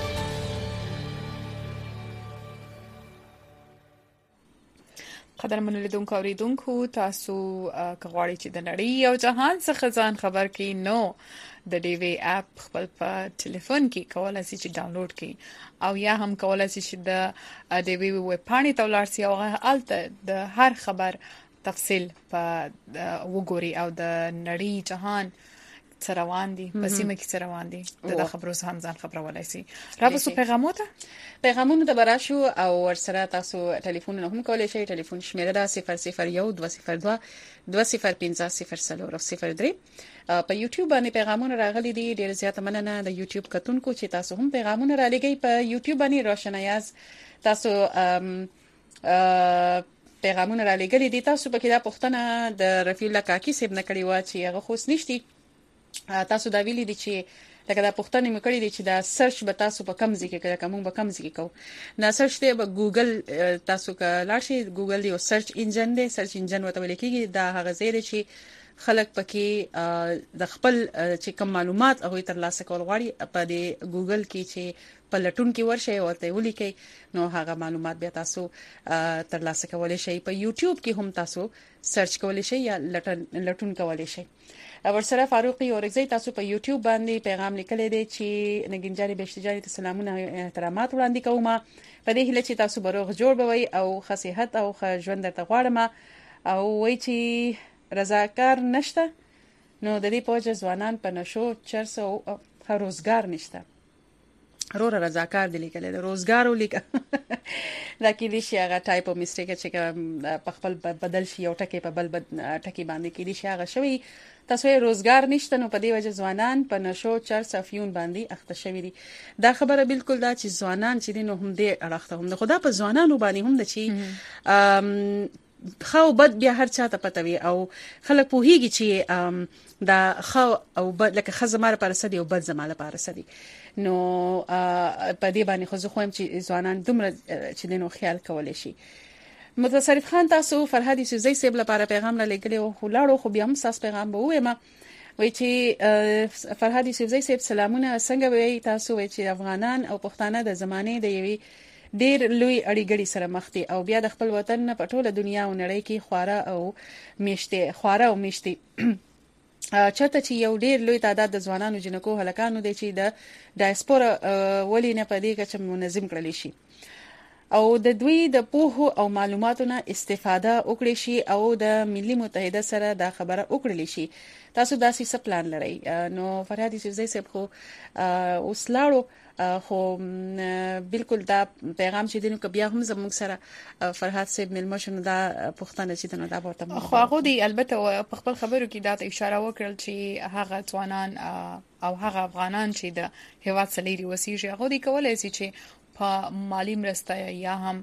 قدرمن لیدونکو اوریدونکو تاسو کغواړئ چې د نړۍ او جهان څخه ځان خبر کړئ نو د ډي وی اپ خپل په ټلیفون کې کولای شئ چې ډاونلوډ کړئ او یا هم کولای شئ چې د ډي وی ویب پاڼې ته ولاړ شئ او الته د هر خبر تفصیل په وګورئ او د نړۍ جهان روان دي په سیمه کې روان دي د خبرو هم ځان خبرولای شي. راوسو پیغامونه د براشو او ورسره تاسو ټلیفونونه هم کولای شئ. ټلیفون شمیره ده 001202205003 په یوټیوب باندې پیغامونه راغلي دي. ډیر زیات مننه د یوټیوب کتونکو چې تاسو هم پیغامونه را لګي په یوټیوب باندې. روشنایاز تاسو پیغامونه را لګلي دي. تاسو په کې دا پوښتنه د رفیع الله کاکی صاحب نه کړې و چې هغه خوښ نشتی. تاسو دا ویلي دي چې لکه دا پوښتنه مې کړې دي چې دا سرچ به تاسو په کم ځای کې کوي کوم به کم ځای کې کو دا سرچ ته به ګوګل تاسو کا لاشي ګوګل یو سرچ انجن دی. سرچ انجن وته ویل کېږي دا هغه ځای دی چې خلک پکې د خپل چې کوم معلومات هغه ترلاسه کول غواړي په دې ګوګل کې چې په لټون کې ورشي او ته ولیکي نو هغه معلومات بیا تاسو ترلاسه کولای شئ. په یوټیوب کې هم تاسو سرچ کولای شئ یا لټون کولای شئ. ورسره فاروقي اورګزی تاسو په یوټیوب باندې پیغام لیکلی دی چې نګینجاري بشتجاري ته سلامونه احترامات وړاندې کوم. په دې هیله چې تاسو بروغ جوړ بوي او خصيحت او ژوند ته غواړم او وای چې رضاکار نشته نو د دې پوجا ځوانان په نشو چرسو روزګار نشته. رور رضاکار دی لیکل دی روزګار ولیکه دا کې دي چې هغه ټایپ او میسټیک چې په خپل بدل شي او ټکی په بل ټکی باندې کې دي چې هغه شوی تاسو روزګار نشته نو په دې وجه ځوانان په نشو چرس افیون باندې اخته شوی دي. دا خبره بالکل دا چې ځوانان چې نو هم دې اړخته هم خدا په ځوانانو باندې هم د چې
خو بد بیا هر چاته پتوي او خلک پوهیږي چې دا خو او بد لکه خزماره پر سدي او بد زماله پر سدي نو په دې باندې خو زه خوم چې ځوانان دومره چې دینو خیال کولای شي. متصرف خان تاسو فرهادي سوزي سیب لپاره پیغام را لګلی او خلاړو خو بیا هم تاسو پیغام به وایم وای چې فرهادي سوزي سیب سلامونه څنګه وای تاسو وای چې افغانان او پښتانه د زمانه د یوې ډیر لوی اړیګړي سره مخ دي او بیا د خپل وطن په ټوله دنیا او نړۍ کې خواره او میشته چاته چې یو ډیر لوی تعداد د ځوانانو جنکو هلکانو دي چې د ډایسپورا ولې نه پدې کې چې منظم کړل شي او د دوی د پوهو او معلوماتو نه استفاده وکړي شي او د ملي متحده سره دا خبره وکړي شي. تاسو داسې څه پلان لرئ؟ نو فرهادي سوزي صاحب خو اوسلاړو خو بالکل دا پیغام چې دینو کبیا هم زموږ سره فرهاد صاحب ملمشن دا پښتنه چې دنه دا ورته
خو هغه دی البته په خپل خبرو کې دا اشاره وکړل چې هغه ځوانان او هغه افغانان چې د هیواد سلیری وسیږي هغه دی کولای شي چې په مالی مرسته یا هم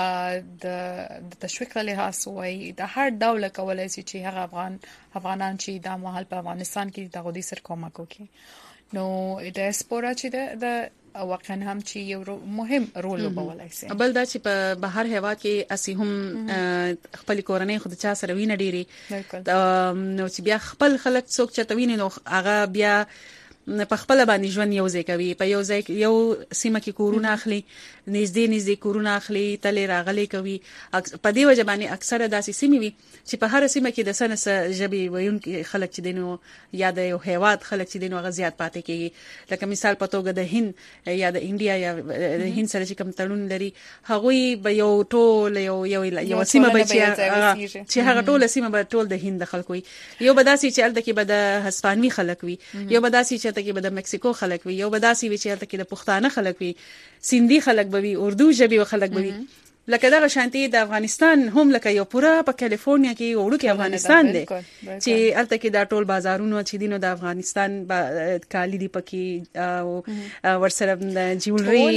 د تشویق له لحاظ وای د هر ډول کولای شي چې هغه افغانان چې د مهال په افغانستان کې د غوډي سر کومک وکړي. نو ډایسپورا چې د واقعا هم چې یو مهم رول وبولای شي.
بل دا چې په بهر هیواد کې اسی هم خپل کورنۍ خود چا سره وینه ډيري نو چې بیا خپل خلک څوک چتوینه نو هغه بیا په خپل باندې ژوند یو ځای کوي په یو ځای یو سیمه کې کورونه اخلي نږدې کورونه اخلي تلې راغلي کوي په دې وجه باندې اکثره داسې سیمې وي چې په هر سیمه کې د سنس ژبې وایونکي خلک چې دینو یا د یو هیواد خلک چې دینو غزيات پاتې کیږي لکه مثال په توګه د هند یا د انډیا یا د هند سره چې کوم تړون لري هغوی به یو ټول یو سیمه به چې هغه ټول سیمه به ټول د هند خلک وي یو بداسي چې الته کې به د هسپانوي خلک وي یو بداسي چې الته کې به د مکسیکو خلک وي یو بداسي چې الته کې د پښتانه خلک وي سیندي خلک به وي اردو ژبې خلک به وي لکه دا شانتي د افغانستان هم لکه یو پورا په کالیفورنیا کې وړو کې افغانستان دی چې الته کې دا ټول بازارونو چې دینو د افغانستان کالی دی پکې او ورسره د جیولري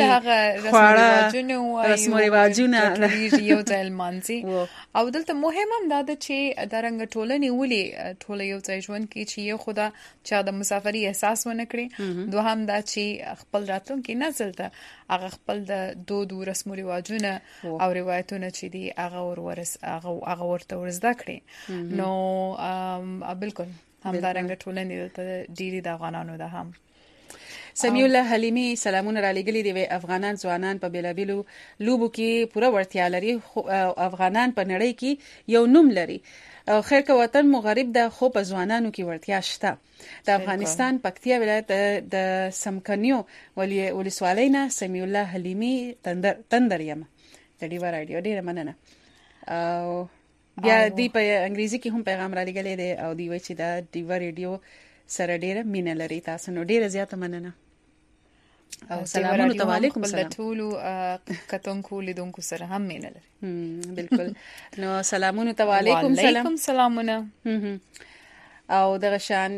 رسم رواجونه
یو ځای مانځي او دلته مهم هم دا چې د رنګ ټولنې ولې ټول یو ځای ژوند کې چې یو خدا چا د مسافرۍ احساس ونه کړي دوهم دا چې خپل راتلونکي نسل ته هغه خپل د دود او رسم رواجونه او روایتونه چې دی هغه ورته ورزده کړي نو بالکل هم دا رنګ ټولنې ته ډیری د افغانانو ده هم.
سمیع الله حلیمی سلامونه را لګلی دی افغانان ځوانان په بیلابیلو لوبو کې پوره ورتیا لري افغانان په نړۍ کې یو نوم لري او خیر که وطن مغرب ده خو په ځوانانو کې ورتیا شته. د افغانستان پکتیا ولایت د سمکنیو ولسوالۍ نه سمیع الله حلیمی تندر یم د ډیوا رادیو ډیره مننه او بیا دی په انګریزي کې هم پیغام را لګلې دی او دی وایي چې دا ډیوا رادیو سره ډیره مینه لري تاسو نو ډیره زیاته مننه او سلامونه ته وعلیکم السلام
ټول کتونکو لیدونکو سره هم مینه لري
بالکل نو سلامونه ته وعلیکم
سلامونه
او دغه شان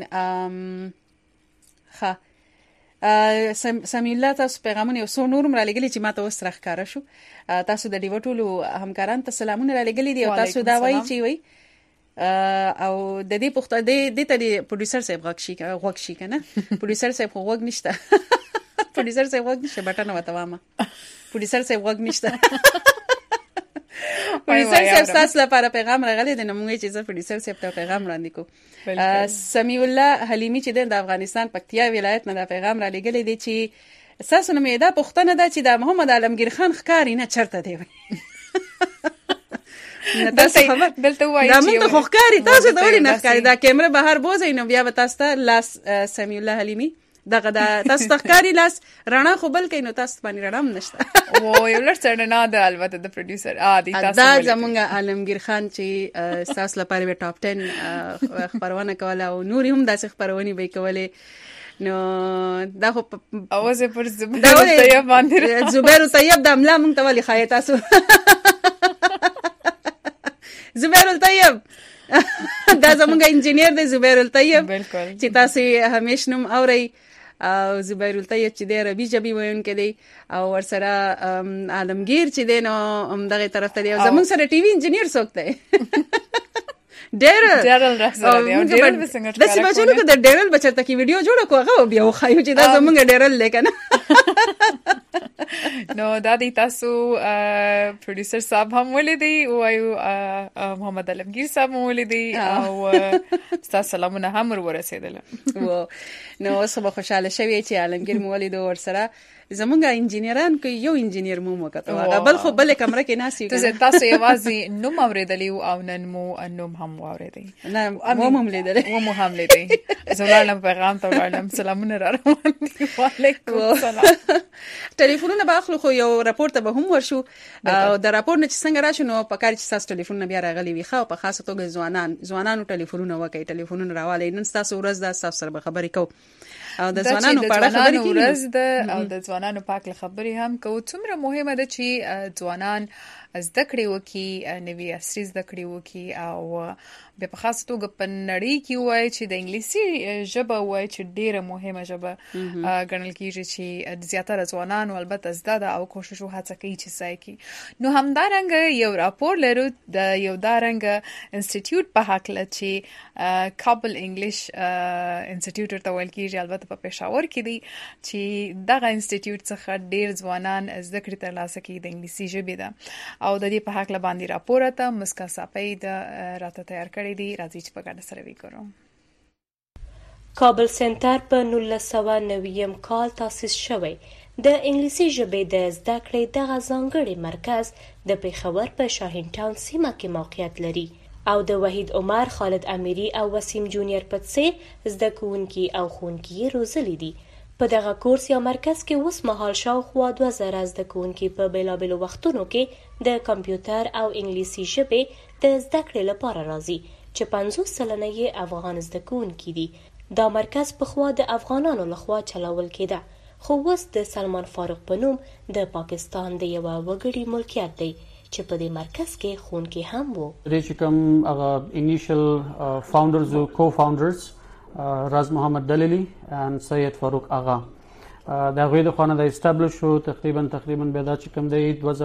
ها سمیع الله تاسو پیغامونه یو څو نورم را لګلی چې ماته اوس راخاره شو تاسو د دیو ټولو همکاران ته سلامونه را لګلی دي او تاسو دا وایي چې وایي او د دې پخته د ته پروډوسر صاحب غوښ شي کنه پروډوسر صاحب غوښ نشته پروډوسر صاحب غوښ نشته بټنه وته وامه پروډوسر صاحب غوښ نشته پروډوسر صاحب تاسو لپاره پیغام راغلی دی نو موږ چې پروډوسر صاحب ته پیغام وړاندې کوو. سمیع الله حلیمی چې د افغانستان پکتیا ولایت نه دا پیغام را لګلی دی چې تاسو نه مې دا پښتنه ده چې د محمد عالمگیر خان ښکاری نه چرته دی
دلته وایي
دا موږ خو ښکاری تاسو ته ولې نه ښکاری دا کیمره بهر بوزي نو بیا به تاسو ته لاس سمیع الله حلیمی دغه دا تاسو تخکاری لاس رڼا خو بل کینو تاسو باندې رڼا هم نشته
او یو لړ څنګه نه ده البته د پروډوسر دي تاسو
دا زمونږ عالمگیر خان چې تاسو لپاره به ټاپ 10 خبرونه کوله او نور هم داسې خبرونه به کوله نو دا خو
اواز پر زبیر طیب باندې
زبیر طیب د املا مونږ ته ولي خای تاسو زبیر طیب دا زمونږ انجینیر دی زبیر طیب
بالکل
چې تاسو همیش نوم اوري او زبیر الطیب چې د عربي ژبې ویونکی دی او ورسره عالمگیر چې دی نو دغه طرف ته دی او زمونږ سره ټي وي انجینیر څوک دی ډیرل رسول دی او ډیرل وسنګ د څه بچو کو د ډیرل بچرته کی ویډیو جوړ کوغه بیا خایو چې دا زمونږ ډیرل لیکنه
نو دا د تاسو پروډوسر صاحب هم ولیدي او محمد علمگیر صاحب هم ولیدي او تاسو سلامونه هم ورسېدل
نو اوس به خوشاله شوی چې علمگیر مو ولیدو ورسره زمونږ انجینران کې یو انجینیر مو وکړو هغه بل خو بل کمره کې ناسي
تاسو یوازې نوم اوریدلی او نن مو نوم هم اوریدي
نه مو هم لیدل
زولالم پیغام ته وړم سلامونه را روان دي وعلیکم السلام
ټلیفونونه باخلو خو یو راپورټ به هم ورشو او د راپور نه چې څنګه راشي نو په کار چې تاسو ټلیفون بیا راغلی وي خو په خاصه توګه ځوانانو ټلیفونونه وکړي ټلیفونونه راوالي نن تاسو ورځ د تاسو سره خبرې کوو او د ځوانانو په اړه خبرې کوي
او د ځوانانو په اړه خبرې هم کوو څومره مهمه ده چې ځوانان زده کړې وکي نوې عصري زده کړې وکي او په خاص توګه په نړۍ کې وایي چې د انګلیسي ژبه وایي چې ډیره مهمه ژبه ګڼل کیږي چې زیاتره ځوانان البته زده او کوشش هڅه کوي چې ځای کی نو همدارنګ یو راپور لرو د یو دارنګ انسټیټیوټ په حق لچې کابل انګلیش انسټیټیوټ ته ویل کیږي البته په پېښور کې دی چې دغه انسټیټیوټ څخه ډیر ځوانان زده کړې ترلاسه کوي د انګلیسي ژبې ده او د دې په حق باندې راپور ته مسکا صاحب د راته تیار کړی دی راځي چې په ګډه سره وکړو
کابل سنټر په 1990 کال تاسیس شوی د انګلیسي ژبې د زده کړې دغه ځانګړی مرکز د پېښور په شاهین ټاون سیمه کې موقعیت لري او د وحید عمر خالد امیری او وسیم جونیور په څیر زده کوونکي او ښوونکي روزلي دي په دغه کورس یا مرکز کې اوس مهال شاوخوا 2000 زده کوونکي په بیلابیلو وختونو کې د کمپیوټر او انګلیسي ژبې د زده کړې لپاره راځي چې 50 سلنه یې افغان زده کوونکي دي دا مرکز پخوا د افغانانو لخوا چلول کېده خو اوس د سلمان فاروق په نوم د پاکستان د یوه وګړي ملکیت دی چې په دې مرکز کې ښوونکي هم وو
چې کوم هغه انیشل فاونډرز او کو فاونډرز راز محمد دلیلی and سید فاروق آغا دا غوی د خوانه د استابلیش شو تقریبا به دا چې کوم دی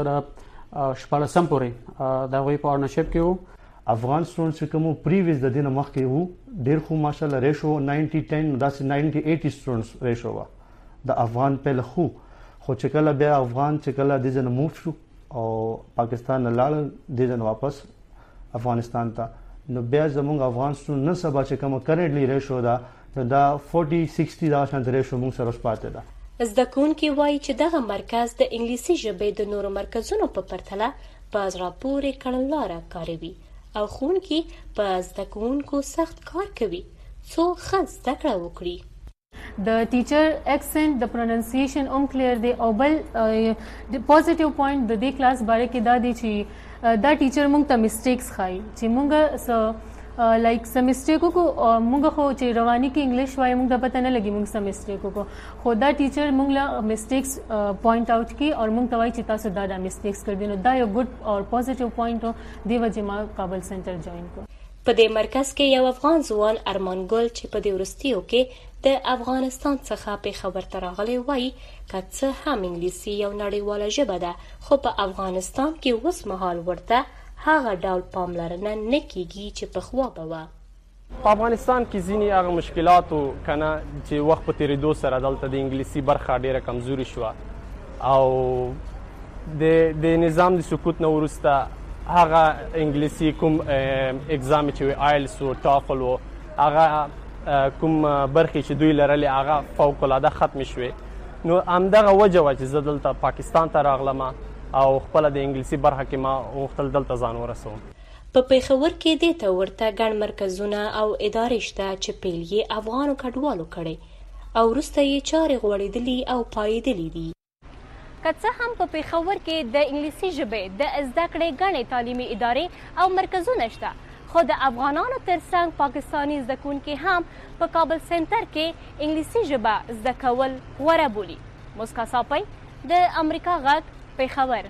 2014 پورې دا غوی په پارتنرشپ کې وو
افغان سټوډنټس کوم پریویس د دینه مخکې وو ډیر خو ماشاءالله ریشو 90-10 داسې 90-80 سټوډنټس ریشو وا د افغان په لخوا خو چې کله بیا افغان چې کله د ځنه موف شو او پاکستان لاړ د ځنه واپس افغانستان ته نو بیا زموږ افغان سټوډنټ نه سبا چې کوم کرنټلی ریشو دا 40-60 دا شانت ریشو موږ سره پاتې ده
زده کوونکي وایي چې دغه مرکز د انګلیسي ژبې د نورو مرکزونو په پرتله په زړه پورې کړنلاره کاروي او ښوونکي په زده کوونکو سخت کار کوي څو ښه زده کړه وکړي
د ټیچر اکسنټ د پروننسیشن هم کلیر دی او بل پوزټیو پوینټ د دې کلاس باره کې دا دی چې دا ټیچر موږ ته میسټیکس ښایي چې موږ لایک سم میسټیک کو موږ خو چې رواني کې انګلیش وایي موږ ته پته نه لګي موږ سم میسټیک کو خو دا ټیچر موږ له میسټیکس پوینټ آوټ کی او موږ ته وایي چې تاسو دا میسټیکس کړی نو دا یو ګډ او پوزټیو پوینټ دی وجه ما کابل سنټر جوائن کو
په دې مرکز کې یو افغان ځوان ارمان ګل چې په دې وروستیو کې د افغانستان څخه پېښور ته راغلی وایي که څه هم انګلیسي یو نړیواله ژبه ده خو په افغانستان کې اوس مهال ورته هغه ډول پاملرنه نه کیږي چې پخوا به وه
په افغانستان کې ځینې هغه مشکلاتو کنه چې وخت په تېرېدو سره دلته د انګلیسي برخه ډېره کمزوري شوه او د نظام د سقوط نه وروسته هغه انګلیسي کوم اگزام چې آیلس او ټافل او هغه کوم برخې چې دوی لرلې هغه فوق العاده ختم شوې نو همدغه وجه وه چې زه دلته پاکستان ته راغلم او خپله د انګلیسي برخه کې ما غوښتل دلته ځان ورسوم
په پېښور کې دې ته ورته ګڼ مرکزونه او ادارې شته چې پیل یې افغانو کډوالو کړی او وروسته یې چارې غوړېدلي او پایېدلي دي
که څه هم په پېښور کې د انګلیسي ژبې د زده کړې ګڼې تعلیمي ادارې او مرکزونه شته خو د افغانانو ترڅنګ پاکستاني زده کوونکي هم په کابل سنټر کې انګلیسي ژبه زده کول غوره بولي مسکا صاحب د امریکا غږ پېښور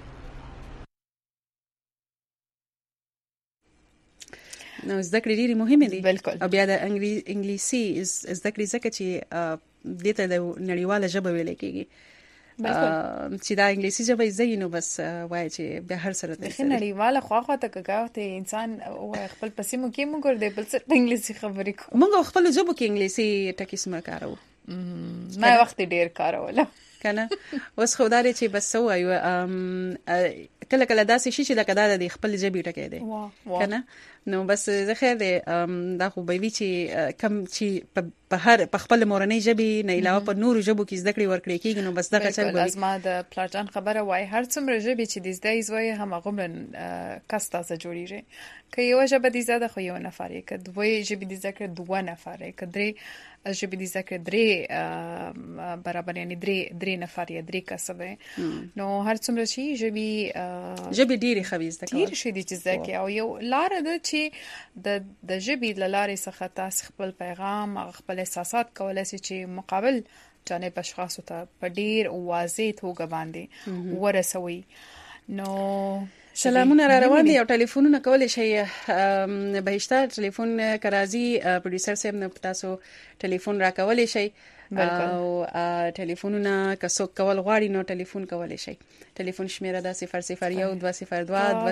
نو زده کړې ډېرې مهمې دي او بیا د انګلیسي زده کړې ځکه چې دته د نړیواله ژبه ویل کېږي چې دا انګلیسي ژبه زه نو بس وای چې به هر سره
د نړیواله خواخوا ته کګاوته انسان خپل پسیمو کې موږ ور دی بل څه په انګلیسي خبرې کوو
موږ خپل ژبه کې انګلیسي ټکی سم کارو
ما وخت ډیر کاروله
کنه اوس خدای چې بس وایو کله کله داسې شي چې لکه دا د خپل ژبې ټکی دی کنه نو بس زه خیر دی دا خو به وی چې کم چې په خپل مورنۍ ژبې نه علاوه په نورو ژبو کې زده کړې ورکړې کېږي نو بس دغه څه به
لازم د پلاټان خبره وای هر څومره ژبې چې د زده ایزوي هم هغه کستا څه جوړیږي که یو ژبه د زده خو یو نفر یې که دوی ژبې د ذکر دوه نفر یې که درې ژبې د ذکر درې برابر یعنی درې نفر یې درې کسبه نو هر څومره شي ژبې
ډېری خويز ده
ډېر شي د ځکه او یو لار ده چې د ژبې لارې څخه تاسو خپل پیغام خپل احساسات کولای شي چې مقابل جانب اشخاصو ته په ډېر واضح توګه باندې ورسوي نو
سلامونه را روان دي او ټلیفونونه کولای شي بهشته ټلیفون کرازي پروډوسر صاحب نه تاسو ټلیفون را کولای شي او ټلیفونونه که څوک کول غواړي نو ټلیفون کولای شي ټلیفون شمیره د 001 202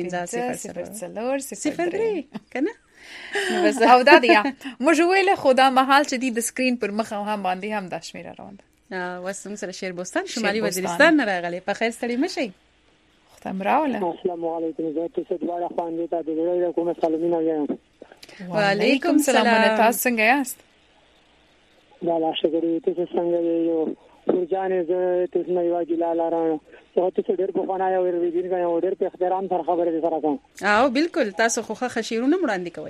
205 کنه
بس او دا دی موږ ویل خدا محل چې د سکرین پر مخ هم باندې هم د شمیره روان
ده وسم سره شیر بوستان شمالي وزیرستان نه راغلي په خیر ستړي مشي
مراوله
السلام علیکم زه تاسو دواړه خواندې ته د ډېر کومه سلامونه وایم
وعلیکم السلام تاسو څنګه یاست
دا شکرې تاسو څنګه یو ورجانې زه تاسو نه یو جلاله راو ته تاسو ډېر په خنای او ورېدین غو ډېر په احترام سره خبرې سره کوم
او بالکل تاسو خو خشیرونه وړاندې کوي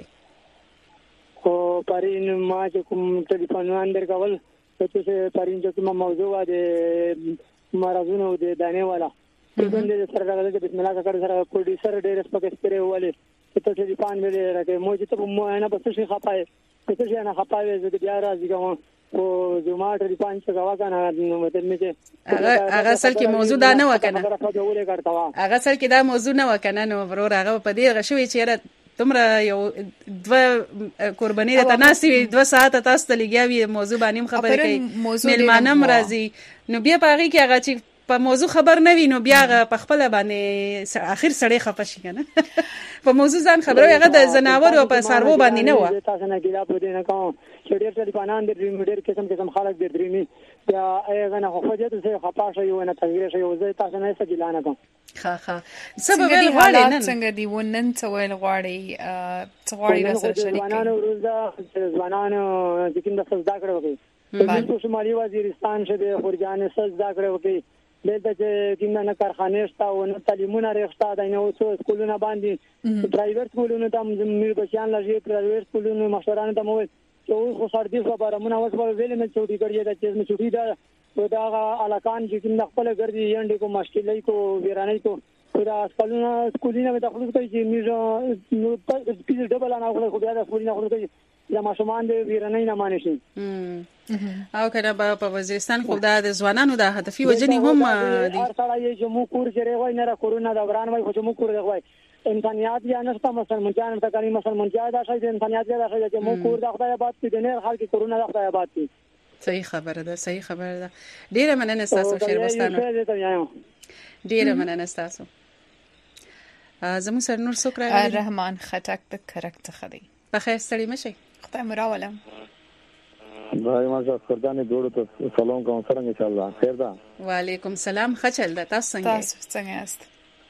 او پرین ما چې کوم ټلیفون اندر کول تاسو پرین چې کوم موضوع ده مرزونه د دانه والا د سره راغله د بسم الله کړه سره پروډوسر ډېر سپکس پرې ولې ته ټلیفون مې راکې مو چې ته مو نه بس شي خپای ته چې نه خپای زه بیا راځم او زما ټلیفون څنګه وکنه نو مته مې چې
هغه اصل کې موضوع دا نه وکنه هغه اصل کې دا موضوع نه وکنه نو ورور هغه په دې غشوي چې تمره یو دو قرباني د تناسي 2 ساعت تاسو ته لګیاوي موضوع باندې خبرې کوي ملمانم راځي نو بیا پاره کې هغه چې په موضوع خبر نه وینو بیا په خپل باندې اخر سړی خپه شي کنه په موضوع ځان خبره هغه د زناور او په سارو باندې نه و
تاسو نه ګیلا په دې نه کوم چې ډېر څه پانان ډېر قسم خلک درېمي یا هغه نه خو دې ته خپه شي او نه تغیر شي او زه تاسو نه څه ګیلا نه کوم
ها سبب غواړي
څنګه دی ونن څه ویل غواړي څه غواړي راسره شریک
ځوانانو روزه ځوانانو چې کوم څه زده کړو کوي په شمالي وزیرستان شه خورجان څه زده کړو کوي دلته چې کوم نه کارخانه شته او نه تعلیمونه رښتا د نو څو سکولونه باندې پرایویټ سکولونه ته مې بچیان لږه پرایویټ سکولونه مشرانو ته مو چې خو سردي خبره مونږ اوس ویل نه چوټي کړی دا چې مې چوټي دا دا علاقان چې کوم خپل ګرځي یانډې کو مشکلې کو ویرانې کو دا سکولونه د خپل کوي چې مې نو په ډبل نه خپل بیا د سکولونه خپل کوي یا ماشومان د ویرانې نه مانې شي
او کنه په وزیرستان خو د ځوانانو د هدفي وجنې هم
دي هر ځای یې چې مو کور چیرې وای نه را کورونا د وران وای خو چې مو کور دی وای انسانيات یا نشته مسلمانان ته کلی مسلمانان دا شي انسانيات دا شي چې مو کور د خدای آباد کې د نه خلک کورونا د خدای آباد کې
صحیح خبره ده ډیره مننه تاسو شیر وستانو ډیره مننه تاسو زمو سر نور سوکرا
رحمان خټک د کرکټ خدي
په خیر ستړي مشي
خدای مراوله
भाई माजा खरदानी दोड़ो तो सलाम का څنګه ان شاء الله خیر ده
وعلیکم السلام خچل ده تاسو
څنګه یاست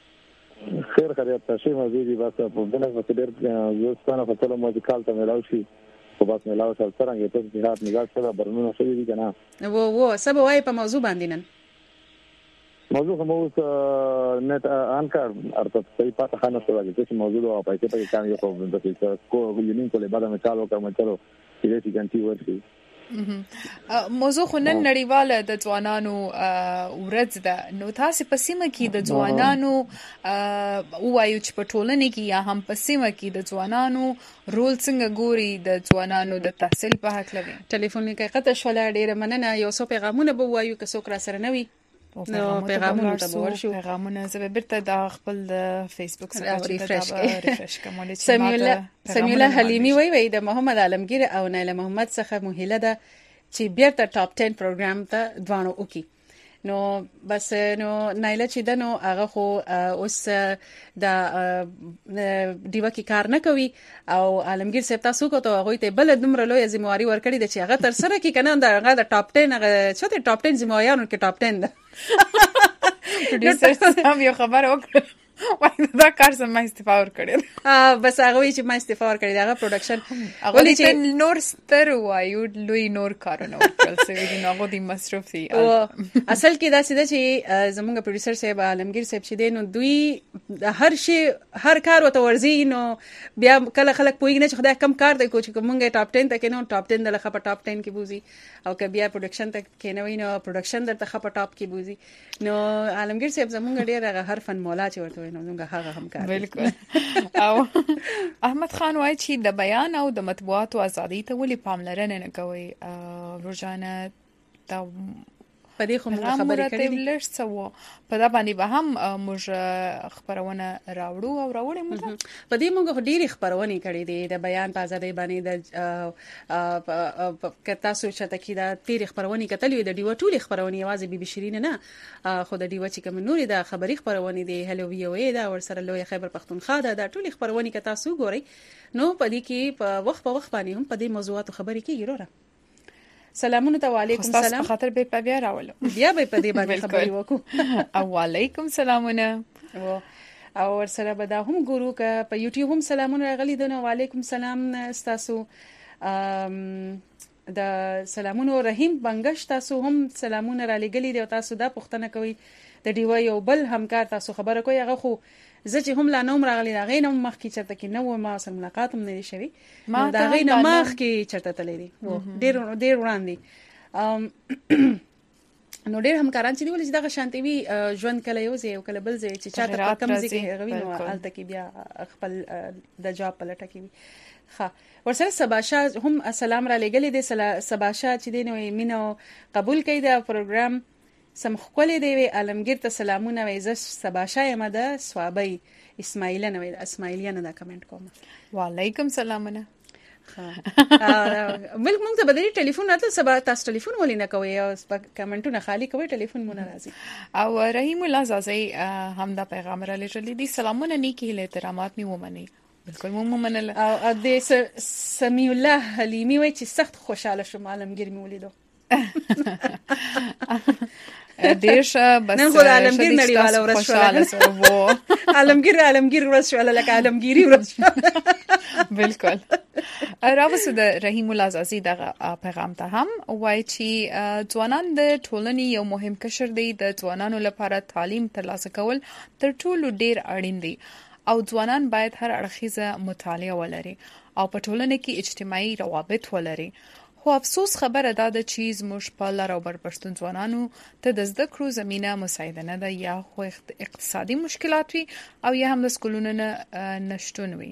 خیر خیریت تاسو مزيدي بس په دغه وخت ډېر یو څونه په ټول موزیکال ته ملاو شي په بس ملاو سره څنګه ته په هات نگاه سره برنونه شوی دي کنه
وو سبا وای په موضوع باندې نن
موضوع کوم نت انکار ارته په پاتہ خانه سره چې موضوع او پای کې کام یو په دغه کو یونین کوله بعد مې چالو کوم چلو چې دې ګنټي ورشي
موضوع خو نن نړیواله د ځوانانو ورځ ده نو تاسو په سیمه کې د ځوانانو وایو چې په ټولنه کې یا هم په سیمه کې د ځوانانو رول څنګه ګوري د ځوانانو د تحصیل په حق لري ټلیفون کې قطع شول ډیره مننه یو څو پیغامونه به وایو که څوک را سره نوي نو پیغامونه ته ورشو پیغامونه زه بیرته د خپل فیسبوک سره ریفرش کوم سمیولا حلیمی وی د محمد عالمگیر او نایله محمد څخه مهله ده
چې بیرته ټاپ 10 پروګرام ته دوانو وکي. نو بس نو نایله چې دنو هغه خو اوس د دیوا کې کار نه کوي او عالمگیر صاحب تاسو کو ته هغه ته بل دومره لوی ځمواري ورکړي د چې هغه تر سره کې کنه د ټاپ 10 هغه چته ټاپ 10 ځموایانو کې ټاپ 10 ده.
پروډوسر هم یو خبر وکړ وای دا کار سم ما استعفا ور کړی
بس هغه وی چې ما استعفا ور کړی دا پروډکشن
هغه چې نور ستر وایو لوی نور کارونه وکړل سوي دي نو د مصرف دي
اصل کې دا سده چې زمونږ پروډوسر صاحب عالمگیر صاحب چې دین دوی هر شي هر کار وته ورزي نو بیا کله خلک پویګ نه چې خدای کم کار دی کوچ کومګه ټاپ 10 تک نو ټاپ 10 دلته په ټاپ 10 کې بوزي او که بیا پروډکشن تک کې نه وینو پروډکشن درته په ټاپ کې بوزي نو عالمگیر صاحب زمونږ ډیر هر فن مولا چې ورته نو موږ هغه هم کار
بالکل. او احمد خان وایي چې د بیان او د مطبوعاتو ازادي ته ولې پاملرنه نه کوي روزانه دا
په دې خو موږ خبرې کړې دي
لږ په دا باندې به هم موږ خبرونه راوړو او راوړې موږ
په دې موږ ډېری خبرونه کړې دي د بیان په ازادي باندې د کتا سوچ ته کې دا تیر خبرونه کتلې د ډیو ټول خبرونه یوازې بي بي شيرین نه خو د ډیو چې کوم نوري د خبري خبرونه دي هلو وی او ای دا ور سره لوی خیبر پختونخوا دا ټول خبرونه کتا سو ګوري نو په دې کې په وخت باندې هم په دې موضوعاتو خبرې کیږي وروره. سلامونه ته وعلیکم سلام
په خاطر به بیا راولو
بیا به په دې باندې خبرې وکړو.
او وعلیکم سلامونه
او ورسره به دا هم ګورو ک په یوټیوب هم سلامونه راغلي دي نو وعلیکم سلام تاسو د سلامونه رحیم بنگش تاسو هم سلامونه را لګلي دي او تاسو دا پوښتنه کوي د ډیو یو بل همکار تاسو خبره کوي هغه خو زه چې هم لا نوم راغلی دا غینم مخ کې چرته کې نو ما سره ملاقات هم نه شوي دا غینم مخ کې چرته تللی دي ډیر وړاندې نو ډیر همکاران چې دی ولې دغه شانتي وي ژوند کله یو ځای او کله بل ځای چې چاته په کم ځای کې غوي نو حالت کې بیا خپل د جواب پلټه کوي. ها ورسره سباشا هم السلام را لګلې دي سباشا چې دی نو مينو قبول کړي دا پروګرام سم خپل دی عالمگیر ته سلامونه وایي سباشا یم د سوابي اسماعیل نه وایي اسماعیلیان دا کمنټ کوم.
وعلیکم سلامونه.
بل موږ ته بدري ټلیفون راته سبا تاسو ټلیفون ولې نه کوي او کمنټونه خالی کوي ټلیفون مونږ راځي.
او رحیم الله زازي هم دا پیغام را لېږلی دي سلامونه نیکی له احترامات می ومني بالکل مو منل
او د سمیع الله حلیمی وایي چې سخت خوشاله شوم عالمگیر می ولیدو
دیش بس
نن خو عالمگیر نړیواله ورځ شو عالمگیر ورځ شو لکه عالمگیری ورځ
بالکل. راوسه د رحیم الله زازي دغه پیغام ته هم وایي چې ځوانان د ټولنې یو مهم قشر دی د ځوانانو لپاره تعلیم ترلاسه کول تر ټولو ډیر اړین دی او ځوانان باید هر اړخیزه مطالعه ولري او په ټولنه کې اجتماعي روابط ولري. خو افسوس خبره ده چې زموږ په لار او بر پښتون ځوانانو ته د زده کړو زمينه مساعده نه ده یا خو اقتصادي مشکلات وي او یا هم د سکولونو نشټون وي.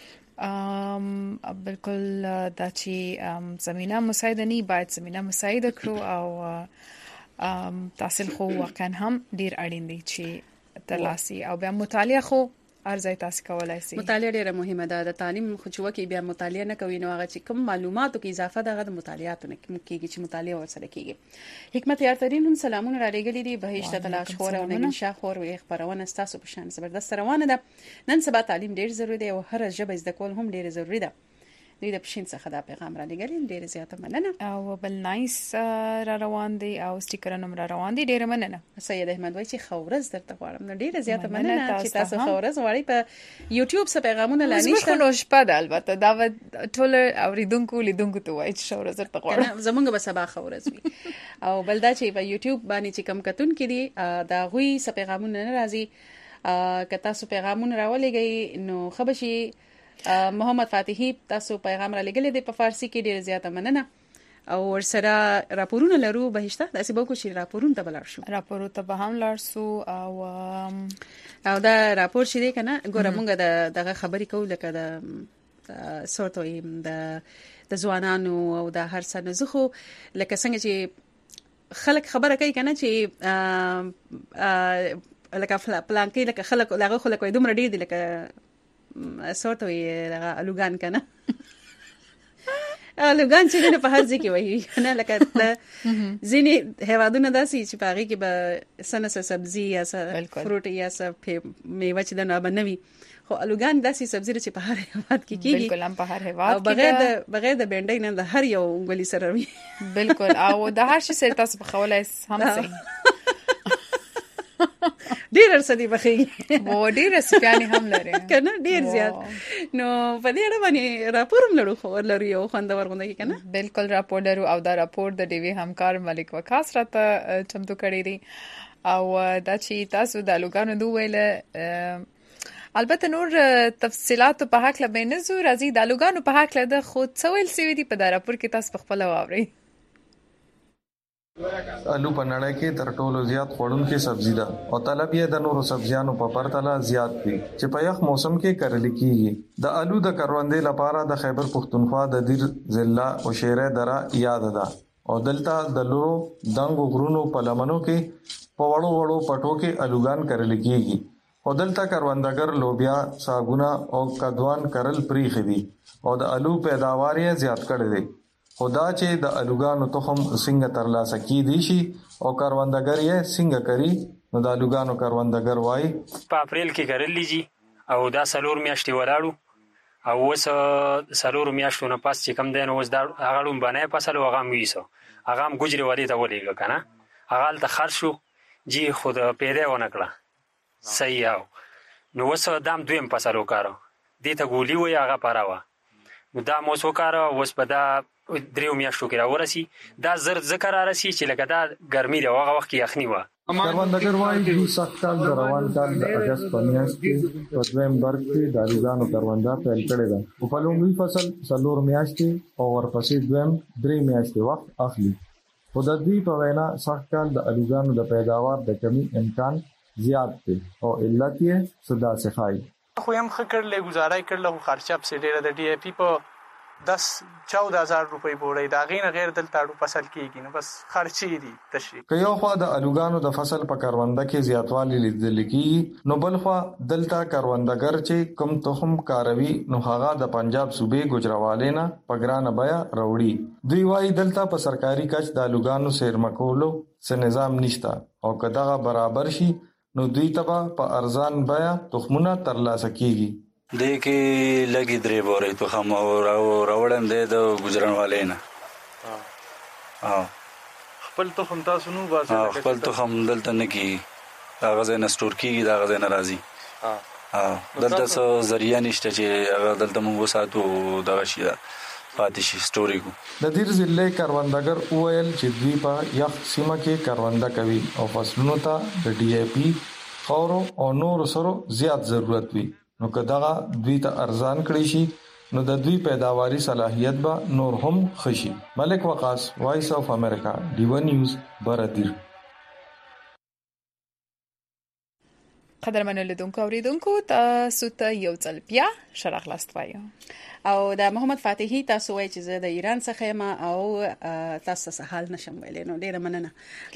بالکل دا چې زمينه مساعده نه باید زمينه مساعده کړو او تحصیل خو واقعا هم ډیر اړین دی چې ترلاسي او بیا مطالعه خو ارزای تاسو کولای شئ.
مطالعه ډیره مهمه ده د تعلیم خو چې وکی بیا مطالعه نه کوي نو هغه چې کوم معلوماتو کې اضافه ده د مطالعاتو نه کېږي چې مطالعه ورسره کېږي. حکمت یارترین هم سلامونه را لګلې دي بهشت تلاش خور او نګین شاه خور وي خبرونه تاسو په شان زبردست روانه ده. نن سبا تعلیم ډیر ضروری دی او هر ژبه زده کول هم ډیر ضروری ده. دوی د پښین څخه دا پیغام را لګل ډیر زیاته مننه
او بل نایس را روان دي او سټیکرونه را روان دي ډیر مننه.
سید احمد وای چې خورز درته غواړم نو ډیر زیاته مننه چې تاسو خورز وړي په یوټیوب څخه پیغامونه لانیشته
خو نوش پد البته دا ټول اوریدونکو لیدونکو ته وای چې خورز درته غواړم
زمونږ به سبا خورز وي او بل دا چې په یوټیوب باندې چې کم کتون کې دي دا غوي څخه پیغامونه ناراضي که تاسو پیغامونه راولېږئ نو خبشي محمد فاتحی تاسو پیغام را لګلې دی په فارسی کې ډیر زیاته مننه او ورسره راپورونه لرو بهشته داسې به کوشش راپورونه ته بلار شو
راپورو ته به هم لار سو او
دا راپور شې دی کنه ګوره مونږ دغه خبرې کوو لکه د سورتو د ځوانانو او د هر څه نه زخو لکه څنګه چې خلک خبره کوي کنه چې لکه پلان کې لکه خلک لغه خلک وي دومره ډیر دي لکه سورتو یې لغه الوګان کنه الوګان چې نه په هر ځای کې وایي نه لکه ځینې هیوادونه داسې چې پاغي کې به سنه سبزی یا فروټ یا میوه چې د نه بنوي خو الوګان داسې سبزی چې په هر هیواد کې کیږي
بالکل هم په هر هیواد کې
بغیر د بنډۍ نه د هر یو ونګولي سره وي
بالکل او د هر شي سره تاسو په خولای هم صحیح
ډیر سدي بخي
وو ډیر سپیانی هم لري
کنه ډیر زیات نو په دې اړه باندې راپورم لرو خو لري یو خوندور غونډه کې کنه
بالکل راپور لرو او دا راپور د ډیوی همکار ملک وقاص راته چمتو کړی دی او دا چې تاسو د لوګانو دوه ویل البته نور تفصيلات په حق له بینزو راځي د لوګانو په حق له د خود سویل سوي دي په دا راپور کې تاسو په خپل واوري
الو په نړۍ کې تر ټولو زیات خوړونکې سبزی ده او طلب یې د نورو سبزیانو په پرتله زیات دی چې په یخ موسم کې کرل کیږي د الو د کروندې لپاره د خیبر پختونخوا د دیر ضلع او شیره دره یاد ده او دلته د لورو دنګ غرونو په لمنو کې په وړو وړو پټو کې الوګان کرل کیږي او دلته کروندګر لوبیا ساګونه او کدوان کرل پریخي دي او د الو پیداوار یې زیات کړي دي خدا چې د الوګانو تخم څنګه ترلاسه کیدی شي او کروندګر یې څنګه کوي نو د الوګانو کروندګر وای
په اپریل کې کړل دي او دا سلور میاشتې ولاړو او وس سلور میاشتو نه پاس چې کم دین وس دا هغه باندې فصل وغه میسو هغه هم ګجري ولې ته ولېګ کنه هغه ته خرشو جی خود پیدا ونکړه صحیح نو وس دام دویم فصل وکړو دې ته ګولي وای هغه پراوه نو دا مو وکړو وس په دا دریو میاشتو کې راورسي دا زر ذکر راسي چې لکه دا ګرمي دی هغه وخت کې یخني و
کروندګر وايي د سخت کال د روان کال د اگست په میاشت کې په نومبر کې د الوګانو کروندا پیل کړی دی په لومړي فصل څلور میاشتې او ورپسې دویم درې میاشتې وخت اخلي خو د دې په وینا سخت کال د الوګانو د پیداوار د کمی امکان زیات دی او علت یې صدا څخه
خو هم خکر له گزارای کړل خو خرچه په ډیره د ډي اي پی په 10-14,000 روپۍ بوړی دا غین غیر دلته اړو فصل کیږي نو بس خرچي دي تشریح
که یو خوا د الوګانو د فصل په کرونده کې زیاتوالی لیدل کیږي نو بل خوا دلته کروندګر چې کم تخم کاروي نو هغه د پنجاب صوبې ګجراوالې نه پګرانه بیا وروړي دوی وايي دلته په سرکاري کچ د الوګانو سیرمکولو څه نظام نشته او کداغه برابر شي نو دوی تبا په ارزان بیا تخمونه ترلاسه کیږي
دې کې لګي درې بورې تو هم راوړم دې د ګجرانوالې نه
خپل تخم تاسو نو باسه
خپل تخم دلته نه کی هغه زنه سٹور کیږي دا غزه ناراضي دلته څو ذریعہ نشته چې هغه دلته موږ ساتو دا شي پاتې شي سٹوري کو
د دیر ضلع کروندګر اویل چې دوی په یخ سیمه کې کرونده کوي او فصلونو ته د ډي اي پی خورو او نور سره زیات ضرورت وي نو کداغه دوی ته ارزان کړی شي نو د دوی پیداواري صلاحیت به نور هم خشي ملک وقاص وایس اف امریکا ډیو نیوز برادر
قدرمنو لیدونکو اوریدونکو تاسو ته یو ځل بیا شرح لاست وایو
او د محمد فاتحي تاسو وایي چې زه د ایران څخه یم او تاسو څه حال نشم ویلې نو ډیره مننه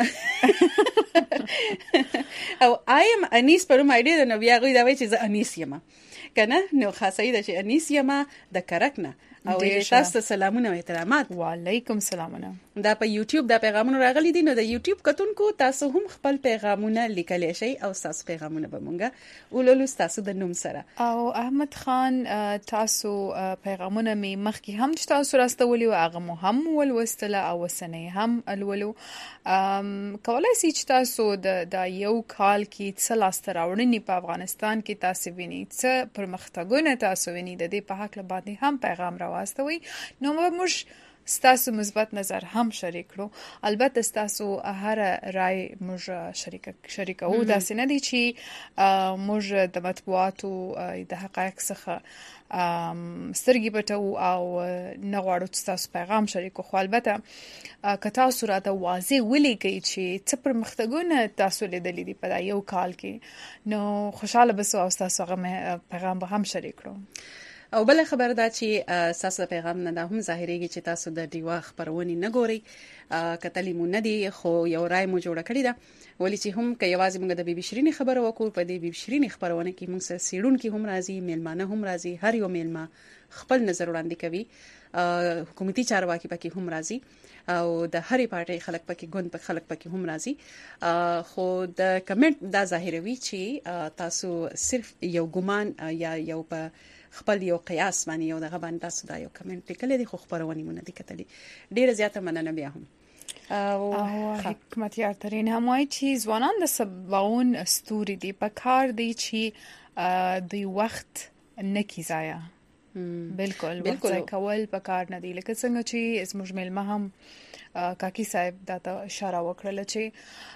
او ایم انیس پر ما ډیره نو بیا غوي دا وایي چې زه انیس یم کنه نو خاصه ده چې انیس یم د کرکنه او تاسو سلامونه او احترامات
وعلیکم سلامونه
دا په یوټیوب دا پیغامونه راغلي دي نو د یوټیوب کتونکو تاسو هم خپل پیغامونه لیکلی شئ او تاسو پیغامونه به مونږه ولولو تاسو د نوم سره
او احمد خان تاسو پیغامونه می مخکې هم تاسو راستولي او هغه مو هم ولوستله او وسنه هم الولو کولای شئ چې تاسو د یو کال کې څه لاسته راوړنې په افغانستان کې تاسو وینئ څه پرمختګونه تاسو وینئ د دې په حق باندې هم پیغام واستوي نو موږ ستاسو مثبت نظر هم شریک کړو البته ستاسو هر رائے موږ شریکو دا سینه دي چې موږ د مطبوعاتو د حقایق څخه سترګې پټو او نه غواړو تاسو پیغام شریکو خو البته که تاسو راته واضح ولیکئ چې څه پرمختګونه تاسو لیدلي دي په یو کال کې نو خوشاله بسو او تاسو هغه پیغام به هم شریک کړو
او بل خبر دا چې تاسو پیغام نه دا هم ظاهريږي چې تاسو د دیوا خبرونه نه ګوري کتلې مونږ نه دي خو یو رائے مو جوړ کړی دا ولی چې هم کې یوازې موږ د بي بي شيرين خبرو وکړو په دې بي بي شيرين خبرونه کې موږ سره سیډون کې هم راځي میلمانه هم راځي هر یو میلمه خپل نظر وړاندې کوي حکومتي چارواکي پکې هم راځي او د هرې پارټۍ خلک پکې ګوند په خلک پکې هم راځي خو د کمنټ دا ظاهروي چې تاسو صرف یو ګمان یا یو په خپل یو قیاس باندې یو دغه باندې تاسو دا یو کمنټ لیکلی دی خو خبرونه مونږ دي کتلې ډیره زیاته مننه بیا هم
او حکمت یار ترين هم وایي چې ځوانان د سباون استوري دي په کار دی چې د وخت نکی ضایع بالکل وخت کول په کار نه دی لکه څنګه چې اسمه ملما هم کاکی صاحب دا ته اشاره وکړه چې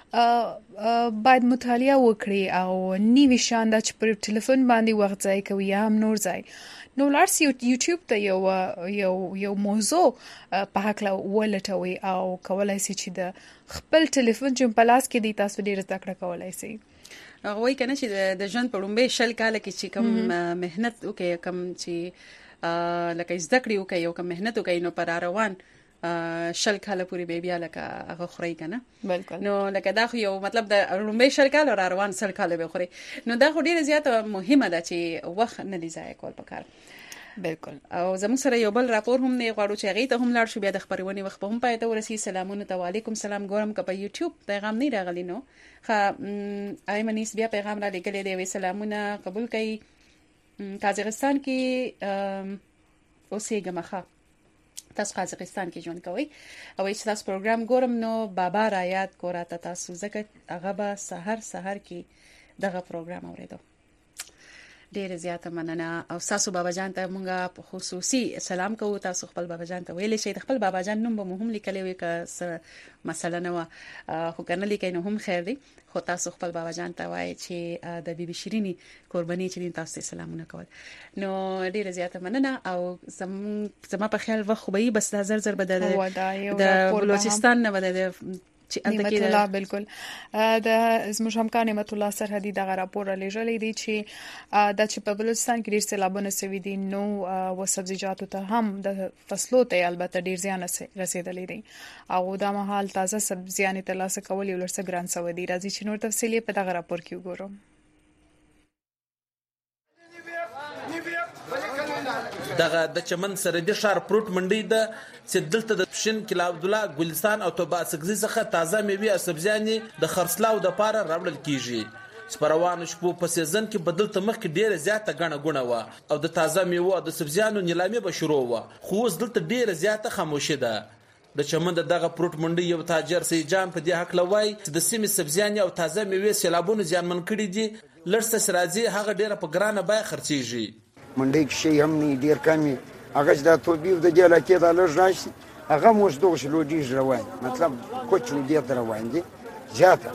باید مطالعه وکړي او نیوي شان د پر ټلیفون باندې وخت ځای کوي یا هم نور ځای نو لارس یوټیوب ته یو موضوع په حق ولټوي او کولای شي چې د خپل ټلیفون چې په لاس کې دی تاسو ډیر زده کړه کولای شي
وای کنه چې د ژوند په لومبه شل کال کې چې کم مهنت وکي کم چې لکه زده کړې وکي او کم مهنت وکي نو پر روان شل کال پوری بیا لکه هغه خوري کنه
بالکل
نو لکه دا خو یو مطلب د لومبه شل کال روان شل کال به خوري نو دا خو ډیره زیاته مهمه ده چې وخت نه دی ضایع کول پکار
بالکل
او زموږ سره یو بل راپور هم نه غواړو چې هغه ته هم لاړ شو بیا د خبرونه وخت په هم پاتې ورسي سلامونه ته وعلیکم سلام ګورم که په یوټیوب پیغام نه راغلی نو ایمنیس بیا پیغام را لګلې دی سلامونه قبول کړئ قازقستان کې اوسېږم ښه تاسو قازقستان کې ژوند کوئ او چې تاسو پروګرام ګورم نو بابا را یاد کوراته تاسو ځکه هغه به سحر کې دغه پروګرام اوریدو ډیر زیاته مننه او تاسو بابا جان ته مونږه خصوصي سلام کوو تاسو خپل بابا جان ته ویل شي خپل بابا جان نوم به مهم لیکلی وي که مثلا نو خو کنه لیکي نو هم خیر دی خو تاسو خپل بابا جان ته وایي چې د بیبي شیرینی قرباني چې تاسو سلامونه کول نو ډیر زیاته مننه او زما په خیال وخت به بس د زر به د بلوچستان نه بده چې
نعمت الله بالکل د زموږ همکار نعمت الله سرحدي دغه راپور لېږلی دی چې د چې په بلوچستان کې ډېر سیلابونه سوي دي نو و سبزیجاتو ته هم د فصلو ته البته ډېر زیان رسیدلی دی او دا مهال تازه سبزیانې ترلاسه کول یو لږ څه ګران سوی دی راځي چې نور تفصیل په دغه راپور کې وګورو
دغه د چمن سرحدي ښار پروت منډي د چې دلته د پښین کلا عبد الله ګلستان او توبه سګزي څخه تازه میوه او سبزیانې د خرڅلاو د پاره راوړل کیږي سپروان شپو په سیزن کې بدلته مخ کې ډیره زیاته غنه غونه و او د تازه میوه او د سبزیانو نیلامي به شروع و خو اوس دلته ډیره زیاته خاموشي ده د چمن دغه پروت منډي یو تاجر سیجان په دې حق لوي چې د سیمې سبزیانې او تازه میوه سیلابونه ځانمن کړي دي لړسته سرازي هغه ډیره په ګرانه بای خرڅيږي
منډي کې شي هم نه ډیر کمی هغه د توبیو د جلا کې د لږ راشي هغه موږ دوه شلو دي روان مطلب کوچ دې روان دي زیاته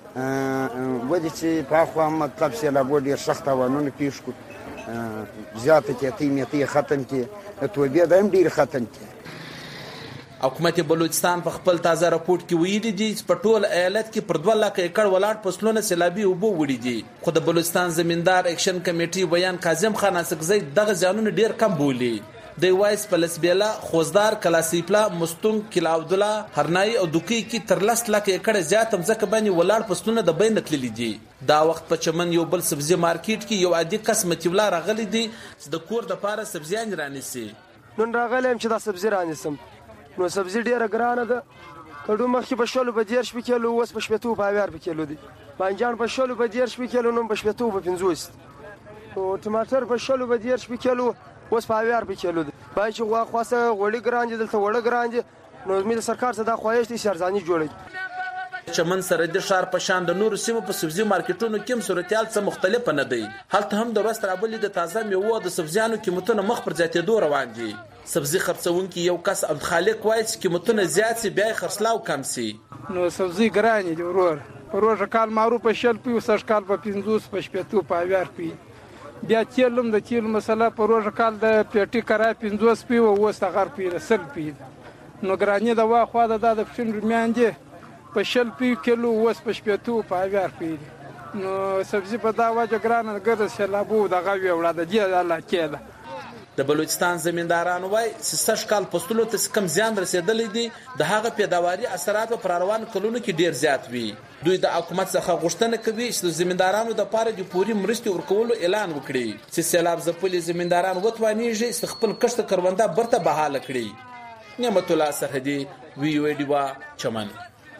ودی چې په خو مطلب سیلابو ډیر سخت وانونه پیښ کو زیاته کې تیمتي ختم کې توبیه د هم ډیر ختم کې
حکومت بلوچستان په خپل تازه راپورټ کې ویلي دي چې په ټول ایالت کې پر 2 لک ایکړ ولاړ فصلونه سیلابي اوبو وړي دي خو د بلوچستان زمیندار اکشن کمیټي بیان کاظم خان اسقزی دغه ځانونه ډیر کم بولی د وایس پلسبیلا خوزدار کلاسیپلا مستون کلا عبد الله هرنای او دوکي کې تر 10 لک ایکړ زیات مځکه باندې ولاړ فصلونه د بین تللی دي دا وخت په چمن یو بل سبزی مارکیټ کې یو عادي قسمتي ولا راغلي دي چې د کور د پاره سبزیان رانیسي
نن راغلم چې دا سبزی رانیسم نو سبزی ډیره ګرانه ده کډو مخکې په شلو په 10 کیلو اوس په 70 په 80 کیلو دي بانجان په شلو په 10 کیلو نو په 70 په 50 او ټماټر په شلو په 10 کیلو اوس په 80 کیلو دي باید چې غوا خاصه غوړي ګران دي دلته وړه ګران دي نو مې د سرکار څخه دا خواهش دي شرزاني جوړي
چمن سرحدي ښار په شان د نور سیمو په سبزی مارکیټونو کې صورتحال څه مختلف نه دی هلته هم د ورځ رابلې د تازه میوه د سبزیانو قیمتونه مخ پر زیاتېدو روان دي سبزی خرڅونکي یو کس عبد خالق وایي چې قیمتونه زیات سي بیا خرڅلاو کم سي
نو سبزی ګران دي ورور پروژه کال معروف شل پی او سش کال په 50 په 70 په 80 پی بیا چیلم د چیل مسله پروژه کال د پیټي کرای 50 پی او وسه غر پی رسل پی نو ګرانی د وا خو د فشن رمیان دي په شل پی کیلو وس په 70 په 80 پی نو سبزی په دا وجه ګران ګرځي سیلابو د غوي وړاده دی الله کېده
د بلوچستان زمیندارانو وای سږ کال فصلونو ته کم زیان رسیدلی دی د هغه پیداواري اثرات په روان کلونو کې ډیر زیات وي. دوی د حکومت څخه غوښتنه کوي چې د زمیندارانو د لپاره د پوري مرستې ورکولو اعلان وکړي چې سیلاب ځپلي زمینداران وتوانیږي چې خپل کښت کروندې برته بحاله کړي. نعمت الله سرحدي وی او ډیوا چمن.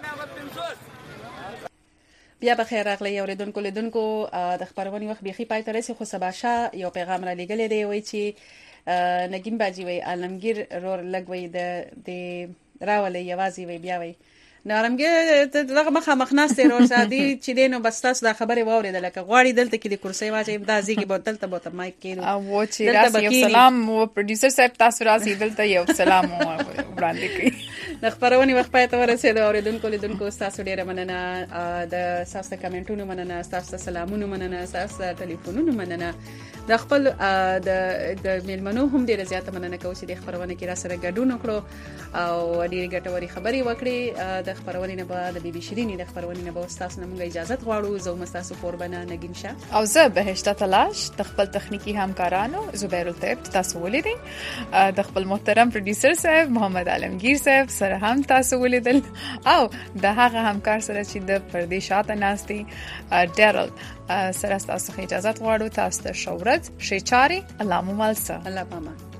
بیا بخیر راغلی اوریدونکو لیدونکو د خبرونې وخت بيخي پای ته رسي خو سباشا یو پیغام را لګلې دی وای چې نګین باجی وای عالمگیر رور لګوي د راولې یوازي وای بیا وای نارمګه دغه مخ ناستې رور سادي چې دینو بس تاسو دا خبره واورېدل لکه غواړي دلته کې د کرسي واچي امدازي کې بوتل ته بوتل مایک کې
او چې راځي یو سلام او پروډوسر صاحب تاسو راځي دلته یو سلام وړاندې کړئ.
د خبرونې وخت پای ته ورسېد اوریدونکو لیدونکو تاسو ډیره مننه د تاسو کمنټونو مننه تاسو سلامونه مننه تاسو ټلیفونونو مننه د خپل د میلمنو هم ډیره زیاته مننه کوم چې د خبرونه کې را سره ګډون وکړو او ډیره ګټوري خبري وکړي. د خبرونې نه بعد د بي بي شيرینی د خبرونې نه به تاسو نه موږ اجازه غواړو زه مستاسو قربانه نگین شاه
او زه بهشته تلاش د خپل تخنیکی همکارانو زبیر الطيب تاسو ولیدئ د خپل محترم پروډوسر صاحب محمد عالمگیر صاحب سره هم تاسو ولیدل او د هغه همکار سره چې د پردې شاته ناستي ډیرل سره تاسو اجازه غواړو تاسو ته شورت شي چاري الله مو مالسه الله پاما.